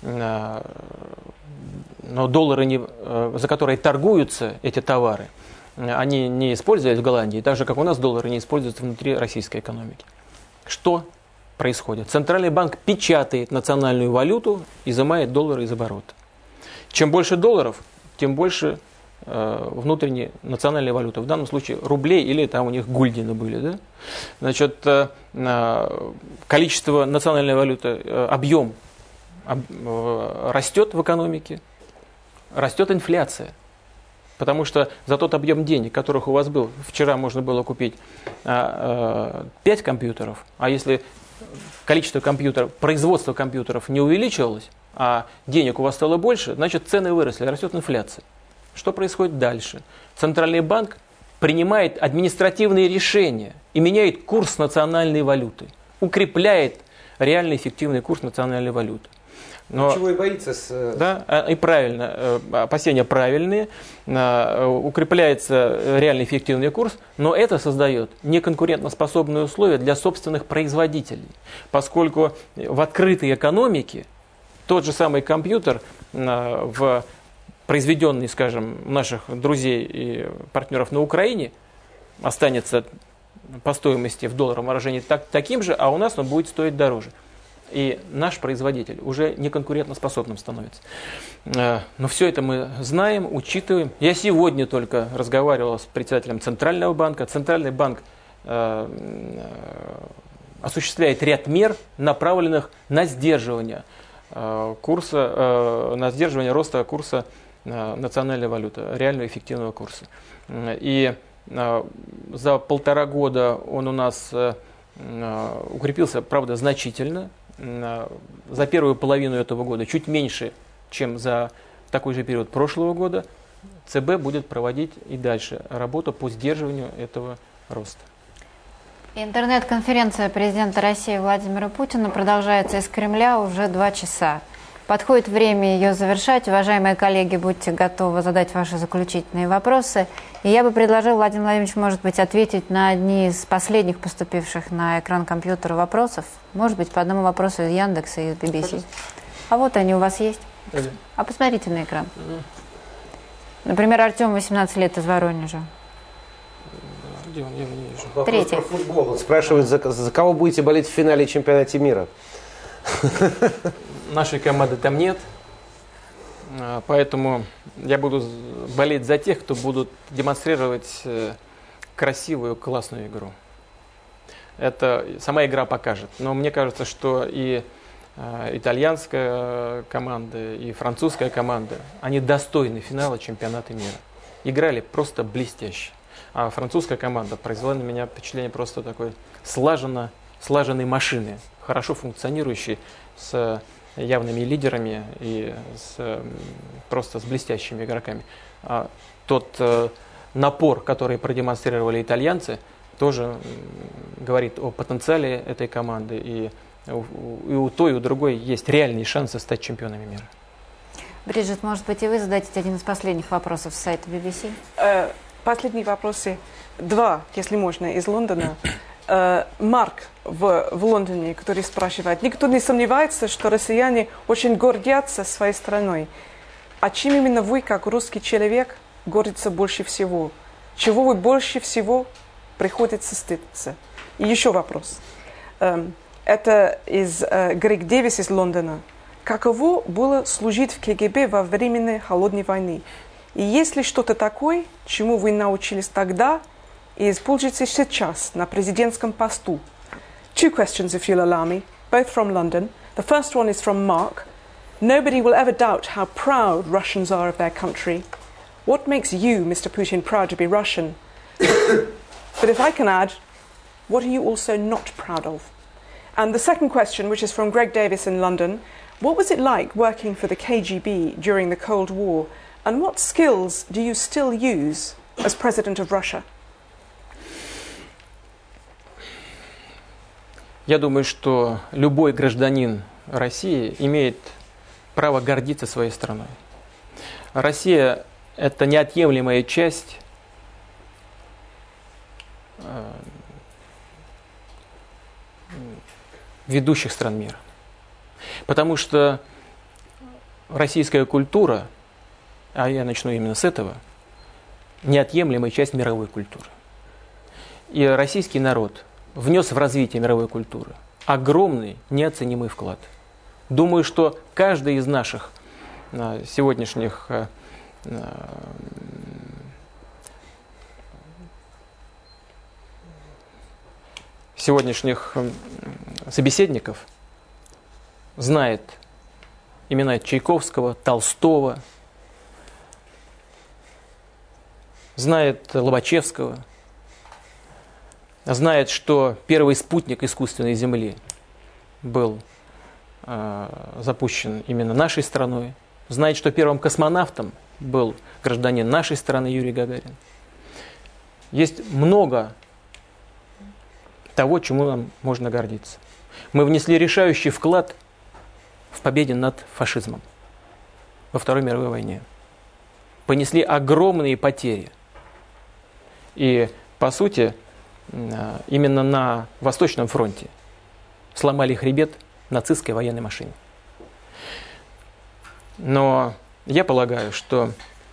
Но доллары, за которые торгуются эти товары, они не используют в Голландии, так же, как у нас доллары не используются внутри российской экономики. Что происходит? Центральный банк печатает национальную валюту, изымает доллары из оборота. Чем больше долларов, тем больше внутренней национальной валюты. В данном случае рублей или там у них гульдены были. Да? Значит, количество национальной валюты, объем растет в экономике, растет инфляция. Потому что за тот объем денег, которых у вас был, вчера можно было купить 5 компьютеров, а если количество компьютеров, производство компьютеров не увеличивалось, а денег у вас стало больше, значит цены выросли, растет инфляция. Что происходит дальше? Центральный банк принимает административные решения и меняет курс национальной валюты, укрепляет реальный эффективный курс национальной валюты. Но, чего и боится. Да, и правильно, опасения правильные, укрепляется реальный эффективный курс, но это создает неконкурентоспособные условия для собственных производителей, поскольку в открытой экономике тот же самый компьютер произведенный, скажем, наших друзей и партнеров на Украине, останется по стоимости в долларовом выражении таким же, а у нас он будет стоить дороже. И наш производитель уже неконкурентоспособным становится. Но все это мы знаем, учитываем. Я сегодня только разговаривал с председателем Центрального банка. Центральный банк осуществляет ряд мер, направленных на сдерживание курса, на сдерживание роста курса национальной валюты, реального эффективного курса. И за 1,5 года он у нас укрепился, правда, значительно. За первую половину этого года чуть меньше, чем за такой же период прошлого года. ЦБ будет проводить и дальше работу по сдерживанию этого роста. Интернет-конференция президента России Владимира Путина продолжается из Кремля уже 2 часа. Подходит время ее завершать. Уважаемые коллеги, будьте готовы задать ваши заключительные вопросы. И я бы предложил, Владимир Владимирович, может быть, ответить на одни из последних поступивших на экран компьютера вопросов. Может быть, по одному вопросу из Яндекса и из BBC. А вот они у вас есть. А посмотрите на экран. Например, Артем, 18 лет, из Воронежа. Где он? Я его не вижу. Вопрос Третий. про футбол. Он спрашивает, за кого будете болеть в финале чемпионата мира? Нашей команды там нет, поэтому я буду болеть за тех, кто будут демонстрировать красивую, классную игру. Это сама игра покажет. Но мне кажется, что и итальянская команда, и французская команда, они достойны финала чемпионата мира. Играли просто блестяще. А французская команда произвела на меня впечатление просто такой слаженной машины, хорошо функционирующей, с явными лидерами и просто с блестящими игроками. А тот напор, который продемонстрировали итальянцы, тоже говорит о потенциале этой команды. И у той, и у другой есть реальные шансы стать чемпионами мира. Бриджит, может быть, и вы зададите один из последних вопросов с сайта BBC? Последние вопросы. 2, если можно, из Лондона. Марк в Лондоне, который спрашивает: никто не сомневается, что россияне очень гордятся своей страной. А чем именно вы, как русский человек, гордитесь больше всего? Чего вы больше всего приходится стыдиться? И еще вопрос. Это из Грег Дэвис из Лондона. Каково было служить в КГБ во время Холодной войны? И есть ли что-то такое, чему вы научились тогда и используете сейчас на президентском посту? 2 questions, if you'll allow me, both from London. The first one is from Mark. Nobody will ever doubt how proud Russians are of their country. What makes you, Mr. Putin, proud to be Russian? But if I can add, what are you also not proud of? And the second question, which is from Greg Davis in London. What was it like working for the KGB during the Cold War? And what skills do you still use as President of Russia? Я думаю, что любой гражданин России имеет право гордиться своей страной. Россия – это неотъемлемая часть ведущих стран мира. Потому что российская культура, а я начну именно с этого, неотъемлемая часть мировой культуры. И российский народ внес в развитие мировой культуры огромный, неоценимый вклад. Думаю, что каждый из наших сегодняшних собеседников знает имена Чайковского, Толстого, знает Лобачевского, знает, что первый спутник искусственной Земли был запущен именно нашей страной, знает, что первым космонавтом был гражданин нашей страны Юрий Гагарин. Есть много того, чему нам можно гордиться. Мы внесли решающий вклад в победе над фашизмом во Второй мировой войне. Понесли огромные потери. И, по сути, именно на Восточном фронте сломали хребет нацистской военной машине. Но я полагаю, что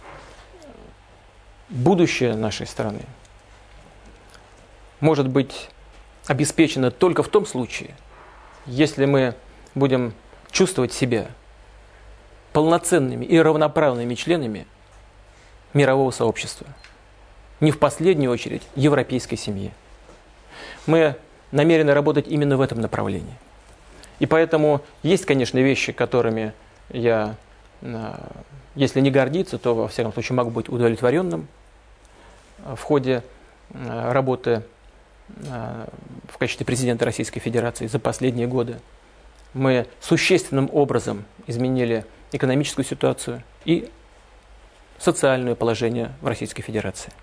будущее нашей страны может быть обеспечено только в том случае, если мы будем чувствовать себя полноценными и равноправными членами мирового сообщества. Не в последнюю очередь европейской семьи. Мы намерены работать именно в этом направлении. И поэтому есть, конечно, вещи, которыми я, если не гордиться, то, во всяком случае, могу быть удовлетворенным в ходе работы в качестве президента Российской Федерации за последние годы. Мы существенным образом изменили экономическую ситуацию и социальное положение в Российской Федерации.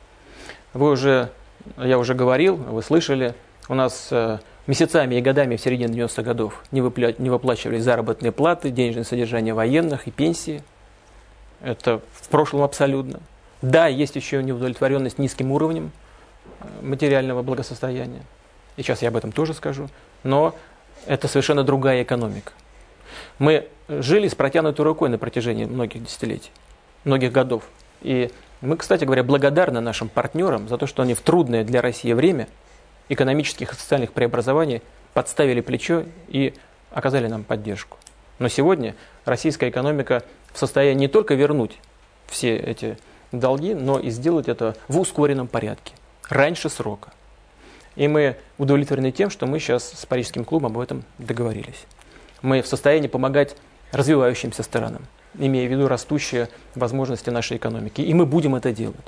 Я уже говорил, вы слышали, у нас месяцами и годами в середине 90-х годов не выплачивались заработные платы, денежное содержание военных и пенсии. Это в прошлом абсолютно. Да, есть еще неудовлетворенность низким уровнем материального благосостояния. И сейчас я об этом тоже скажу. Но это совершенно другая экономика. Мы жили с протянутой рукой на протяжении многих десятилетий, многих годов. И мы, кстати говоря, благодарны нашим партнерам за то, что они в трудное для России время экономических и социальных преобразований подставили плечо и оказали нам поддержку. Но сегодня российская экономика в состоянии не только вернуть все эти долги, но и сделать это в ускоренном порядке, раньше срока. И мы удовлетворены тем, что мы сейчас с Парижским клубом об этом договорились. Мы в состоянии помогать развивающимся странам, имея в виду растущие возможности нашей экономики. И мы будем это делать.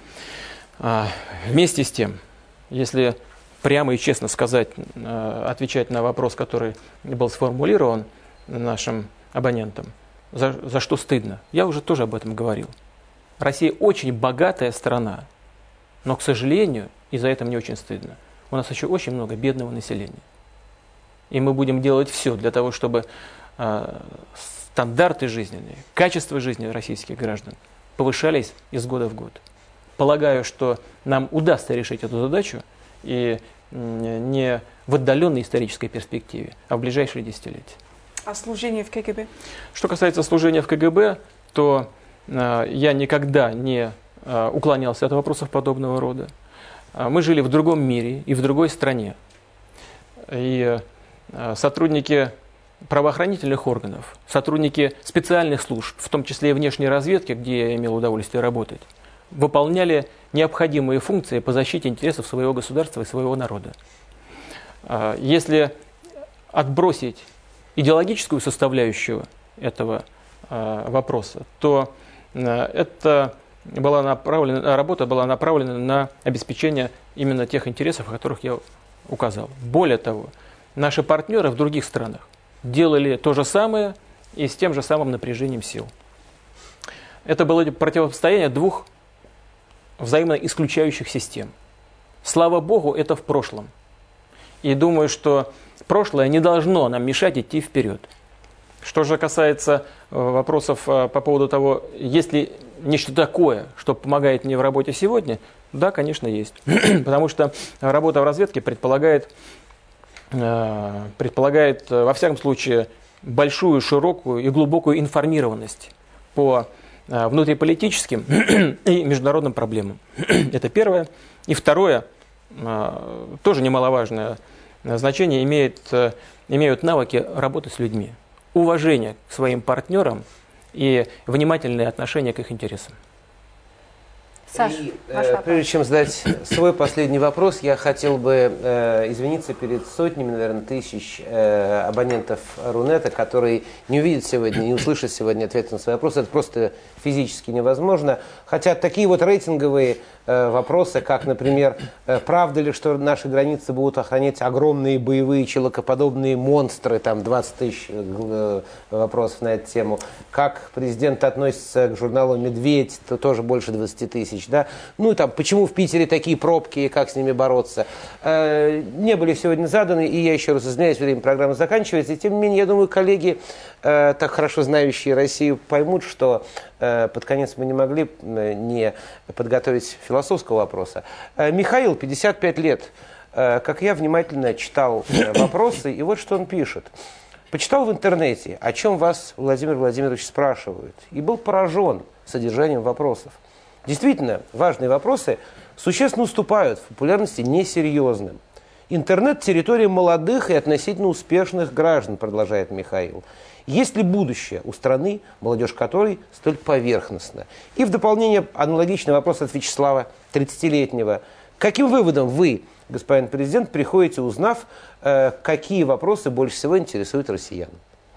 Вместе с тем, если прямо и честно сказать, отвечать на вопрос, который был сформулирован нашим абонентам, за что стыдно, я уже тоже об этом говорил. Россия очень богатая страна, но, к сожалению, и за это мне очень стыдно, у нас еще очень много бедного населения. И мы будем делать все для того, чтобы стандарты жизненные, качество жизни российских граждан повышались из года в год. Полагаю, что нам удастся решить эту задачу и не в отдаленной исторической перспективе, а в ближайшие десятилетия. А служение в КГБ? Что касается служения в КГБ, то я никогда не уклонялся от вопросов подобного рода. Мы жили в другом мире и в другой стране. И сотрудники правоохранительных органов, сотрудники специальных служб, в том числе и внешней разведки, где я имел удовольствие работать, выполняли необходимые функции по защите интересов своего государства и своего народа. Если отбросить идеологическую составляющую этого вопроса, то эта работа была направлена на обеспечение именно тех интересов, о которых я указал. Более того, наши партнеры в других странах делали то же самое и с тем же самым напряжением сил. Это было противостояние двух взаимно исключающих систем. Слава Богу, это в прошлом. И думаю, что прошлое не должно нам мешать идти вперед. Что же касается вопросов по поводу того, есть ли нечто такое, что помогает мне в работе сегодня, да, конечно, есть. Потому что работа в разведке предполагает, во всяком случае, большую, широкую и глубокую информированность по внутриполитическим и международным проблемам. Это первое. И второе, тоже немаловажное значение, имеют навыки работы с людьми, уважение к своим партнерам и внимательное отношение к их интересам. Саша, прежде чем задать свой последний вопрос, я хотел бы извиниться перед сотнями, наверное, тысяч абонентов Рунета, которые не увидят сегодня, не услышат сегодня ответы на свои вопросы. Это просто физически невозможно. Хотя такие вот рейтинговые вопросы, как, например, правда ли, что наши границы будут охранять огромные боевые человекоподобные монстры, там 20 тысяч вопросов на эту тему, как президент относится к журналу «Медведь», то тоже больше 20 тысяч, да, ну и там, почему в Питере такие пробки и как с ними бороться, не были сегодня заданы, и я еще раз извиняюсь, время программы заканчивается, и тем не менее, я думаю, коллеги, так хорошо знающие Россию, поймут, что под конец мы не могли не подготовить философского вопроса. Михаил, 55 лет, как я внимательно читал вопросы, и вот что он пишет. Почитал в интернете, о чем вас, Владимир Владимирович, спрашивают, и был поражен содержанием вопросов. Действительно, важные вопросы существенно уступают в популярности несерьезным. Интернет – территория молодых и относительно успешных граждан, продолжает Михаил. Есть ли будущее у страны, молодежь которой столь поверхностна? И в дополнение аналогичный вопрос от Вячеслава, 30-летнего. К каким выводам вы, господин президент, приходите, узнав, какие вопросы больше всего интересуют россиян?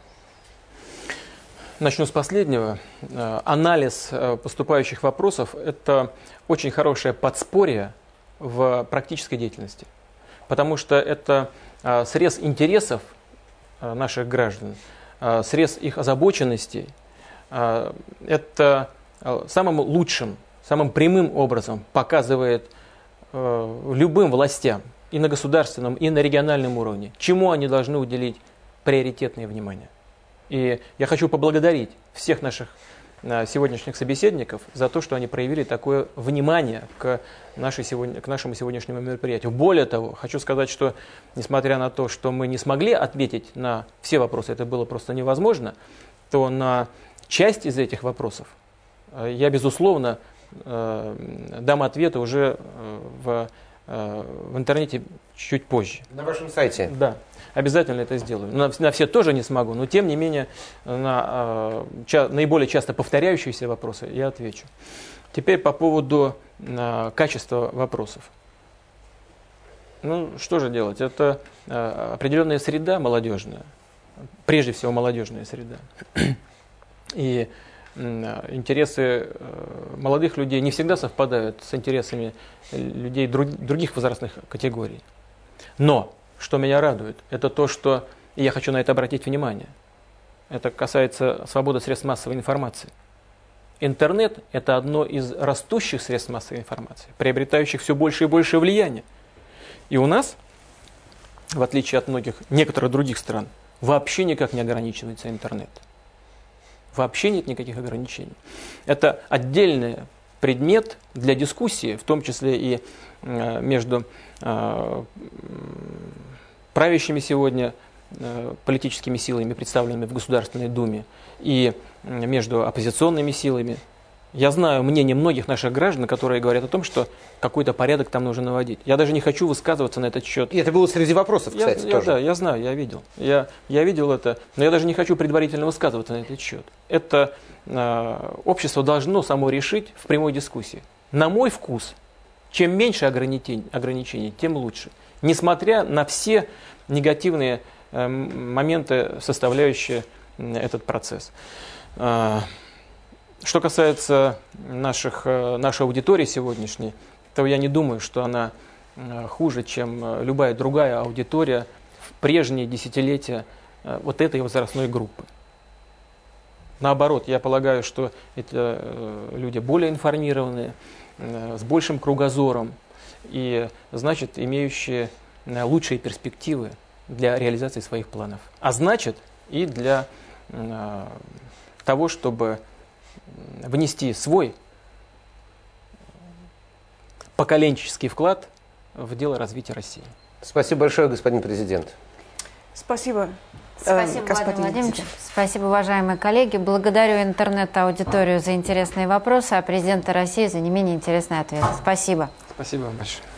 Начну с последнего. Анализ поступающих вопросов – это очень хорошее подспорье в практической деятельности. Потому что это срез интересов наших граждан, срез их озабоченностей. Это самым лучшим, самым прямым образом показывает любым властям и на государственном, и на региональном уровне, чему они должны уделить приоритетное внимание. И я хочу поблагодарить всех наших сегодняшних собеседников за то, что они проявили такое внимание к нашему сегодняшнему мероприятию. Более того, хочу сказать, что несмотря на то, что мы не смогли ответить на все вопросы, это было просто невозможно, то на часть из этих вопросов я, безусловно, дам ответы уже в интернете чуть позже. На вашем сайте? Да. Обязательно это сделаю. На все тоже не смогу, но тем не менее на наиболее часто повторяющиеся вопросы я отвечу. Теперь по поводу качества вопросов. Ну, что же делать? Это определенная среда молодежная, прежде всего молодежная среда. И интересы молодых людей не всегда совпадают с интересами людей других возрастных категорий. Но что меня радует, это то, что, и я хочу на это обратить внимание, это касается свободы средств массовой информации. Интернет – это одно из растущих средств массовой информации, приобретающих все больше и больше влияния. И у нас, в отличие от некоторых других стран, вообще никак не ограничивается интернет. Вообще нет никаких ограничений. Это отдельный предмет для дискуссии, в том числе и между правящими сегодня политическими силами, представленными в Государственной Думе, и между оппозиционными силами. Я знаю мнение многих наших граждан, которые говорят о том, что какой-то порядок там нужно наводить. Я даже не хочу высказываться на этот счет. И это было среди вопросов, кстати, тоже. Да, я знаю, я видел. Я видел это, но я даже не хочу предварительно высказываться на этот счет. Это общество должно само решить в прямой дискуссии. На мой вкус, чем меньше ограничений, тем лучше. Несмотря на все негативные моменты, составляющие этот процесс. Что касается нашей аудитории сегодняшней, то я не думаю, что она хуже, чем любая другая аудитория в прежние десятилетия вот этой возрастной группы. Наоборот, я полагаю, что это люди более информированные, с большим кругозором и, значит, имеющие лучшие перспективы для реализации своих планов. А значит, и для того, чтобы внести свой поколенческий вклад в дело развития России. Спасибо большое, господин президент. Спасибо. Спасибо, господин Владимир Владимирович. Путин. Спасибо, уважаемые коллеги. Благодарю интернет-аудиторию за интересные вопросы, а президента России за не менее интересные ответы. Спасибо. Спасибо вам большое.